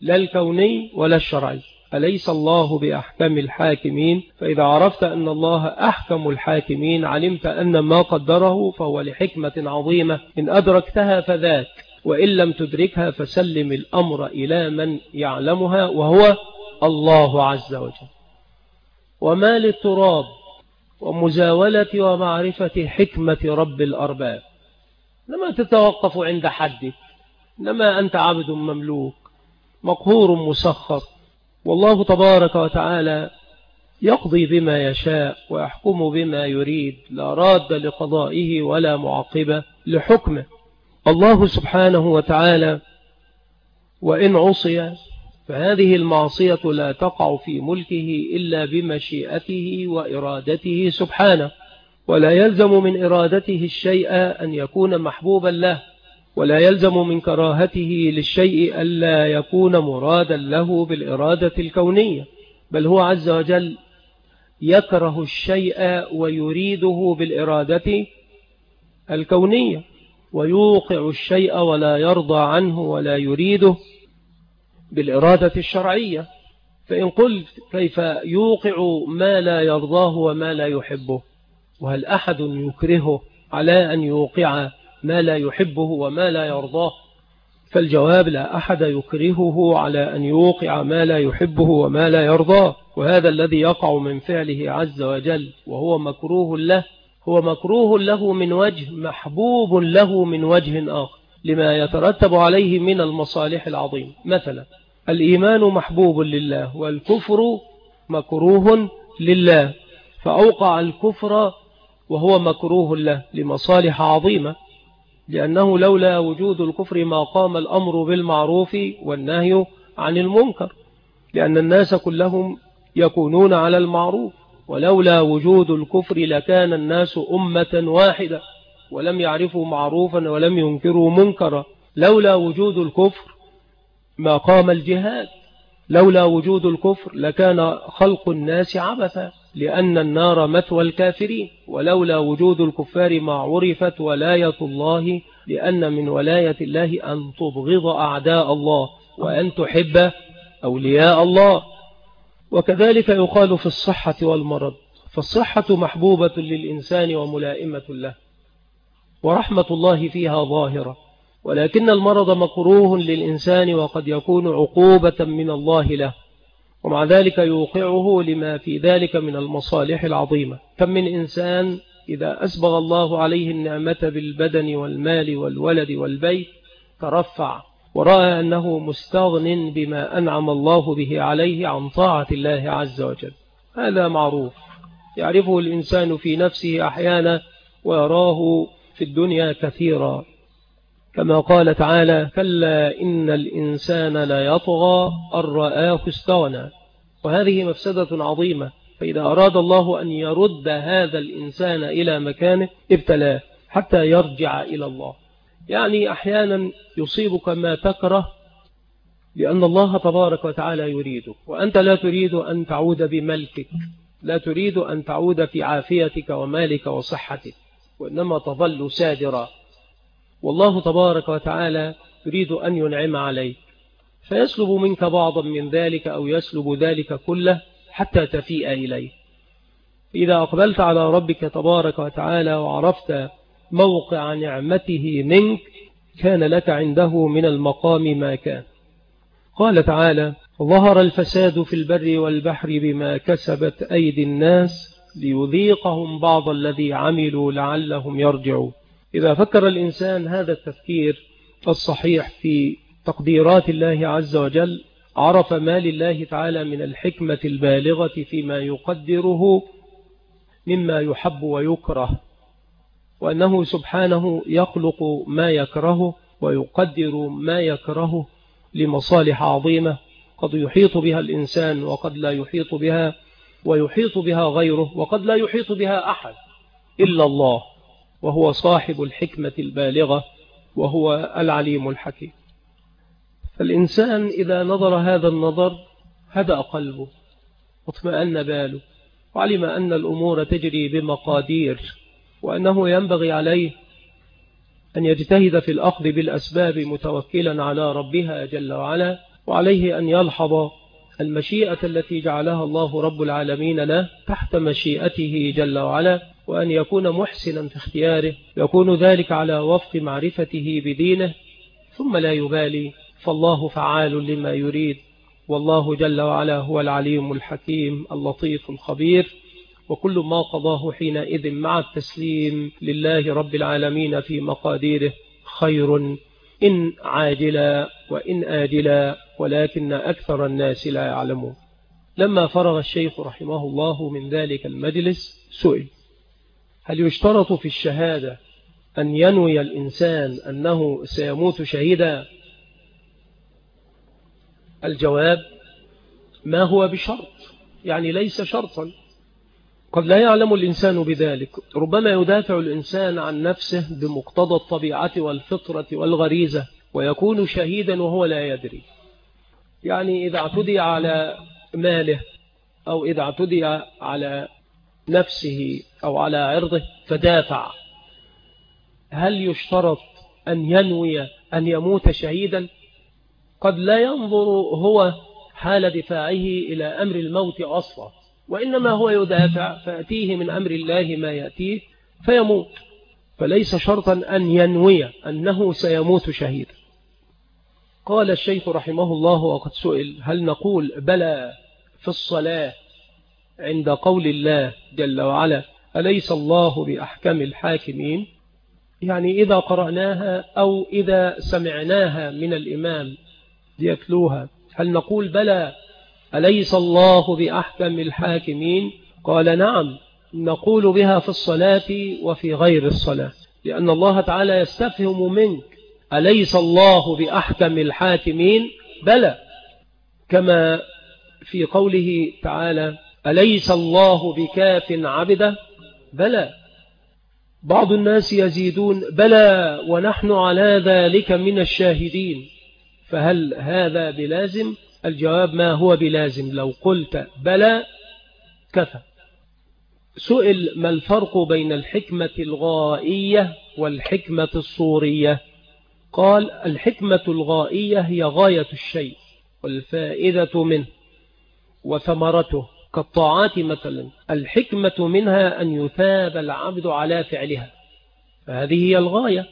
لا الكوني ولا الشرعي. أليس الله بأحكم الحاكمين؟ فإذا عرفت أن الله أحكم الحاكمين علمت أن ما قدره فهو لحكمة عظيمة، إن أدركتها فذاك، وإن لم تدركها فسلم الأمر إلى من يعلمها وهو الله عز وجل. وما للتراب ومزاولة ومعرفة حكمة رب الأرباب، لما تتوقف عند حدك، إنما أنت عبد مملوك مقهور مسخر، والله تبارك وتعالى يقضي بما يشاء ويحكم بما يريد، لا راد لقضائه ولا معقب لحكمه. الله سبحانه وتعالى وإن عصي فهذه المعصية لا تقع في ملكه إلا بمشيئته وإرادته سبحانه، ولا يلزم من إرادته الشيء أن يكون محبوبا له، ولا يلزم من كراهته للشيء ألا يكون مرادا له بالإرادة الكونية، بل هو عز وجل يكره الشيء ويريده بالإرادة الكونية، ويوقع الشيء ولا يرضى عنه ولا يريده بالإرادة الشرعية. فإن قلت كيف يوقع ما لا يرضاه وما لا يحبه؟ وهل أحد يكرهه على أن يوقع ما لا يحبه وما لا يرضاه؟ فالجواب لا أحد يكرهه على أن يوقع ما لا يحبه وما لا يرضاه. وهذا الذي يقع من فعله عز وجل وهو مكروه له، هو مكروه له من وجه، محبوب له من وجه آخر لما يترتب عليه من المصالح العظيم. مثلا الإيمان محبوب لله والكفر مكروه لله، فأوقع الكفر وهو مكروه له لمصالح عظيمة، لأنه لولا وجود الكفر ما قام الأمر بالمعروف والنهي عن المنكر، لأن الناس كلهم يكونون على المعروف، ولولا وجود الكفر لكان الناس أمة واحدة ولم يعرفوا معروفا ولم ينكروا منكرا. لولا وجود الكفر ما قام الجهاد، لولا وجود الكفر لكان خلق الناس عبثا، لأن النار مثوى الكافرين. ولولا وجود الكفار ما عرفت ولاية الله، لأن من ولاية الله أن تبغض أعداء الله وأن تحب أولياء الله. وكذلك يقال في الصحة والمرض، فالصحة محبوبة للإنسان وملائمة له ورحمة الله فيها ظاهرة، ولكن المرض مكروه للإنسان وقد يكون عقوبة من الله له، ومع ذلك يوقعه لما في ذلك من المصالح العظيمة. كم من إنسان إذا أسبغ الله عليه النعمة بالبدن والمال والولد والبيت ترفع ورأى أنه مستغن بما أنعم الله به عليه عن طاعة الله عز وجل. هذا معروف يعرفه الإنسان في نفسه أحيانا ويراه في الدنيا كثيرا، كما قال تعالى: كلا إن الإنسان لا يطغى أن رآه استغنى. وهذه مفسدة عظيمة، فإذا أراد الله أن يرد هذا الإنسان إلى مكانه ابتلاه حتى يرجع إلى الله. يعني أحيانا يصيبك ما تكره لأن الله تبارك وتعالى يريدك، وأنت لا تريد أن تعود بملكك، لا تريد أن تعود في عافيتك ومالك وصحتك، وإنما تظل سادرا، والله تبارك وتعالى يريد أن ينعم عليك فيسلب منك بعضا من ذلك أو يسلب ذلك كله حتى تفيء إليه. إذا أقبلت على ربك تبارك وتعالى وعرفت موقع نعمته منك كان لك عنده من المقام ما كان. قال تعالى: ظهر الفساد في البر والبحر بما كسبت أيدي الناس ليذيقهم بعض الذي عملوا لعلهم يرجعون. إذا فكر الإنسان هذا التفكير الصحيح في تقديرات الله عز وجل عرف ما لله تعالى من الحكمة البالغة فيما يقدره مما يحب ويكره، وأنه سبحانه يخلق ما يكره ويقدر ما يكره لمصالح عظيمة قد يحيط بها الإنسان وقد لا يحيط بها، ويحيط بها غيره وقد لا يحيط بها أحد إلا الله، وهو صاحب الحكمة البالغة وهو العليم الحكيم. فالإنسان إذا نظر هذا النظر هدأ قلبه واطمأن باله وعلم أن الأمور تجري بمقادير، وأنه ينبغي عليه أن يجتهد في الأخذ بالأسباب متوكلا على ربها جل وعلا، وعليه أن يلحظ المشيئة التي جعلها الله رب العالمين له تحت مشيئته جل وعلا، وأن يكون محسنا في اختياره، يكون ذلك على وفق معرفته بدينه، ثم لا يبالي، فالله فعال لما يريد، والله جل وعلا هو العليم الحكيم اللطيف الخبير، وكل ما قضاه حينئذ مع التسليم لله رب العالمين في مقاديره خير، إن عاجلا وإن آجلا، ولكن أكثر الناس لا يعلمون. لما فرغ الشيخ رحمه الله من ذلك المجلس سئل: هل يشترط في الشهادة أن ينوي الإنسان أنه سيموت شهيدا؟ الجواب: ما هو بشرط، يعني ليس شرطا، قد لا يعلم الإنسان بذلك، ربما يدافع الإنسان عن نفسه بمقتضى الطبيعة والفطرة والغريزة ويكون شهيدا وهو لا يدري، يعني إذا اعتدي على ماله أو إذا اعتدي على نفسه أو على عرضه فدافع، هل يشترط أن ينوي أن يموت شهيدا؟ قد لا ينظر هو حال دفاعه إلى أمر الموت أصلا، وإنما هو يدافع فأتيه من أمر الله ما يأتيه فيموت، فليس شرطا أن ينوي أنه سيموت شهيدا. قال الشيخ رحمه الله وقد سئل: هل نقول بلى في الصلاة عند قول الله جل وعلا أليس الله بأحكم الحاكمين؟ يعني إذا قرأناها أو إذا سمعناها من الإمام يتلوها هل نقول بلى أليس الله بأحكم الحاكمين؟ قال: نعم، نقول بها في الصلاة وفي غير الصلاة، لأن الله تعالى يستفهم منك أليس الله بأحكم الحاكمين؟ بلى، كما في قوله تعالى أليس الله بكاف عبده؟ بلى. بعض الناس يزيدون بلى ونحن على ذلك من الشاهدين، فهل هذا بلازم؟ الجواب: ما هو بلازم، لو قلت بلى كفى. سئل: ما الفرق بين الحكمة الغائية والحكمة الصورية؟ قال: الحكمة الغائية هي غاية الشيء والفائدة منه وثمرته كالطاعات مثلا، الحكمة منها أن يثاب العبد على فعلها، فهذه هي الغاية،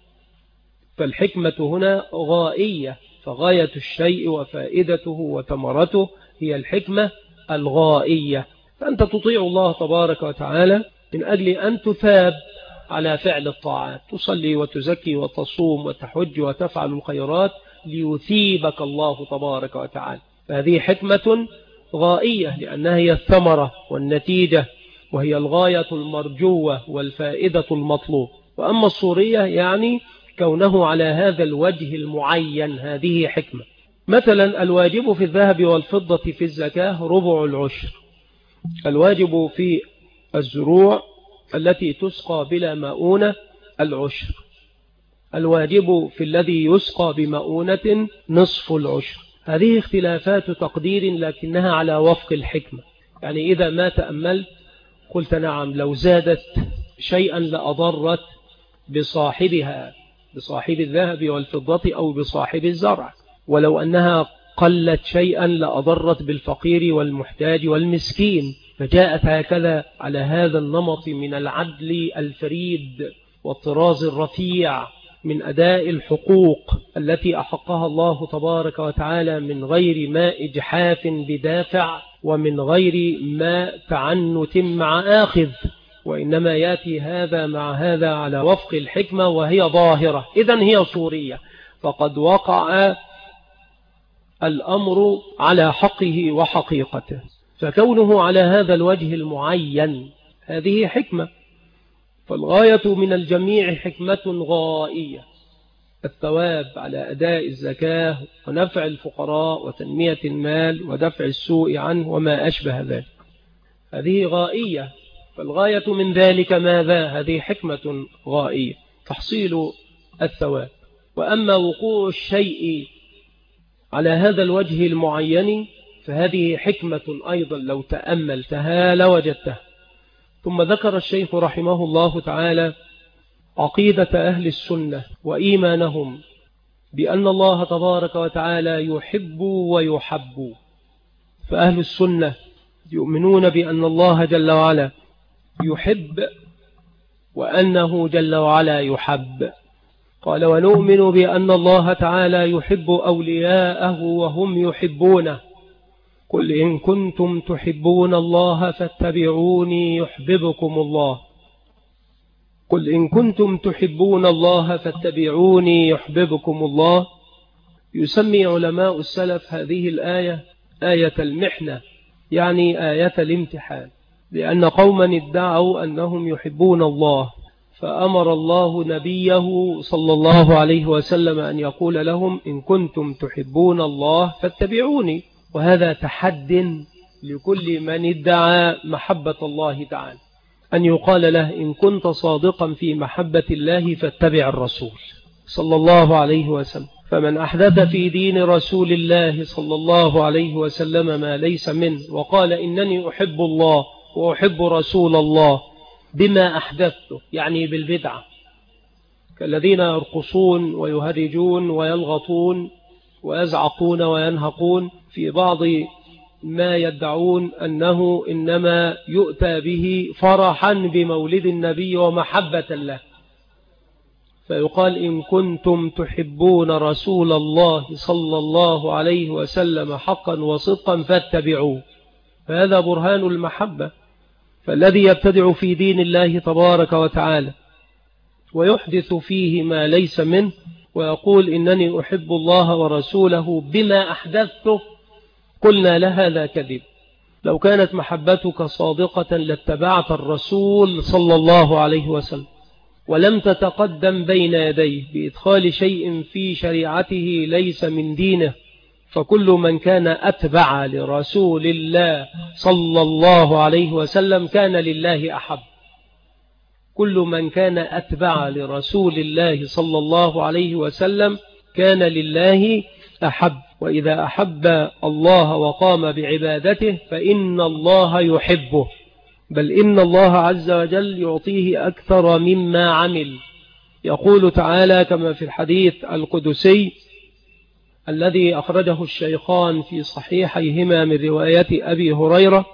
فالحكمة هنا غائية، فغاية الشيء وفائدته وثمرته هي الحكمة الغائية. فأنت تطيع الله تبارك وتعالى من أجل أن تثاب على فعل الطاعات، تصلي وتزكي وتصوم وتحج وتفعل الخيرات ليثيبك الله تبارك وتعالى، فهذه حكمة غائية لأنها هي الثمرة والنتيجة وهي الغاية المرجوة والفائدة المطلوب. وأما الصورية يعني كونه على هذا الوجه المعين، هذه حكمة. مثلا الواجب في الذهب والفضة في الزكاة ربع العشر، الواجب في الزروع التي تسقى بلا مؤونة العشر، الواجب في الذي يسقى بمؤونة نصف العشر. هذه اختلافات تقدير لكنها على وفق الحكمة، يعني إذا ما تأملت قلت نعم، لو زادت شيئا لأضرت بصاحبها، بصاحب الذهب والفضة أو بصاحب الزرع، ولو أنها قلت شيئا لأضرت بالفقير والمحتاج والمسكين، فجاءت هكذا على هذا النمط من العدل الفريد والطراز الرفيع من أداء الحقوق التي أحقها الله تبارك وتعالى من غير ما إجحاف بدافع ومن غير ما تعنت مع آخذ، وإنما يأتي هذا مع هذا على وفق الحكمة وهي ظاهرة، إذن هي صورية، فقد وقع الأمر على حقه وحقيقته، فكونه على هذا الوجه المعين هذه حكمة. فالغاية من الجميع حكمة غائية، الثواب على أداء الزكاة ونفع الفقراء وتنمية المال ودفع السوء عنه وما أشبه ذلك، هذه غائية. فالغاية من ذلك ماذا؟ هذه حكمة غائية، تحصيل الثواب. وأما وقوع الشيء على هذا الوجه المعين فهذه حكمة أيضا لو تأملتها لوجدتها. ثم ذكر الشيخ رحمه الله تعالى عقيدة أهل السنة وإيمانهم بأن الله تبارك وتعالى يحب ويحب. فأهل السنة يؤمنون بأن الله جل وعلا يحب وأنه جل وعلا يحب. قال ونؤمن بأن الله تعالى يحب أولياءه وهم يحبونه. قل إن كنتم تحبون الله فاتبعوني يحببكم الله. قل إن كنتم تحبون الله فاتبعوني يحببكم الله. يسمي علماء السلف هذه الآية آية المحنة، يعني آية الامتحان، لأن قوما ادعوا أنهم يحبون الله، فأمر الله نبيه صلى الله عليه وسلم أن يقول لهم إن كنتم تحبون الله فاتبعوني. وهذا تحد لكل من ادعى محبة الله تعالى، أن يقال له إن كنت صادقا في محبة الله فاتبع الرسول صلى الله عليه وسلم. فمن أحدث في دين رسول الله صلى الله عليه وسلم ما ليس منه وقال إنني أحب الله وأحب رسول الله بما أحدثته، يعني بالبدعة، كالذين يرقصون ويهرجون ويلغطون ويزعقون وينهقون في بعض ما يدعون أنه إنما يؤتى به فرحا بمولد النبي ومحبة له، فيقال إن كنتم تحبون رسول الله صلى الله عليه وسلم حقا وصدقا فاتبعوه. فهذا برهان المحبة. فالذي يبتدع في دين الله تبارك وتعالى ويحدث فيه ما ليس منه ويقول إنني أحب الله ورسوله بما أحدثته، قلنا لهذا كذب. لو كانت محبتك صادقة لاتبعت الرسول صلى الله عليه وسلم ولم تتقدم بين يديه بإدخال شيء في شريعته ليس من دينه. فكل من كان أتبع لرسول الله صلى الله عليه وسلم كان لله أحب. كل من كان أتبع لرسول الله صلى الله عليه وسلم كان لله أحب. وإذا أحب الله وقام بعبادته فإن الله يحبه، بل إن الله عز وجل يعطيه أكثر مما عمل. يقول تعالى كما في الحديث القدسي الذي أخرجه الشيخان في صحيحيهما من رواية أبي هريرة: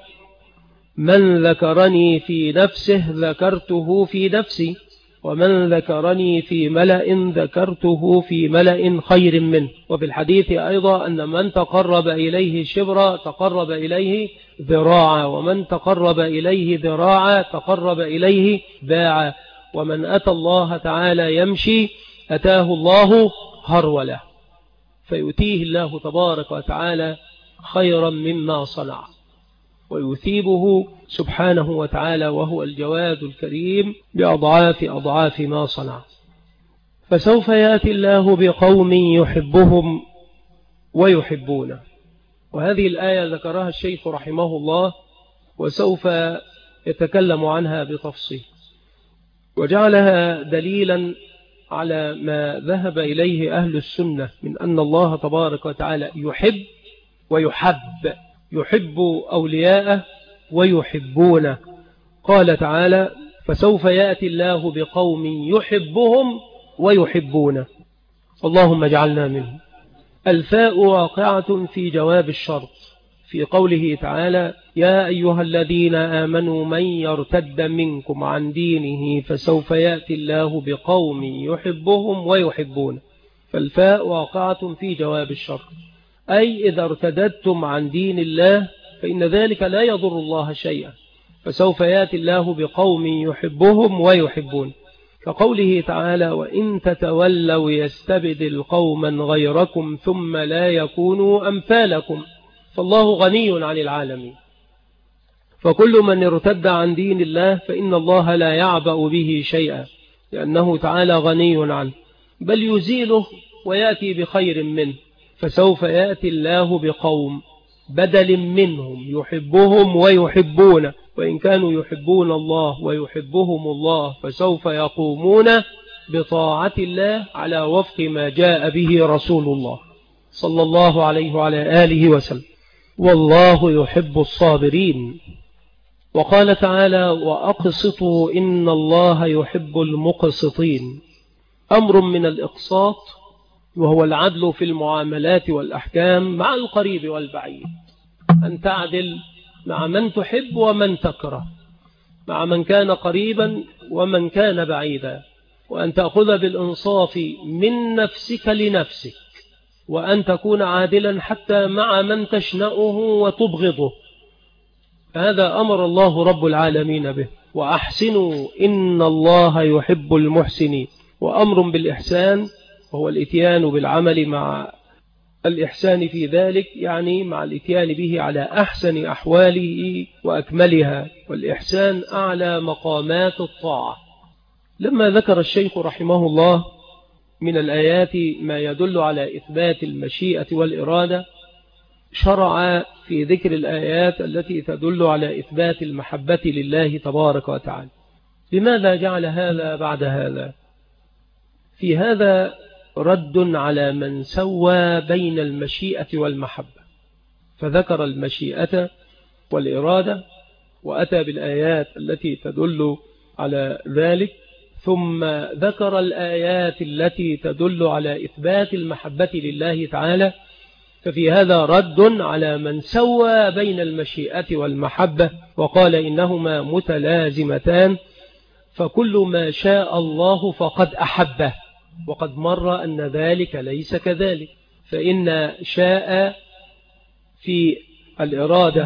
من ذكرني في نفسه ذكرته في نفسي، ومن ذكرني في ملأ ذكرته في ملأ خير منه. وفي الحديث أيضا أن من تقرب إليه شبرا تقرب إليه ذراعا، ومن تقرب إليه ذراعا تقرب إليه باعا، ومن أتى الله تعالى يمشي أتاه الله هروله، فيؤتيه الله تبارك وتعالى خيرا مما صنع ويثيبه سبحانه وتعالى وهو الجواد الكريم بأضعاف أضعاف ما صنع. فسوف يأتي الله بقوم يحبهم ويحبونه. وهذه الآية ذكرها الشيخ رحمه الله وسوف يتكلم عنها بتفصيل، وجعلها دليلا على ما ذهب إليه أهل السنة من أن الله تبارك وتعالى يحب ويحب، يحب أولياءه ويحبونه. قال تعالى فسوف يأتي الله بقوم يحبهم ويحبونه. اللهم اجعلنا منهم. الفاء واقعة في جواب الشرط في قوله تعالى يا أيها الذين آمنوا من يرتد منكم عن دينه فسوف يأتي الله بقوم يحبهم ويحبونه. فالفاء واقعة في جواب الشرط، أي إذا ارتددتم عن دين الله فإن ذلك لا يضر الله شيئا، فسوف يأتي الله بقوم يحبهم ويحبون. كقوله تعالى وإن تتولوا يستبدل قوما غيركم ثم لا يكونوا أمثالكم. فالله غني عن العالمين، فكل من ارتد عن دين الله فإن الله لا يعبأ به شيئا، لأنه تعالى غني عنه، بل يزيله ويأتي بخير منه. فسوف يأتي الله بقوم بدل منهم يحبهم ويحبون، وإن كانوا يحبون الله ويحبهم الله فسوف يقومون بطاعة الله على وفق ما جاء به رسول الله صلى الله عليه وعلى آله وسلم، والله يحب الصابرين. وقال تعالى وأقسطوا إن الله يحب المقسطين. أمر من الإقساط وهو العدل في المعاملات والأحكام مع القريب والبعيد، أن تعدل مع من تحب ومن تكره، مع من كان قريبا ومن كان بعيدا، وأن تأخذ بالإنصاف من نفسك لنفسك، وأن تكون عادلا حتى مع من تشنأه وتبغضه. هذا أمر الله رب العالمين به، وأحسنوا إن الله يحب المحسنين. وأمر بالإحسان وهو الإتيان بالعمل مع الإحسان في ذلك، يعني مع الإتيان به على أحسن أحواله وأكملها، والإحسان أعلى مقامات الطاعة. لما ذكر الشيخ رحمه الله من الآيات ما يدل على إثبات المشيئة والإرادة، شرع في ذكر الآيات التي تدل على إثبات المحبة لله تبارك وتعالى. لماذا جعل هذا بعد هذا؟ في هذا رد على من سوى بين المشيئة والمحبة، فذكر المشيئة والإرادة وأتى بالآيات التي تدل على ذلك، ثم ذكر الآيات التي تدل على إثبات المحبة لله تعالى. ففي هذا رد على من سوى بين المشيئة والمحبة وقال إنهما متلازمتان، فكل ما شاء الله فقد أحبه، وقد مر أن ذلك ليس كذلك، فإن شاء في الإرادة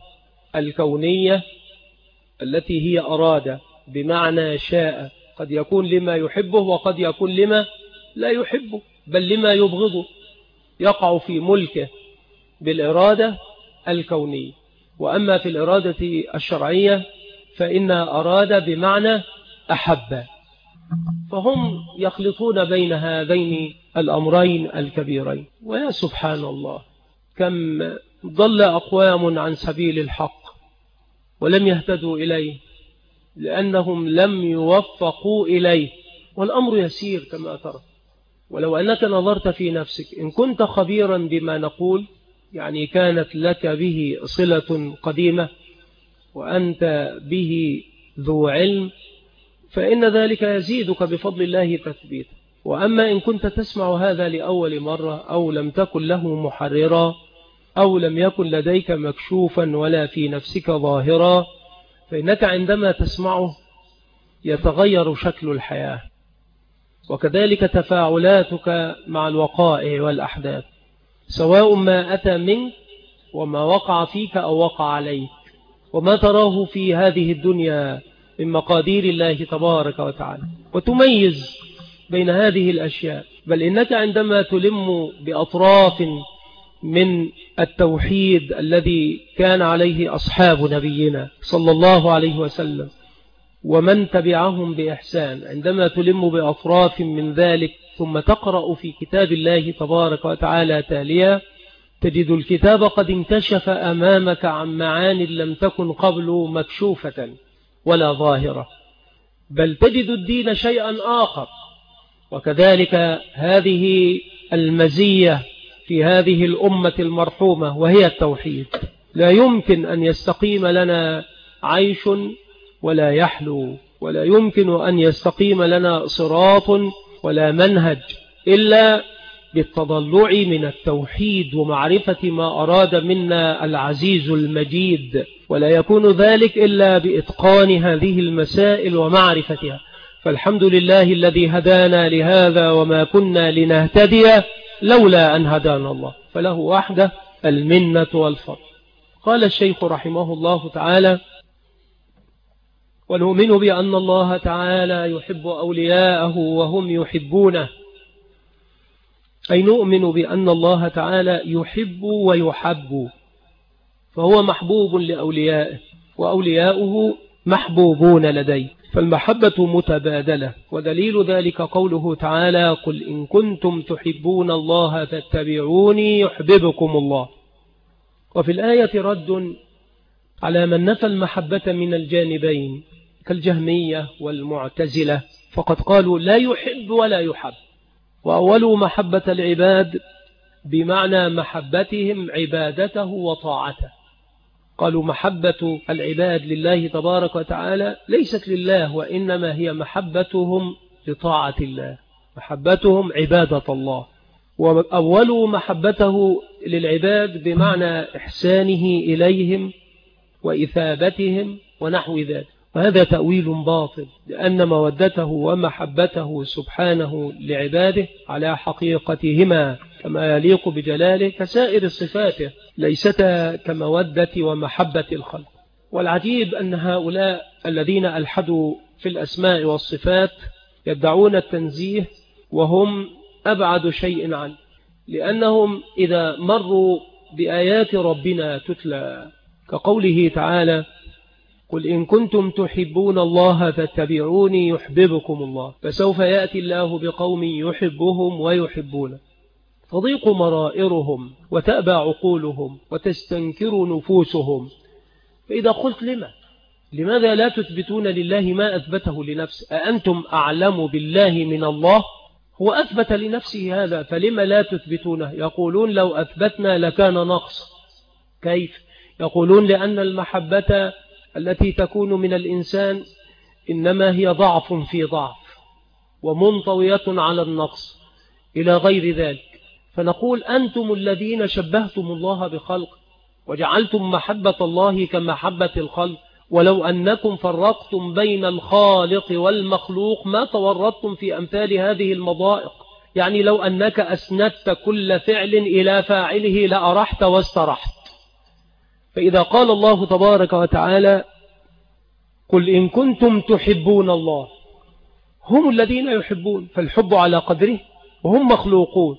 الكونية التي هي أراد بمعنى شاء، قد يكون لما يحبه وقد يكون لما لا يحبه، بل لما يبغضه، يقع في ملكه بالإرادة الكونية. وأما في الإرادة الشرعية فإن أراد بمعنى أحب، فهم يخلطون بين هذين الأمرين الكبيرين. ويا سبحان الله، كم ضل أقوام عن سبيل الحق ولم يهتدوا إليه لأنهم لم يوفقوا إليه، والأمر يسير كما ترى. ولو أنك نظرت في نفسك إن كنت خبيرا بما نقول، يعني كانت لك به صلة قديمة وأنت به ذو علم، فإن ذلك يزيدك بفضل الله تثبيتا. وأما إن كنت تسمع هذا لأول مرة أو لم تكن له محررا أو لم يكن لديك مكشوفا ولا في نفسك ظاهرا، فإنك عندما تسمعه يتغير شكل الحياة، وكذلك تفاعلاتك مع الوقائع والأحداث، سواء ما أتى منك وما وقع فيك أو وقع عليك، وما تراه في هذه الدنيا من مقادير الله تبارك وتعالى، وتميز بين هذه الأشياء. بل إنك عندما تلم بأطراف من التوحيد الذي كان عليه أصحاب نبينا صلى الله عليه وسلم ومن تبعهم بإحسان، عندما تلم بأطراف من ذلك ثم تقرأ في كتاب الله تبارك وتعالى تاليا، تجد الكتاب قد انكشف أمامك عن معان لم تكن قبل مكشوفة ولا ظاهرة، بل تجد الدين شيئا آخر. وكذلك هذه المزية في هذه الأمة المرحومة وهي التوحيد. لا يمكن أن يستقيم لنا عيش ولا يحلو، ولا يمكن أن يستقيم لنا صراط ولا منهج إلا بالتضلع من التوحيد ومعرفة ما أراد منا العزيز المجيد، ولا يكون ذلك إلا بإتقان هذه المسائل ومعرفتها. فالحمد لله الذي هدانا لهذا وما كنا لنهتدي لولا أن هدانا الله، فله وحده المنة والفضل. قال الشيخ رحمه الله تعالى: ونؤمن بأن الله تعالى يحب أولياءه وهم يحبونه، أي نؤمن بأن الله تعالى يحب ويحب، فهو محبوب لأوليائه وأولياؤه محبوبون لديه، فالمحبة متبادلة. ودليل ذلك قوله تعالى: قل إن كنتم تحبون الله فاتبعوني يحببكم الله. وفي الآية رد على من نفى المحبة من الجانبين كالجهمية والمعتزلة، فقد قالوا لا يحب ولا يحب، وأولوا محبة العباد بمعنى محبتهم عبادته وطاعته. قالوا محبة العباد لله تبارك وتعالى ليست لله، وإنما هي محبتهم لطاعة الله، محبتهم عبادة الله. وأول محبته للعباد بمعنى إحسانه إليهم وإثابتهم ونحو ذلك، وهذا تأويل باطل، لأن مودته ومحبته سبحانه لعباده على حقيقتهما كما يليق بجلاله كسائر صفاته، ليستا كمودة ومحبة الخلق. والعجيب أن هؤلاء الذين ألحدوا في الأسماء والصفات يدعون التنزيه وهم أبعد شيء عنه، لأنهم إذا مروا بآيات ربنا تتلى كقوله تعالى: قل إن كنتم تحبون الله فاتبعوني يحببكم الله، فسوف يأتي الله بقوم يحبهم ويحبونه، تضيق مرائرهم وتأبى عقولهم وتستنكر نفوسهم. فإذا قلت لماذا لا تثبتون لله ما أثبته لنفسه؟ أأنتم أعلم بالله من الله؟ هو أثبت لنفسه هذا، فلما لا تثبتونه؟ يقولون لو أثبتنا لكان نقص. كيف؟ يقولون لأن المحبة التي تكون من الإنسان إنما هي ضعف في ضعف ومنطوية على النقص إلى غير ذلك. فنقول أنتم الذين شبهتم الله بخلق وجعلتم محبة الله كمحبة الخلق، ولو أنكم فرقتم بين الخالق والمخلوق ما تورطتم في أمثال هذه المضائق. يعني لو أنك أسندت كل فعل إلى فاعله لأرحت واسترحت. فإذا قال الله تبارك وتعالى: قل إن كنتم تحبون الله، هم الذين يحبون، فالحب على قدره وهم مخلوقون،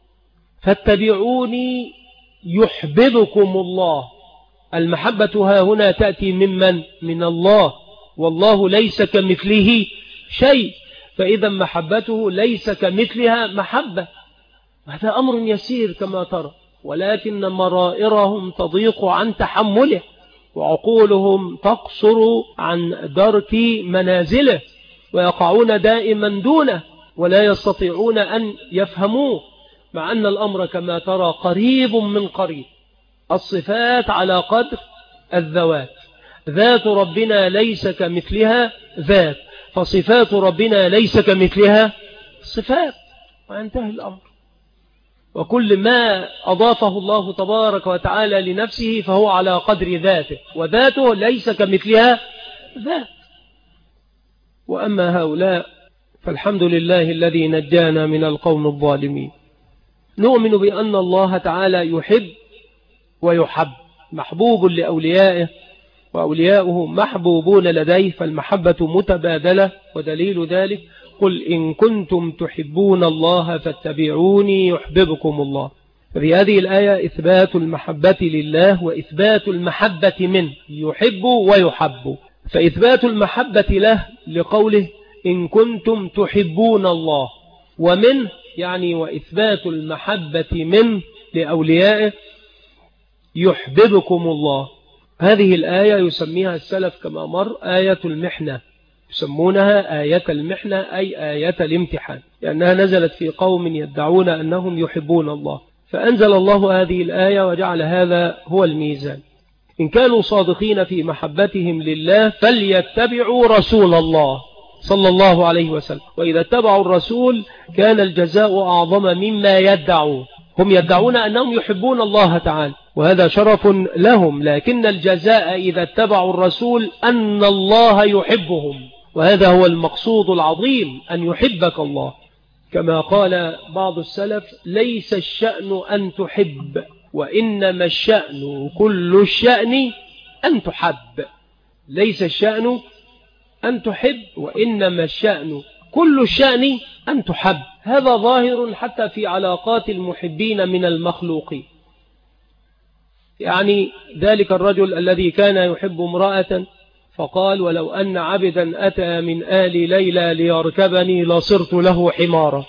فاتبعوني يحببكم الله. المحبة ها هنا تأتي ممن؟ من الله، والله ليس كمثله شيء، فإذا محبته ليس كمثلها محبة. هذا أمر يسير كما ترى، ولكن مرائرهم تضيق عن تحمله وعقولهم تقصر عن درك منازله، ويقعون دائما دونه ولا يستطيعون أن يفهموه، مع أن الأمر كما ترى قريب من قريب. الصفات على قدر الذوات، ذات ربنا ليس كمثلها ذات، فصفات ربنا ليس كمثلها صفات، وينتهي الأمر. وكل ما أضافه الله تبارك وتعالى لنفسه فهو على قدر ذاته، وذاته ليس كمثلها ذات. وأما هؤلاء فالحمد لله الذي نجانا من القوم الظالمين. نؤمن بأن الله تعالى يحب ويحب، محبوب لأوليائه وأولياؤه محبوبون لديه، فالمحبة متبادلة، ودليل ذلك: قل إن كنتم تحبون الله فاتبعوني يحببكم الله. في هذه الآية إثبات المحبة لله وإثبات المحبة منه، يحب ويحب. فإثبات المحبة له لقوله إن كنتم تحبون الله، ومنه يعني وإثبات المحبة منه لأوليائه يحببكم الله. هذه الآية يسميها السلف كما مر آية المحنة، يسمونها آية المحنة أي آية الامتحان، لأنها نزلت في قوم يدعون أنهم يحبون الله، فأنزل الله هذه الآية وجعل هذا هو الميزان. إن كانوا صادقين في محبتهم لله فليتبعوا رسول الله صلى الله عليه وسلم، وإذا اتبعوا الرسول كان الجزاء أعظم مما يدعون. هم يدعون أنهم يحبون الله تعالى وهذا شرف لهم، لكن الجزاء إذا اتبعوا الرسول أن الله يحبهم، وهذا هو المقصود العظيم، أن يحبك الله. كما قال بعض السلف: ليس الشأن أن تحب، وإنما الشأن كل الشأن أن تحب. ليس الشأن أن تحب، وإنما الشأن كل الشأن أن تحب. هذا ظاهر حتى في علاقات المحبين من المخلوقين. يعني ذلك الرجل الذي كان يحب امرأة فقال: ولو أن عبدا أتى من آل ليلى ليركبني لصرت له حمارا.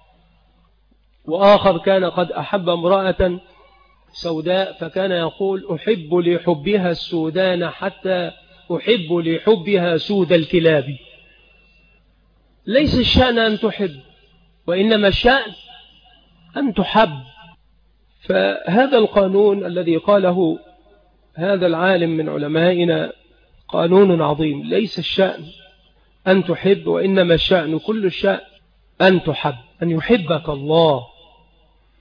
وآخر كان قد أحب امرأة سوداء فكان يقول: أحب لحبها السودان حتى أحب لحبها سود الكلاب. ليس الشأن أن تحب، وإنما الشأن أن تحب. فهذا القانون الذي قاله هذا العالم من علمائنا قانون عظيم. ليس الشأن أن تحب، وإنما الشأن كل الشأن أن تحب، أن يحبك الله.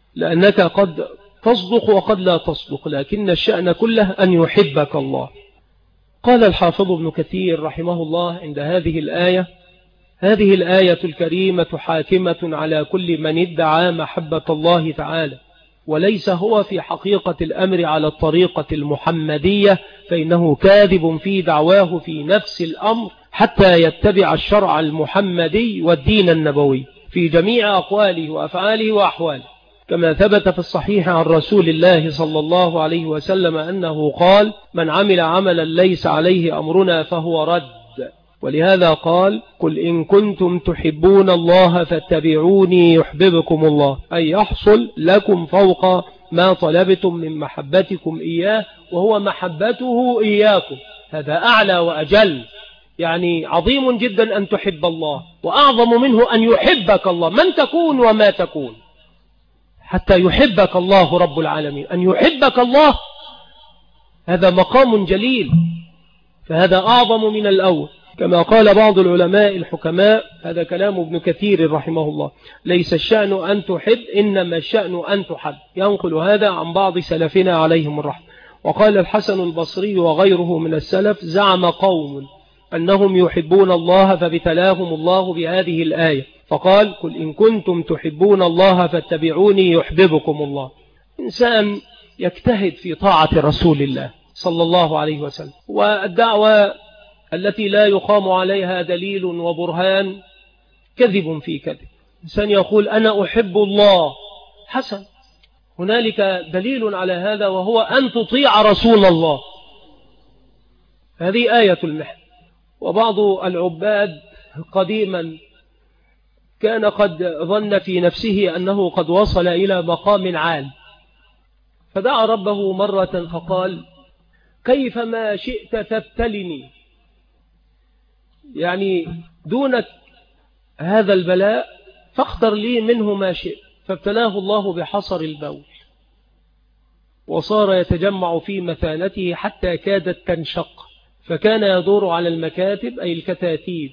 لأنك قد تصدق وقد لا تصدق، لكن الشأن كله أن يحبك الله. قال الحافظ ابن كثير رحمه الله عند هذه الآية: هذه الآية الكريمة حاكمة على كل من ادعى محبة الله تعالى، وليس هو في حقيقة الأمر على الطريقة المحمدية، فإنه كاذب في دعواه في نفس الأمر حتى يتبع الشرع المحمدي والدين النبوي في جميع أقواله وأفعاله وأحواله، كما ثبت في الصحيح عن رسول الله صلى الله عليه وسلم أنه قال: من عمل عملا ليس عليه أمرنا فهو رد. ولهذا قال: قل إن كنتم تحبون الله فاتبعوني يحببكم الله، أي يحصل لكم فوق ما طلبتم من محبتكم إياه، وهو محبته إياكم. هذا أعلى وأجل، يعني عظيم جدا أن تحب الله، وأعظم منه أن يحبك الله من تكون وما تكون، حتى يحبك الله رب العالمين. أن يحبك الله هذا مقام جليل، فهذا أعظم من الأول. كما قال بعض العلماء الحكماء، هذا كلام ابن كثير رحمه الله: ليس الشأن أن تحب، إنما الشأن أن تحب. ينقل هذا عن بعض سلفنا عليهم الرحمة. وقال الحسن البصري وغيره من السلف: زعم قوم أنهم يحبون الله فابتلاهم الله بهذه الآية، فقال: قل إن كنتم تحبون الله فاتبعوني يحببكم الله. إنسان يجتهد في طاعة رسول الله صلى الله عليه وسلم، والدعوة التي لا يقام عليها دليل وبرهان كذب في كذب. إنسان يقول أنا أحب الله، حسن، هنالك دليل على هذا، وهو أن تطيع رسول الله. هذه آية المحن. وبعض العباد قديما كان قد ظن في نفسه أنه قد وصل إلى مقام عال، فدعا ربه مرة فقال: كيفما شئت فابتلني، يعني دونك هذا البلاء فاختر لي منه ما شئت. فابتلاه الله بحصر البول، وصار يتجمع في مثانته حتى كادت تنشق، فكان يدور على المكاتب أي الكتاتيب،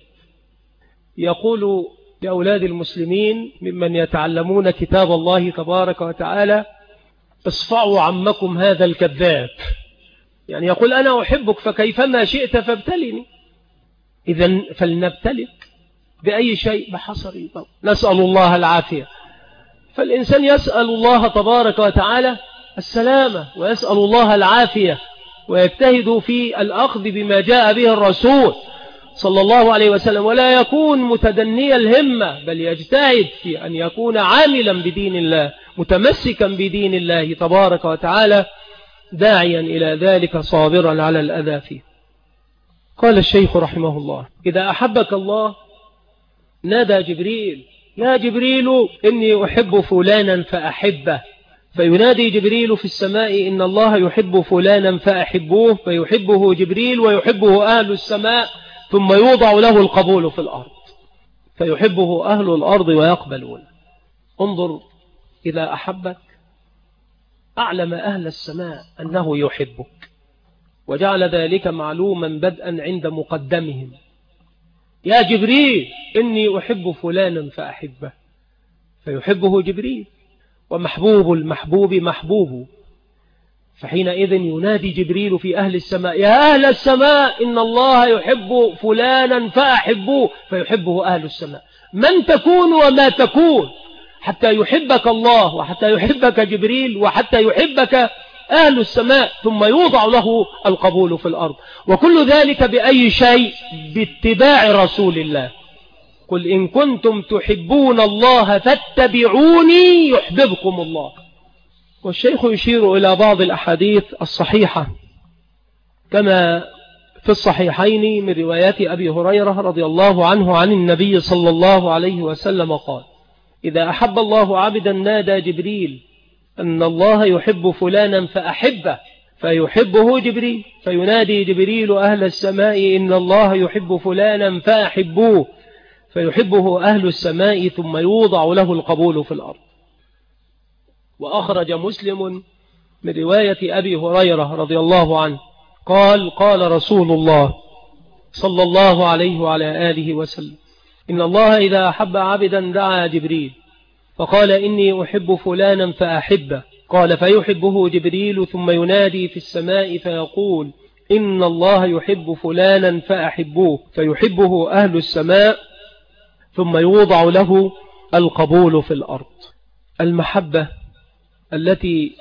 يقول لأولاد المسلمين ممن يتعلمون كتاب الله تبارك وتعالى: اصفعوا عمكم هذا الكذاب، يعني يقول أنا أحبك فكيفما شئت فابتلني. إذن فلنبتلك بأي شيء؟ بحصر البول. نسأل الله العافية. فالإنسان يسأل الله تبارك وتعالى السلامة، ويسأل الله العافية، ويجتهد في الأخذ بما جاء به الرسول صلى الله عليه وسلم، ولا يكون متدني الهمة، بل يجتهد في أن يكون عاملا بدين الله، متمسكا بدين الله تبارك وتعالى، داعيا إلى ذلك، صابرا على الأذى فيه. قال الشيخ رحمه الله: إذا أحبك الله نادى جبريل: يا جبريل إني أحب فلانا فأحبه، فينادي جبريل في السماء: إن الله يحب فلانا فأحبوه، فيحبه جبريل ويحبه أهل السماء، ثم يوضع له القبول في الأرض، فيحبه أهل الأرض ويقبلون. انظر، إذا أحبك أعلم أهل السماء أنه يحبك، وجعل ذلك معلوما بدءا عند مقدمهم: يا جبريل إني أحب فلانا فأحبه، فيحبه جبريل، ومحبوب المحبوب محبوب. فحينئذ ينادي جبريل في أهل السماء: يا أهل السماء إن الله يحب فلانا فأحبوه، فيحبه أهل السماء. من تكون وما تكون حتى يحبك الله، وحتى يحبك جبريل، وحتى يحبك أهل السماء، ثم يوضع له القبول في الأرض. وكل ذلك بأي شيء؟ باتباع رسول الله. قل إن كنتم تحبون الله فاتبعوني يحببكم الله. والشيخ يشير إلى بعض الأحاديث الصحيحة كما في الصحيحين من روايات أبي هريرة رضي الله عنه عن النبي صلى الله عليه وسلم قال: إذا أحب الله عبدا نادى جبريل أن الله يحب فلانا فأحبه، فيحبه جبريل، فينادي جبريل أهل السماء: إن الله يحب فلانا فأحبوه، فيحبه أهل السماء، ثم يوضع له القبول في الأرض. وأخرج مسلم من رواية أبي هريرة رضي الله عنه قال: قال رسول الله صلى الله عليه وعلى آله وسلم: إن الله إذا أحب عبدا دعا جبريل فقال إني أحب فلانا فأحبه، قال فيحبه جبريل ثم ينادي في السماء فيقول إن الله يحب فلانا فأحبوه، فيحبه أهل السماء ثم يوضع له القبول في الأرض. المحبة التي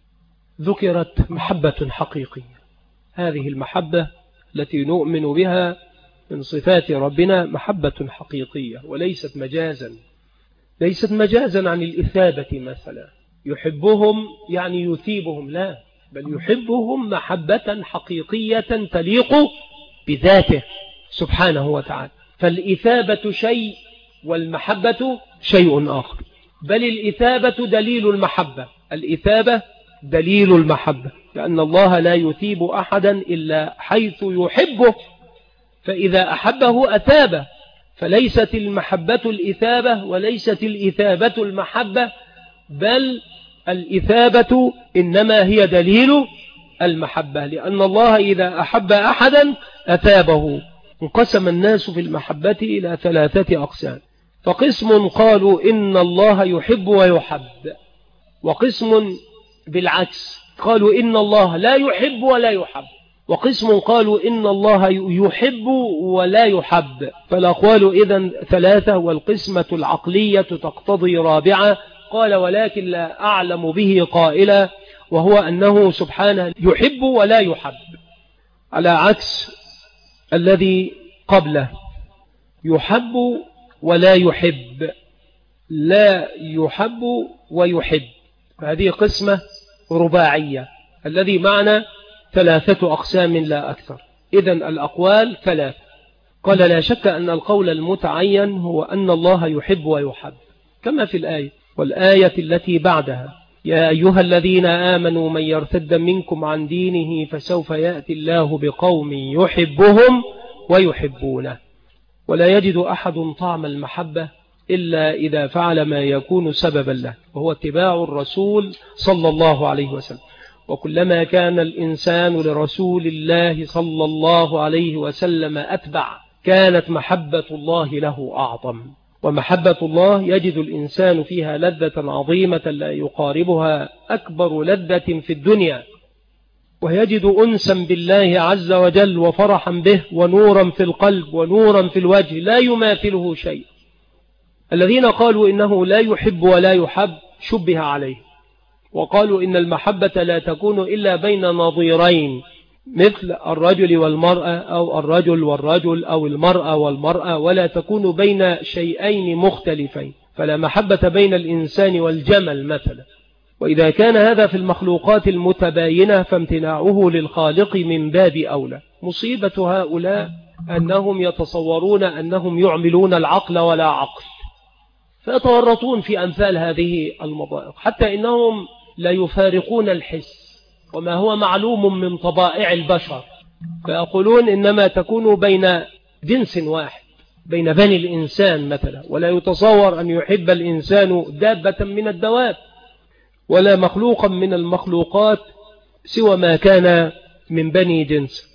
ذكرت محبة حقيقية، هذه المحبة التي نؤمن بها من صفات ربنا محبة حقيقية وليست مجازا، ليست مجازا عن الإثابة مثلا، يحبهم يعني يثيبهم، لا، بل يحبهم محبة حقيقية تليق بذاته سبحانه وتعالى. فالإثابة شيء والمحبة شيء آخر، بل الإثابة دليل المحبة، الإثابة دليل المحبة، لأن الله لا يثيب أحدا إلا حيث يحبه، فإذا أحبه أثابه، فليست المحبة الإثابة وليست الإثابة المحبة، بل الإثابة إنما هي دليل المحبة، لأن الله إذا أحب أحدا أثابه. انقسم الناس في المحبة إلى 3 أقسام، فقسم قالوا إن الله يحب ويحب، وقسم بالعكس قالوا إن الله لا يحب ولا يحب، وقسم قالوا إن الله يحب ولا يحب. فالأقوال إذن 3، والقسمة العقلية تقتضي 4. قال ولكن لا أعلم به قائلا، وهو أنه سبحانه يحب ولا يحب، على عكس الذي قبله، يحب ولا يحب، لا يحب ويحب. فهذه قسمة رباعية، الذي معنى 3 أقسام لا أكثر. إذن الأقوال 3. قال لا شك أن القول المتعين هو أن الله يحب ويحب كما في الآية، والآية التي بعدها يا أيها الذين آمنوا من يرتد منكم عن دينه فسوف يأتي الله بقوم يحبهم ويحبونه. ولا يجد أحد طعم المحبة إلا إذا فعل ما يكون سببا له، وهو اتباع الرسول صلى الله عليه وسلم. وكلما كان الإنسان لرسول الله صلى الله عليه وسلم أتبع، كانت محبة الله له أعظم. ومحبة الله يجد الإنسان فيها لذة عظيمة لا يقاربها أكبر لذة في الدنيا، ويجد أنسا بالله عز وجل وفرحا به ونورا في القلب ونورا في الوجه لا يماثله شيء. الذين قالوا إنه لا يحب ولا يحب شبه عليه، وقالوا إن المحبة لا تكون إلا بين نظيرين، مثل الرجل والمرأة أو الرجل والرجل أو المرأة والمرأة، ولا تكون بين شيئين مختلفين، فلا محبة بين الإنسان والجمل مثلا. وإذا كان هذا في المخلوقات المتباينة فامتناعه للخالق من باب أولى. مصيبة هؤلاء أنهم يتصورون أنهم يعملون العقل ولا عقل، فيتورطون في أمثال هذه المضائق، حتى إنهم لا يفارقون الحس وما هو معلوم من طبائع البشر، فيقولون إنما تكون بين جنس واحد، بين بني الإنسان مثلا، ولا يتصور أن يحب الإنسان دابة من الدواب ولا مخلوقا من المخلوقات سوى ما كان من بني جنس.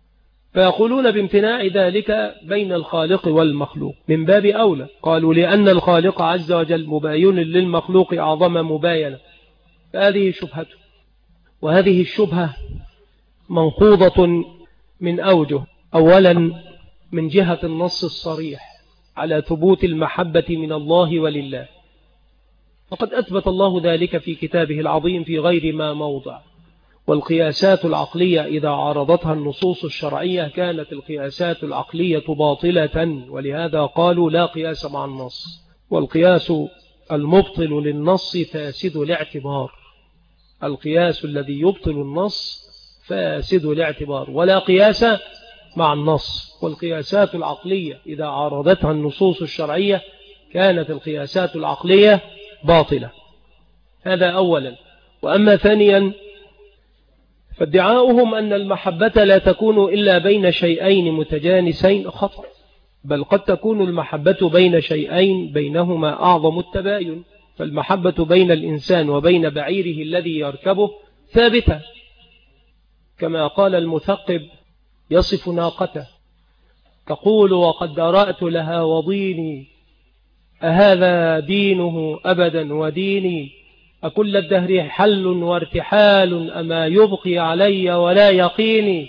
فيقولون بامتناع ذلك بين الخالق والمخلوق من باب أولى. قالوا لأن الخالق عز وجل مباين للمخلوق أعظم مباينة. فهذه شبهته، وهذه الشبهة منقوضة من أوجه. أولا من جهة النص الصريح على ثبوت المحبة من الله ولله، فقد أثبت الله ذلك في كتابه العظيم في غير ما موضع. والقياسات العقلية إذا عارضتها النصوص الشرعية كانت القياسات العقلية باطلة، ولهذا قالوا لا قياس مع النص. والقياس المبطل للنص فاسد الاعتبار، القياس الذي يبطل النص فاسد الاعتبار، ولا قياس مع النص. والقياسات العقلية إذا عارضتها النصوص الشرعية كانت القياسات العقلية باطلة. هذا أولا. وأما ثانيا فادعاؤهم أن المحبة لا تكون إلا بين شيئين متجانسين خطأ، بل قد تكون المحبة بين شيئين بينهما أعظم التباين. فالمحبة بين الإنسان وبين بعيره الذي يركبه ثابتة، كما قال المثقب يصف ناقته تقول وقد درأت لها وضيني أهذا دينه أبدا وديني، أكل الدهر حل وارتحال، أما يبقي علي ولا يقيني.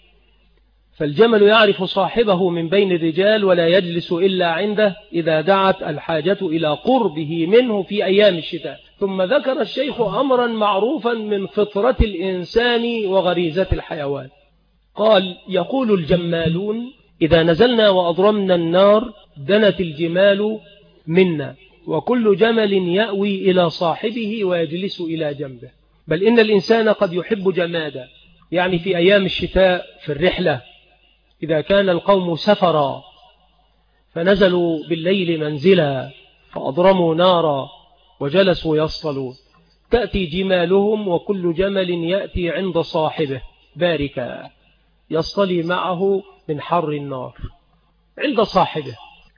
فالجمل يعرف صاحبه من بين الرجال ولا يجلس إلا عنده إذا دعت الحاجة إلى قربه منه في أيام الشتاء. ثم ذكر الشيخ أمرا معروفا من فطرة الإنسان وغريزة الحيوان. قال: يقول الجمالون: إذا نزلنا وأضرمنا النار دنت الجمال منا، وكل جمل يأوي إلى صاحبه ويجلس إلى جنبه. بل إن الإنسان قد يحب جمادا، يعني في أيام الشتاء في الرحلة إذا كان القوم سفرا فنزلوا بالليل منزلا فأضرموا نارا وجلسوا يصطلون، تأتي جمالهم وكل جمل يأتي عند صاحبه باركا يصطلي معه من حر النار عند صاحبه،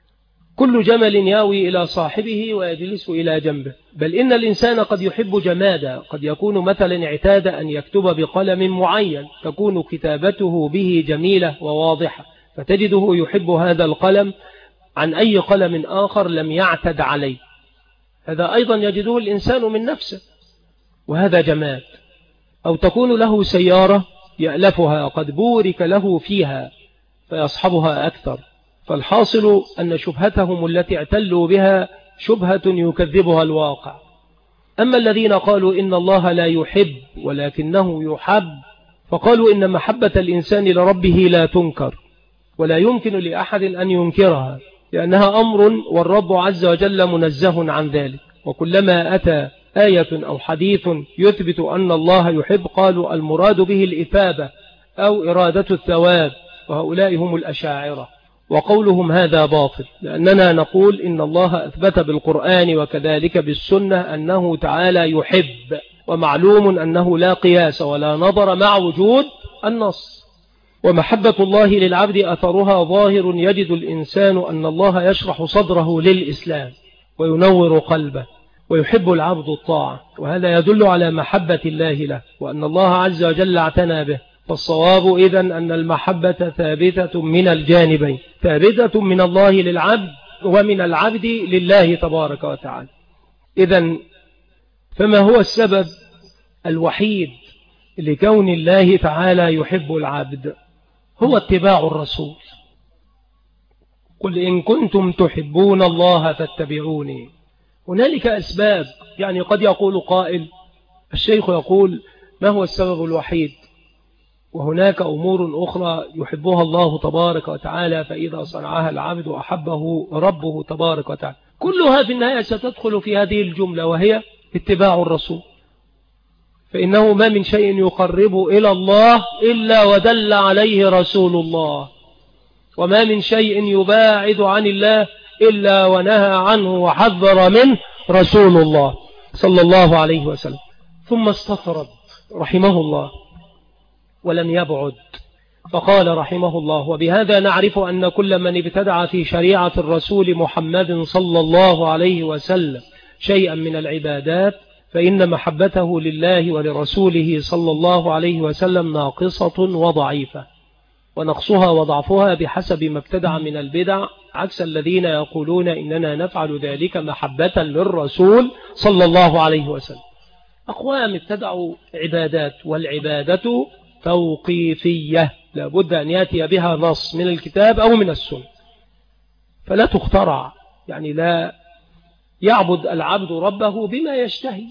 كل جمل ياوي إلى صاحبه ويجلس إلى جنبه. بل إن الإنسان قد يحب جمادا، قد يكون مثلا اعتاد أن يكتب بقلم معين تكون كتابته به جميلة وواضحة، فتجده يحب هذا القلم عن أي قلم آخر لم يعتد عليه. هذا أيضا يجده الإنسان من نفسه، وهذا جماد. أو تكون له سيارة يألفها قد بورك له فيها فيصحبها أكثر. فالحاصل أن شبهتهم التي اعتلوا بها شبهة يكذبها الواقع. أما الذين قالوا إن الله لا يحب ولكنه يحب، فقالوا إن محبة الإنسان لربه لا تنكر ولا يمكن لأحد أن ينكرها، لأنها أمر والرب عز وجل منزه عن ذلك. وكلما أتى آية أو حديث يثبت أن الله يحب قالوا المراد به الإثابة أو إرادة الثواب، وهؤلاء هم الأشاعرة. وقولهم هذا باطل، لأننا نقول إن الله أثبت بالقرآن وكذلك بالسنة أنه تعالى يحب، ومعلوم أنه لا قياس ولا نظر مع وجود النص. ومحبة الله للعبد أثرها ظاهر، يجد الإنسان أن الله يشرح صدره للإسلام وينور قلبه، ويحب العبد الطاعة، وهذا يدل على محبة الله له وأن الله عز وجل اعتنى به. فالصواب إذن أن المحبة ثابتة من الجانبين، ثابتة من الله للعبد ومن العبد لله تبارك وتعالى. إذن فما هو السبب الوحيد لكون الله تعالى يحب العبد؟ هو اتباع الرسول. قل إن كنتم تحبون الله فاتبعوني. هنالك أسباب، يعني قد يقول قائل الشيخ يقول ما هو السبب الوحيد؟ وهناك أمور أخرى يحبها الله تبارك وتعالى، فإذا صنعها العبد أحبه ربه تبارك وتعالى. كلها في النهاية ستدخل في هذه الجملة، وهي اتباع الرسول. فإنه ما من شيء يقرب إلى الله إلا ودل عليه رسول الله، وما من شيء يباعد عن الله إلا ونهى عنه وحذر منه رسول الله صلى الله عليه وسلم. ثم استطرد رحمه الله ولم يبعد، فقال رحمه الله: وبهذا نعرف أن كل من ابتدع في شريعة الرسول محمد صلى الله عليه وسلم شيئا من العبادات فإن محبته لله ولرسوله صلى الله عليه وسلم ناقصة وضعيفة، ونقصها وضعفها بحسب ما ابتدع من البدع، عكس الذين يقولون إننا نفعل ذلك محبة للرسول صلى الله عليه وسلم. أقوام ابتدعوا عبادات، والعبادة توقيفية، لابد أن يأتي بها نص من الكتاب أو من السنة، فلا تخترع، يعني لا يعبد العبد ربه بما يشتهي.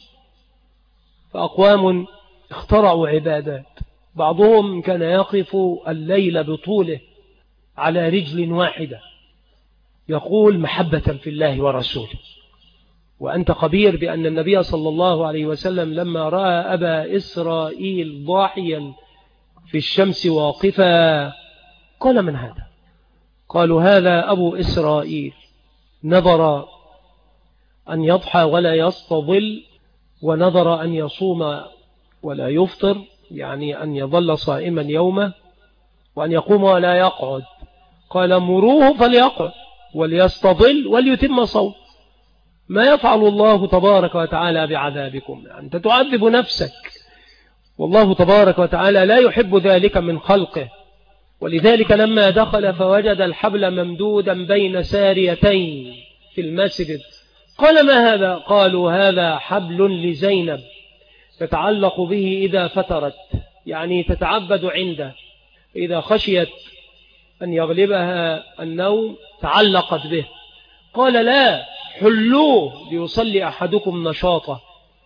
فأقوام اخترعوا عبادات، بعضهم كان يقف الليل بطوله على رجل واحدة يقول محبة في الله ورسوله. وأنت خبير بأن النبي صلى الله عليه وسلم لما رأى أبا إسرائيل ضاحيا في الشمس واقفا قال: من هذا؟ قالوا: هذا أبو إسرائيل نظر أن يضحى ولا يستظل، ونظر أن يصوم ولا يفطر، يعني أن يظل صائما يومه، وأن يقوم ولا يقعد. قال: مروه فليقعد وليستظل وليتم صوم. ما يفعل الله تبارك وتعالى بعذابكم؟ أنت تعذب نفسك، والله تبارك وتعالى لا يحب ذلك من خلقه. ولذلك لما دخل فوجد الحبل ممدودا بين ساريتين في المسجد. قال ما هذا؟ قالوا هذا حبل لزينب تتعلق به إذا فترت، يعني تتعبد عنده، إذا خشيت أن يغلبها النوم تعلقت به. قال لا، حلوه ليصلي أحدكم نشاطه،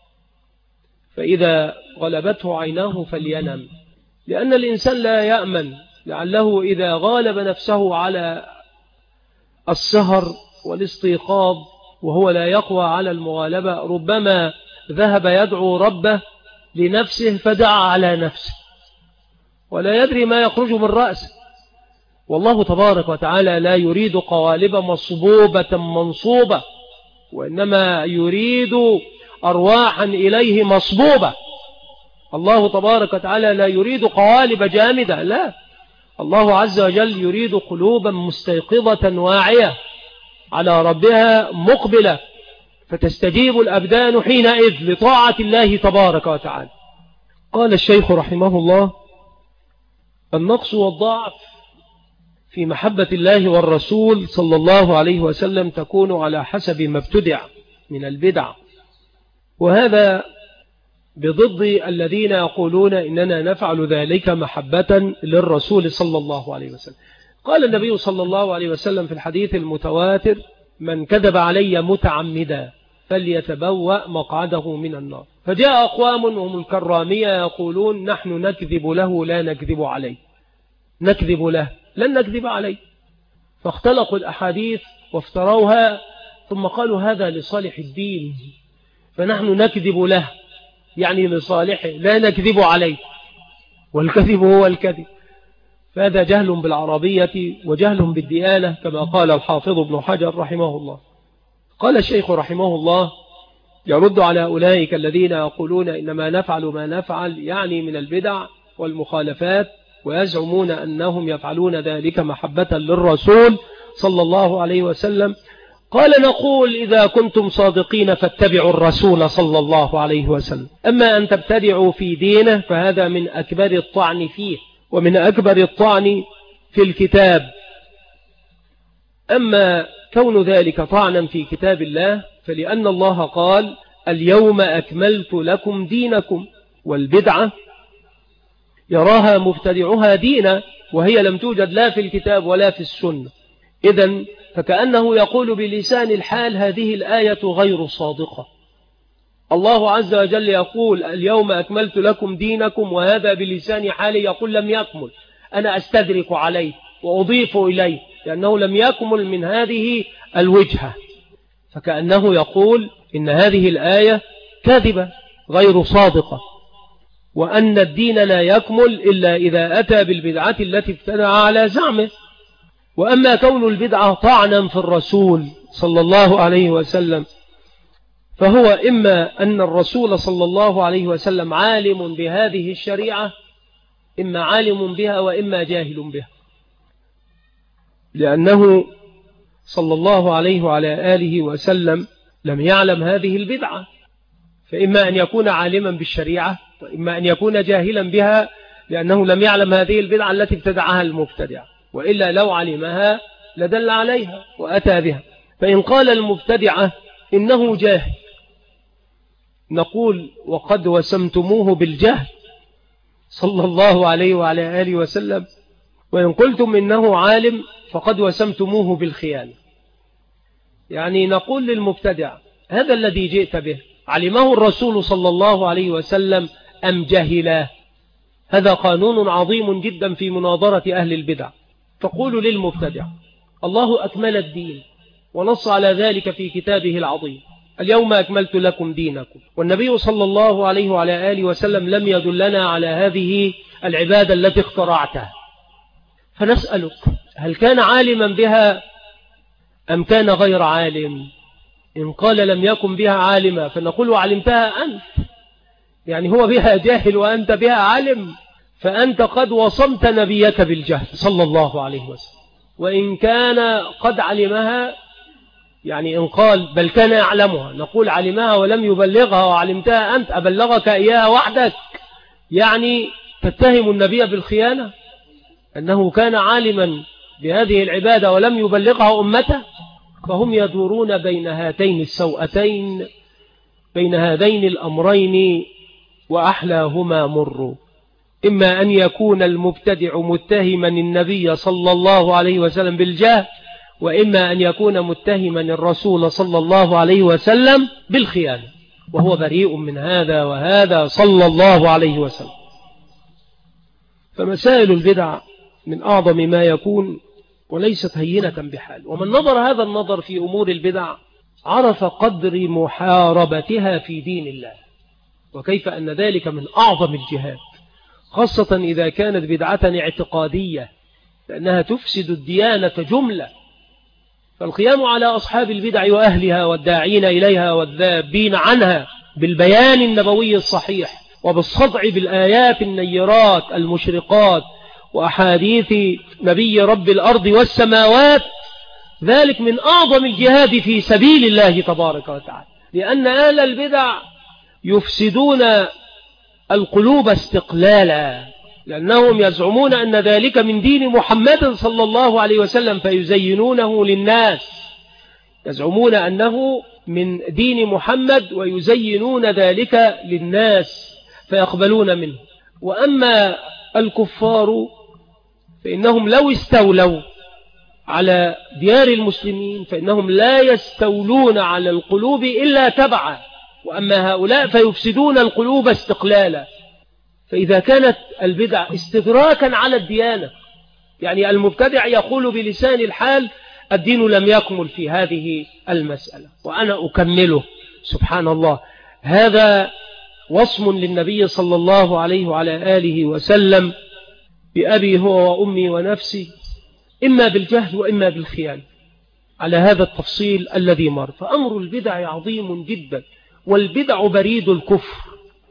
فإذا غلبته عيناه فلينم، لأن الإنسان لا يأمن، لعله إذا غالب نفسه على السهر والاستيقاظ وهو لا يقوى على المغالبة، ربما ذهب يدعو ربه لنفسه فدعا على نفسه ولا يدري ما يخرج من رأسه. والله تبارك وتعالى لا يريد قوالب مصبوبة منصوبة، وإنما يريد أرواحا إليه مصبوبة. الله تبارك وتعالى لا يريد قوالب جامدة، لا، الله عز وجل يريد قلوبا مستيقظة واعية على ربها مقبلة، فتستجيب الأبدان حينئذ لطاعة الله تبارك وتعالى. قال الشيخ رحمه الله: النقص والضعف في محبة الله والرسول صلى الله عليه وسلم تكون على حسب ما ابتدع من البدع، وهذا بضد الذين يقولون إننا نفعل ذلك محبة للرسول صلى الله عليه وسلم. قال النبي صلى الله عليه وسلم في الحديث المتواتر: من كذب علي متعمدا فليتبوأ مقعده من النار. فجاء أقوام وهم الكرامية يقولون: نحن نكذب له لا نكذب عليه، نكذب له لن نكذب عليه، فاختلقوا الأحاديث وافتروها، ثم قالوا هذا لصالح الدين، فنحن نكذب له يعني لصالحه لا نكذب عليه، والكذب هو الكذب. فهذا جهل بالعربية وجهل بالديانة كما قال الحافظ ابن حجر رحمه الله. قال الشيخ رحمه الله يرد على أولئك الذين يقولون إنما نفعل ما نفعل يعني من البدع والمخالفات، ويزعمون أنهم يفعلون ذلك محبة للرسول صلى الله عليه وسلم. قال: نقول إذا كنتم صادقين فاتبعوا الرسول صلى الله عليه وسلم، أما أن تبتدعوا في دينه فهذا من أكبر الطعن فيه ومن أكبر الطعن في الكتاب. أما كون ذلك طعنا في كتاب الله فلأن الله قال: اليوم أكملت لكم دينكم، والبدعة يراها مبتدعها دينا وهي لم توجد لا في الكتاب ولا في السنة. إذن فكأنه يقول بلسان الحال هذه الآية غير صادقة. الله عز وجل يقول: اليوم أكملت لكم دينكم، وهذا بلسان حالي يقول لم يكمل، أنا أستدرك عليه وأضيف إليه لأنه لم يكمل من هذه الوجهة. فكأنه يقول إن هذه الآية كاذبة غير صادقة، وأن الدين لا يكمل إلا إذا أتى بالبدعة التي ابتدع على زعمه. وأما كون البدعة طعنا في الرسول صلى الله عليه وسلم فهو إما أن الرسول صلى الله عليه وسلم عالم بهذه الشريعة، إما عالم بها وإما جاهل بها، لأنه صلى الله عليه وعلى آله وسلم لم يعلم هذه البدعة، فإما أن يكون عالما بالشريعة وإما أن يكون جاهلا بها، لأنه لم يعلم هذه البدعة التي ابتدعها المبتدع، وإلا لو علمها لدل عليها وأتى بها. فإن قال المبتدعة إنه جاهل نقول: وقد وسمتموه بالجهل صلى الله عليه وعلى آله وسلم، وإن قلتم إنه عالم فقد وسمتموه بالخيانة. يعني نقول للمبتدع: هذا الذي جئت به علمه الرسول صلى الله عليه وسلم أم جهله؟ هذا قانون عظيم جدا في مناظرة أهل البدع. تقول للمبتدع: الله أكمل الدين ونص على ذلك في كتابه العظيم: اليوم أكملت لكم دينكم، والنبي صلى الله عليه وعلى آله وسلم لم يدلنا على هذه العبادة التي اخترعتها. فنسألك: هل كان عالما بها أم كان غير عالم؟ إن قال لم يكن بها عالما فنقول: وعلمتها أنت، يعني هو بها جاهل وأنت بها عالم، فأنت قد وصمت نبيك بالجهل صلى الله عليه وسلم. وإن كان قد علمها، يعني إن قال بل كان يعلمها، نقول: علمها ولم يبلغها وعلمتها أنت، أبلغك إياها وحدك؟ يعني تتهم النبي بالخيانة أنه كان عالما بهذه العبادة ولم يبلغها أمته. فهم يدورون بين هاتين السوءتين، بين هذين الأمرين، وأحلاهما مر. إما أن يكون المبتدع متهما النبي صلى الله عليه وسلم بالجهل، وإما أن يكون متهما الرسول صلى الله عليه وسلم بالخيانة، وهو بريء من هذا وهذا صلى الله عليه وسلم. فمسائل البدع من أعظم ما يكون، وليست هينة بحال. ومن نظر هذا النظر في أمور البدع عرف قدر محاربتها في دين الله، وكيف أن ذلك من أعظم الجهاد، خاصة إذا كانت بدعة اعتقادية، لأنها تفسد الديانة جملة. فالقيام على أصحاب البدع وأهلها والداعين إليها والذابين عنها بالبيان النبوي الصحيح، وبالصدع بالآيات النيرات المشرقات وأحاديث نبي رب الأرض والسماوات، ذلك من أعظم الجهاد في سبيل الله تبارك وتعالى. لأن أهل البدع يفسدون القلوب استقلالا، لأنهم يزعمون أن ذلك من دين محمد صلى الله عليه وسلم فيزينونه للناس، يزعمون أنه من دين محمد ويزينون ذلك للناس فيقبلون منه. وأما الكفار فإنهم لو استولوا على ديار المسلمين فإنهم لا يستولون على القلوب إلا تبعا، وأما هؤلاء فيفسدون القلوب استقلالا. فإذا كانت البدع استدراكا على الديانة، يعني المبتدع يقول بلسان الحال الدين لم يكمل في هذه المسألة وأنا أكمله، سبحان الله، هذا وصم للنبي صلى الله عليه وعلى آله وسلم بأبي هو وأمي ونفسي، إما بالجهل وإما بالخيانة، على هذا التفصيل الذي مر. فأمر البدع عظيم جدا، والبدع بريد الكفر،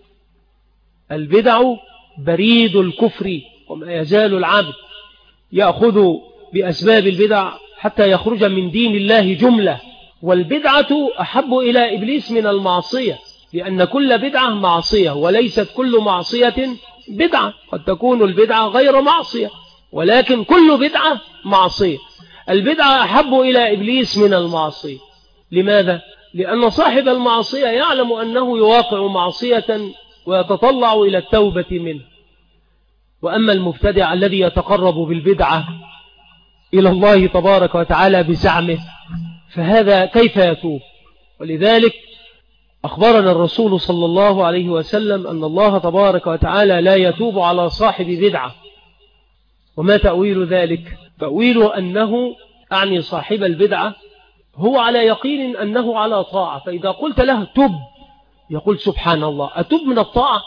البدع بريد الكفر، وما يزال العبد يأخذ بأسباب البدع حتى يخرج من دين الله جملة. والبدعة أحب إلى إبليس من المعصية، لأن كل بدعة معصية، وليست كل معصية بدعة، قد تكون البدعة غير معصية، ولكن كل بدعة معصية. البدعة أحب إلى إبليس من المعصية. لماذا؟ لأن صاحب المعصية يعلم أنه يواقع معصية ويتطلع إلى التوبة منه. وأما المبتدع الذي يتقرب بالبدعة إلى الله تبارك وتعالى بزعمه، فهذا كيف يتوب؟ ولذلك أخبرنا الرسول صلى الله عليه وسلم أن الله تبارك وتعالى لا يتوب على صاحب بدعة. وما تأويل ذلك؟ تأويل أنه أعني صاحب البدعة هو على يقين أنه على طاعة، فإذا قلت له تب يقول سبحان الله، أتب من الطاعة؟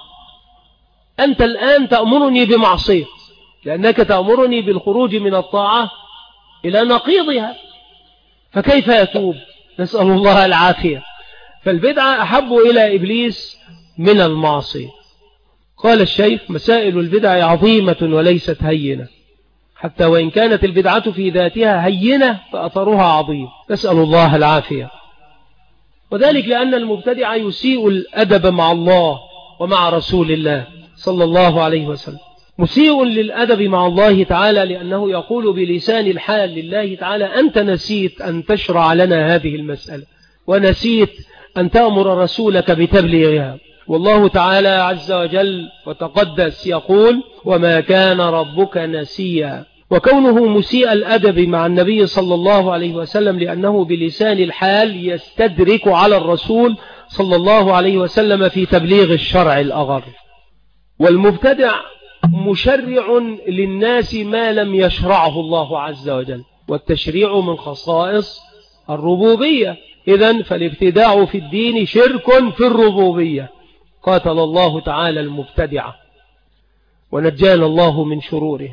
أنت الآن تأمرني بمعصية، لأنك تأمرني بالخروج من الطاعة إلى نقيضها، فكيف يتوب؟ نسأل الله العافية. فالبدعة أحب إلى إبليس من المعصية. قال الشيخ: مسائل البدع عظيمة وليست هينة، حتى وإن كانت البدعة في ذاتها هينة فأثرها عظيم، نسأل الله العافية. وذلك لأن المبتدع يسيء الأدب مع الله ومع رسول الله صلى الله عليه وسلم، مسيء للأدب مع الله تعالى، لأنه يقول بلسان الحال لله تعالى: أنت نسيت أن تشرع لنا هذه المسألة، ونسيت أن تأمر رسولك بتبليغها. والله تعالى عز وجل وتقدس يقول: وما كان ربك نسيا. وكونه مسيء الأدب مع النبي صلى الله عليه وسلم لأنه بلسان الحال يستدرك على الرسول صلى الله عليه وسلم في تبليغ الشرع الأغر. والمبتدع مشرع للناس ما لم يشرعه الله عز وجل، والتشريع من خصائص الربوبية، إذن فالابتداع في الدين شرك في الربوبية. قاتل الله تعالى المبتدعة ونجانا الله من شروره.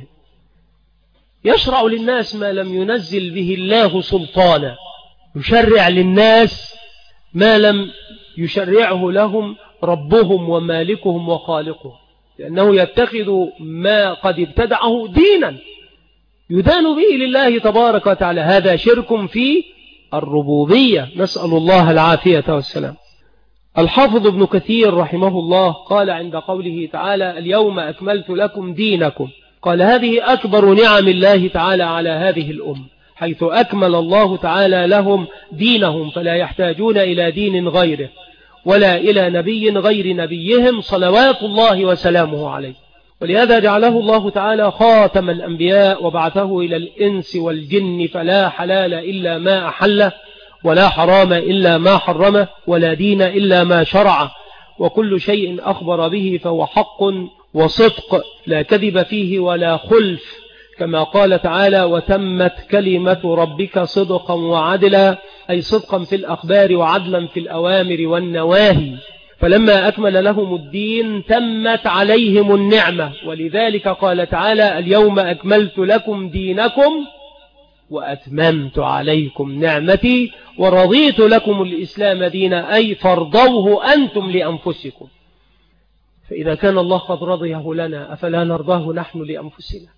يشرع للناس ما لم ينزل به الله سلطانا، يشرع للناس ما لم يشرعه لهم ربهم ومالكهم وخالقهم، لأنه يتخذ ما قد ابتدعه دينا يدان به لله تبارك وتعالى، هذا شرك في الربوبية، نسأل الله العافية والسلام. الحافظ ابن كثير رحمه الله قال عند قوله تعالى: اليوم أكملت لكم دينكم، قال هذه أكبر نعم الله تعالى على هذه الأمة، حيث أكمل الله تعالى لهم دينهم، فلا يحتاجون إلى دين غيره ولا إلى نبي غير نبيهم صلوات الله وسلامه عليه. ولهذا جعله الله تعالى خاتم الأنبياء وبعثه إلى الإنس والجن، فلا حلال إلا ما أحله، ولا حرام إلا ما حرمه، ولا دين إلا ما شرعه، وكل شيء أخبر به فهو حق وصدق لا كذب فيه ولا خلف، كما قال تعالى: وتمت كلمة ربك صدقا وعدلا، أي صدقا في الأخبار وعدلا في الأوامر والنواهي. فلما أكمل لهم الدين تمت عليهم النعمة، ولذلك قال تعالى: اليوم أكملت لكم دينكم وأتممت عليكم نعمتي ورضيت لكم الإسلام دينا، أي فرضوه أنتم لأنفسكم. فإذا كان الله قد رضيه لنا أفلا نرضاه نحن لأنفسنا؟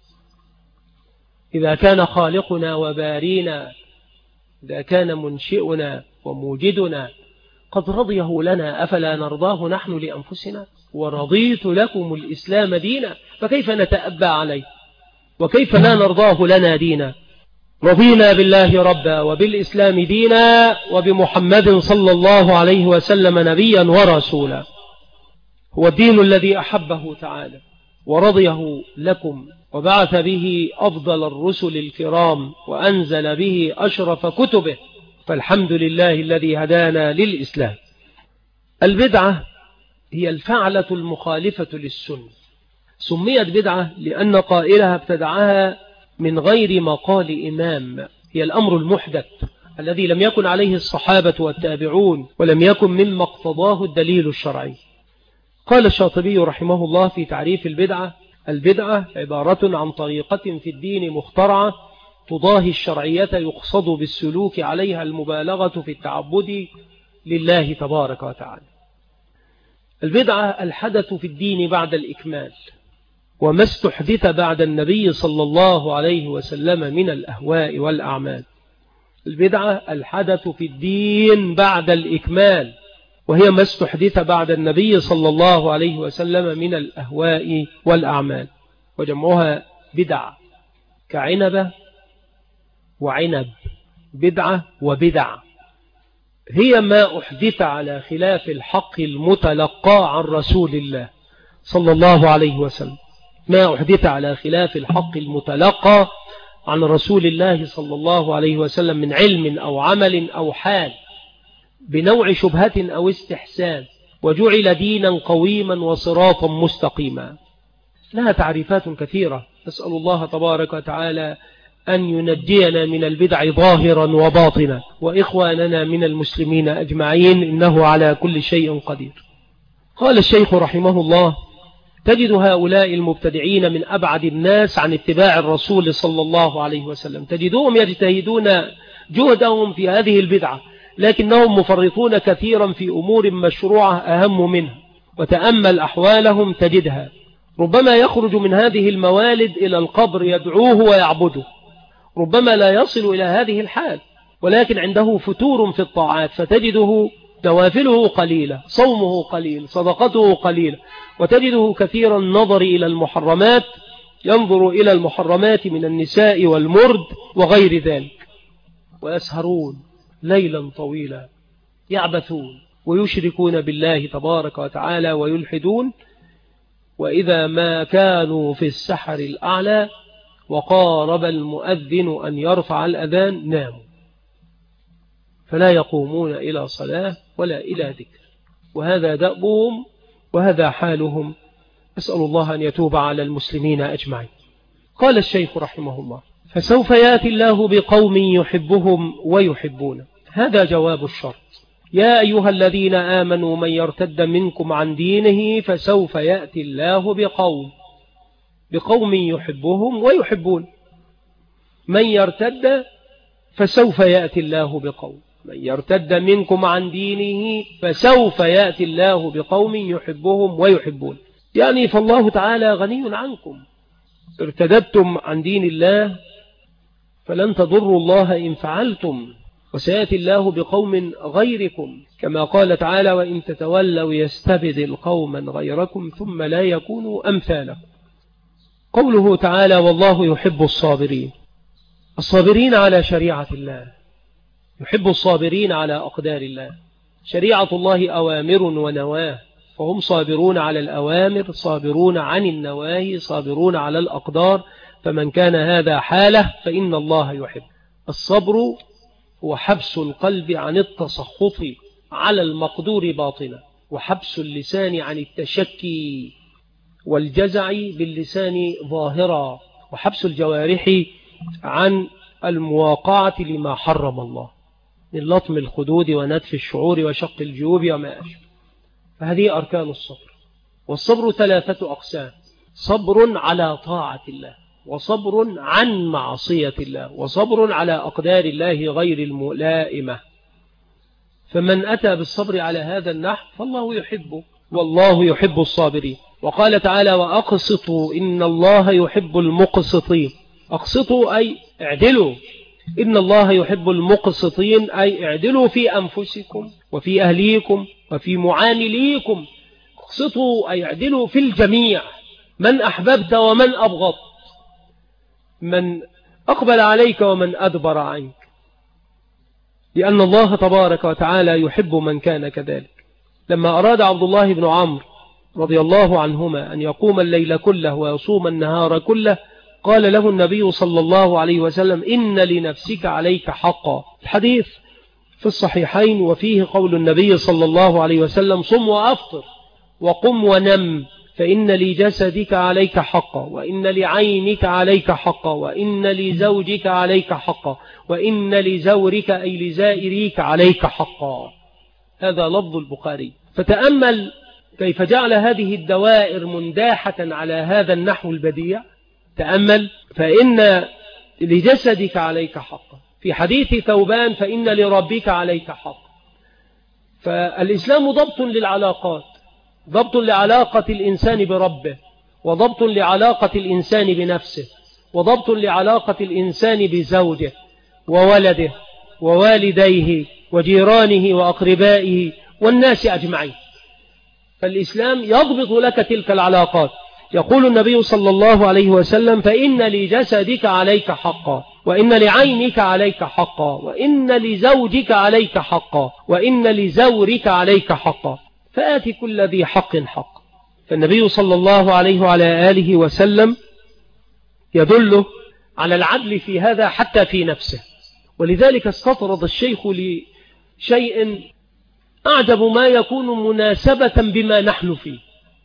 إذا كان خالقنا وبارينا، إذا كان منشئنا وموجدنا قد رضيه لنا أفلا نرضاه نحن لأنفسنا؟ ورضيت لكم الإسلام دينا، فكيف نتأبى عليه؟ وكيف لا نرضاه لنا دينا؟ رضينا بالله ربا وبالإسلام دينا وبمحمد صلى الله عليه وسلم نبيا ورسولا. هو الدين الذي أحبه تعالى ورضيه لكم، وبعث به أفضل الرسل الكرام، وأنزل به أشرف كتبه، فالحمد لله الذي هدانا للإسلام. البدعة هي الفعلة المخالفة للسنة، سميت بدعة لأن قائلها ابتدعها من غير مقال إمام، هي الأمر المحدث الذي لم يكن عليه الصحابة والتابعون، ولم يكن مما اقتضاه الدليل الشرعي. قال الشاطبي رحمه الله في تعريف البدعة: البدعة عبارة عن طريقة في الدين مخترعة تضاهي الشرعية، يقصد بالسلوك عليها المبالغة في التعبد لله تبارك وتعالى. البدعة الحدث في الدين بعد الإكمال، وما استحدث بعد النبي صلى الله عليه وسلم من الأهواء والأعمال. البدعة الحدث في الدين بعد الإكمال، وهي ما استحدث بعد النبي صلى الله عليه وسلم من الأهواء والأعمال، وجمعها بدعة، كعنبة وعنب، بدعة وبدع، هي ما أحدث على خلاف الحق المتلقى عن رسول الله صلى الله عليه وسلم، ما أحدث على خلاف الحق المتلقى عن رسول الله صلى الله عليه وسلم من علم أو عمل أو حال، بنوع شبهة أو استحسان، وجعل دينا قويما وصراطا مستقيما. لها تعريفات كثيرة، نسأل الله تبارك وتعالى أن ينجينا من البدع ظاهرا وباطنا، وإخواننا من المسلمين أجمعين، إنه على كل شيء قدير. قال الشيخ رحمه الله: تجد هؤلاء المبتدعين من أبعد الناس عن اتباع الرسول صلى الله عليه وسلم، تجدهم يجتهدون جهدهم في هذه البدعة، لكنهم مفرطون كثيرا في أمور مشروعة أهم منها، وتأمل أحوالهم تجدها ربما يخرج من هذه الموالد إلى القبر يدعوه ويعبده، ربما لا يصل إلى هذه الحال، ولكن عنده فتور في الطاعات، فتجده نوافله قليلة، صومه قليل، صدقته قليلة، وتجده كثيرا النظر إلى المحرمات، ينظر إلى المحرمات من النساء والمرد وغير ذلك، ويسهرون ليلا طويلا، يعبثون ويشركون بالله تبارك وتعالى ويلحدون، وإذا ما كانوا في السحر الأعلى وقارب المؤذن أن يرفع الأذان ناموا، فلا يقومون إلى صلاة ولا إلى ذكر، وهذا دأبهم وهذا حالهم، أسأل الله أن يتوب على المسلمين أجمعين. قال الشيخ رحمه الله: فسوف يأتي الله بقوم يحبهم ويحبون. هذا جواب الشرط: يا أيها الذين آمنوا من يرتد منكم عن دينه فسوف يأتي الله بقوم يحبهم ويحبون. من يرتد فسوف يأتي الله بقوم، من يرتد منكم عن دينه فسوف يأتي الله بقوم يحبهم ويحبون، يعني فالله تعالى غني عنكم، ارتددتم عن دين الله فلن تضروا الله إن فعلتم، وسيأتي الله بقوم غيركم، كما قال تعالى: وإن تتولوا يستبدل قوما غيركم ثم لا يكونوا أمثالكم. قوله تعالى: والله يحب الصابرين، الصابرين على شريعة الله، يحب الصابرين على أقدار الله. شريعة الله أوامر ونواه، فهم صابرون على الأوامر، صابرون عن النواهي، صابرون على الأقدار. فمن كان هذا حاله فإن الله يحب. الصبر هو حبس القلب عن التسخط على المقدور باطنا، وحبس اللسان عن التشكي والجزع باللسان ظاهرا، وحبس الجوارح عن المواقعة لما حرم الله من لطم الخدود ونتف الشعور وشق الجيوب وما أشبه. فهذه أركان الصبر. والصبر 3 أقسام: صبر على طاعة الله، وصبر عن معصية الله، وصبر على أقدار الله غير الملائمة. فمن أتى بالصبر على هذا النحو فالله يحبه، والله يحب الصابرين. وقال تعالى: وأقسطوا إن الله يحب المقسطين. أقسطوا أي اعدلوا، إن الله يحب المقسطين أي اعدلوا في أنفسكم وفي أهليكم وفي معامليكم. اقسطوا أي اعدلوا في الجميع، من أحببت ومن أبغضت، من أقبل عليك ومن أدبر عنك، لأن الله تبارك وتعالى يحب من كان كذلك. لما أراد عبد الله بن عمرو رضي الله عنهما أن يقوم الليل كله ويصوم النهار كله، قال له النبي صلى الله عليه وسلم: إن لنفسك عليك حقا. الحديث في الصحيحين، وفيه قول النبي صلى الله عليه وسلم: صم وأفطر وقم ونم، فإن لجسدك عليك حقا، وإن لعينك عليك حقا، وإن لزوجك عليك حقا، وإن لزورك أي لزائريك عليك حقا. هذا لفظ البخاري. فتأمل كيف جعل هذه الدوائر منداحة على هذا النحو البديع. تأمل: فإن لجسدك عليك حقا. في حديث ثوبان: فإن لربك عليك حقا. فالإسلام ضبط للعلاقات، ضبط لعلاقة الإنسان بربه، وضبط لعلاقة الإنسان بنفسه، وضبط لعلاقة الإنسان بزوجه وولده ووالديه وجيرانه وأقربائه والناس أجمعين. فالإسلام يضبط لك تلك العلاقات. يقول النبي صلى الله عليه وسلم: فإن لجسدك عليك حقا، وإن لعينك عليك حقا، وإن لزوجك عليك حقا، وإن لزورك عليك حقا، فآت كل ذي حق حق. فالنبي صلى الله عليه وعلى آله وسلم يدله على العدل في هذا حتى في نفسه. ولذلك استطرد الشيخ لشيء أعجب ما يكون مناسبة بما نحن فيه: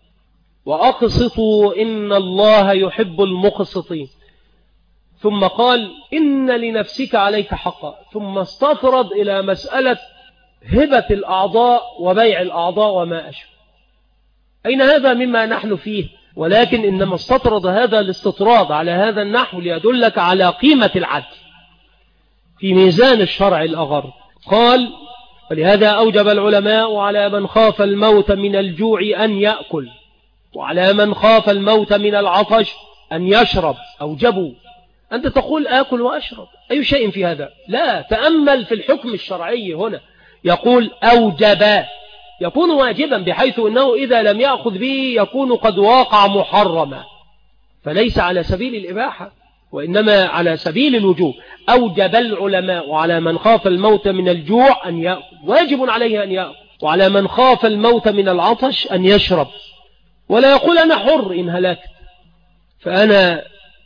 وأقسطوا إن الله يحب المقسطين. ثم قال: إن لنفسك عليك حقا. ثم استطرد إلى مسألة هبة الأعضاء وبيع الأعضاء وما أشبه. أين هذا مما نحن فيه؟ ولكن إنما استطرد هذا الاستطراد على هذا النحو ليدلك على قيمة العدل في ميزان الشرع الأغر. قال: ولهذا أوجب العلماء على من خاف الموت من الجوع أن يأكل، وعلى من خاف الموت من العطش أن يشرب. أوجبوا. أنت تقول آكل وأشرب، أي شيء في هذا؟ لا، تأمل في الحكم الشرعي هنا. يقول أوجب، يكون واجبا، بحيث أنه إذا لم يأخذ به يكون قد واقع محرما، فليس على سبيل الإباحة وإنما على سبيل الوجوب. أوجب العلماء على من خاف الموت من الجوع أن يأكل، واجب عليه أن يأكل، وعلى من خاف الموت من العطش أن يشرب. ولا يقول أنا حر إن هلكت، فأنا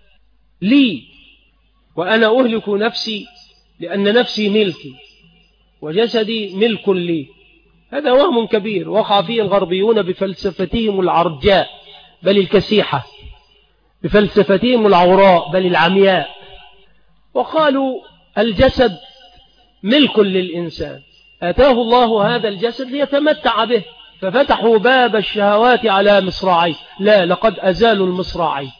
لي وأنا أهلك نفسي لأن نفسي ملكي وجسدي ملك لي. هذا وهم كبير وقع فيه الغربيون بفلسفتهم العرجاء بل الكسيحة، بفلسفتهم العوراء بل العمياء. وقالوا الجسد ملك للإنسان، آتاه الله هذا الجسد ليتمتع به، ففتحوا باب الشهوات على مصراعيه. لا، لقد أزالوا المصراعي.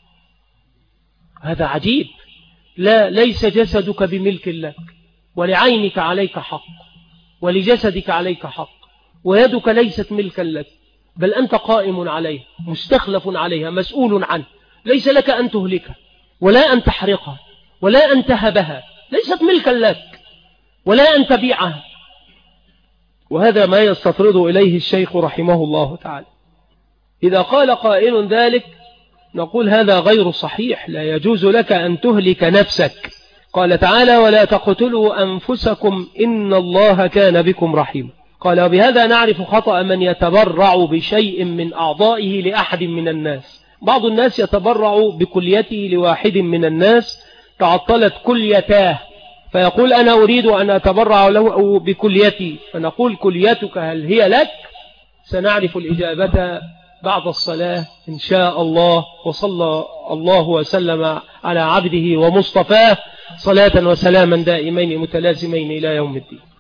هذا عجيب. لا، ليس جسدك بملك لك، ولعينك عليك حق، ولجسدك عليك حق، ويدك ليست ملكا لك، بل أنت قائم عليها، مستخلف عليها، مسؤول عنه. ليس لك أن تهلكها ولا أن تحرقها ولا أن تهبها، ليست ملكا لك، ولا أن تبيعها. وهذا ما يستطرد إليه الشيخ رحمه الله تعالى. إذا قال قائل ذلك نقول هذا غير صحيح. لا يجوز لك أن تهلك نفسك قال تعالى ولا تقتلوا أنفسكم إن الله كان بكم رحيما. قال وبهذا نعرف خطأ من يتبرع بشيء من أعضائه لأحد من الناس. بعض الناس يتبرع بكليته لواحد من الناس، تعطلت كليتاه فيقول أنا أريد أن أتبرع له بكليتي، فنقول كليتك هل هي لك؟ سنعرف الإجابة بعد الصلاة إن شاء الله. وصلى الله وسلم على عبده ومصطفاه صلاة وسلاما دائمين متلازمين إلى يوم الدين.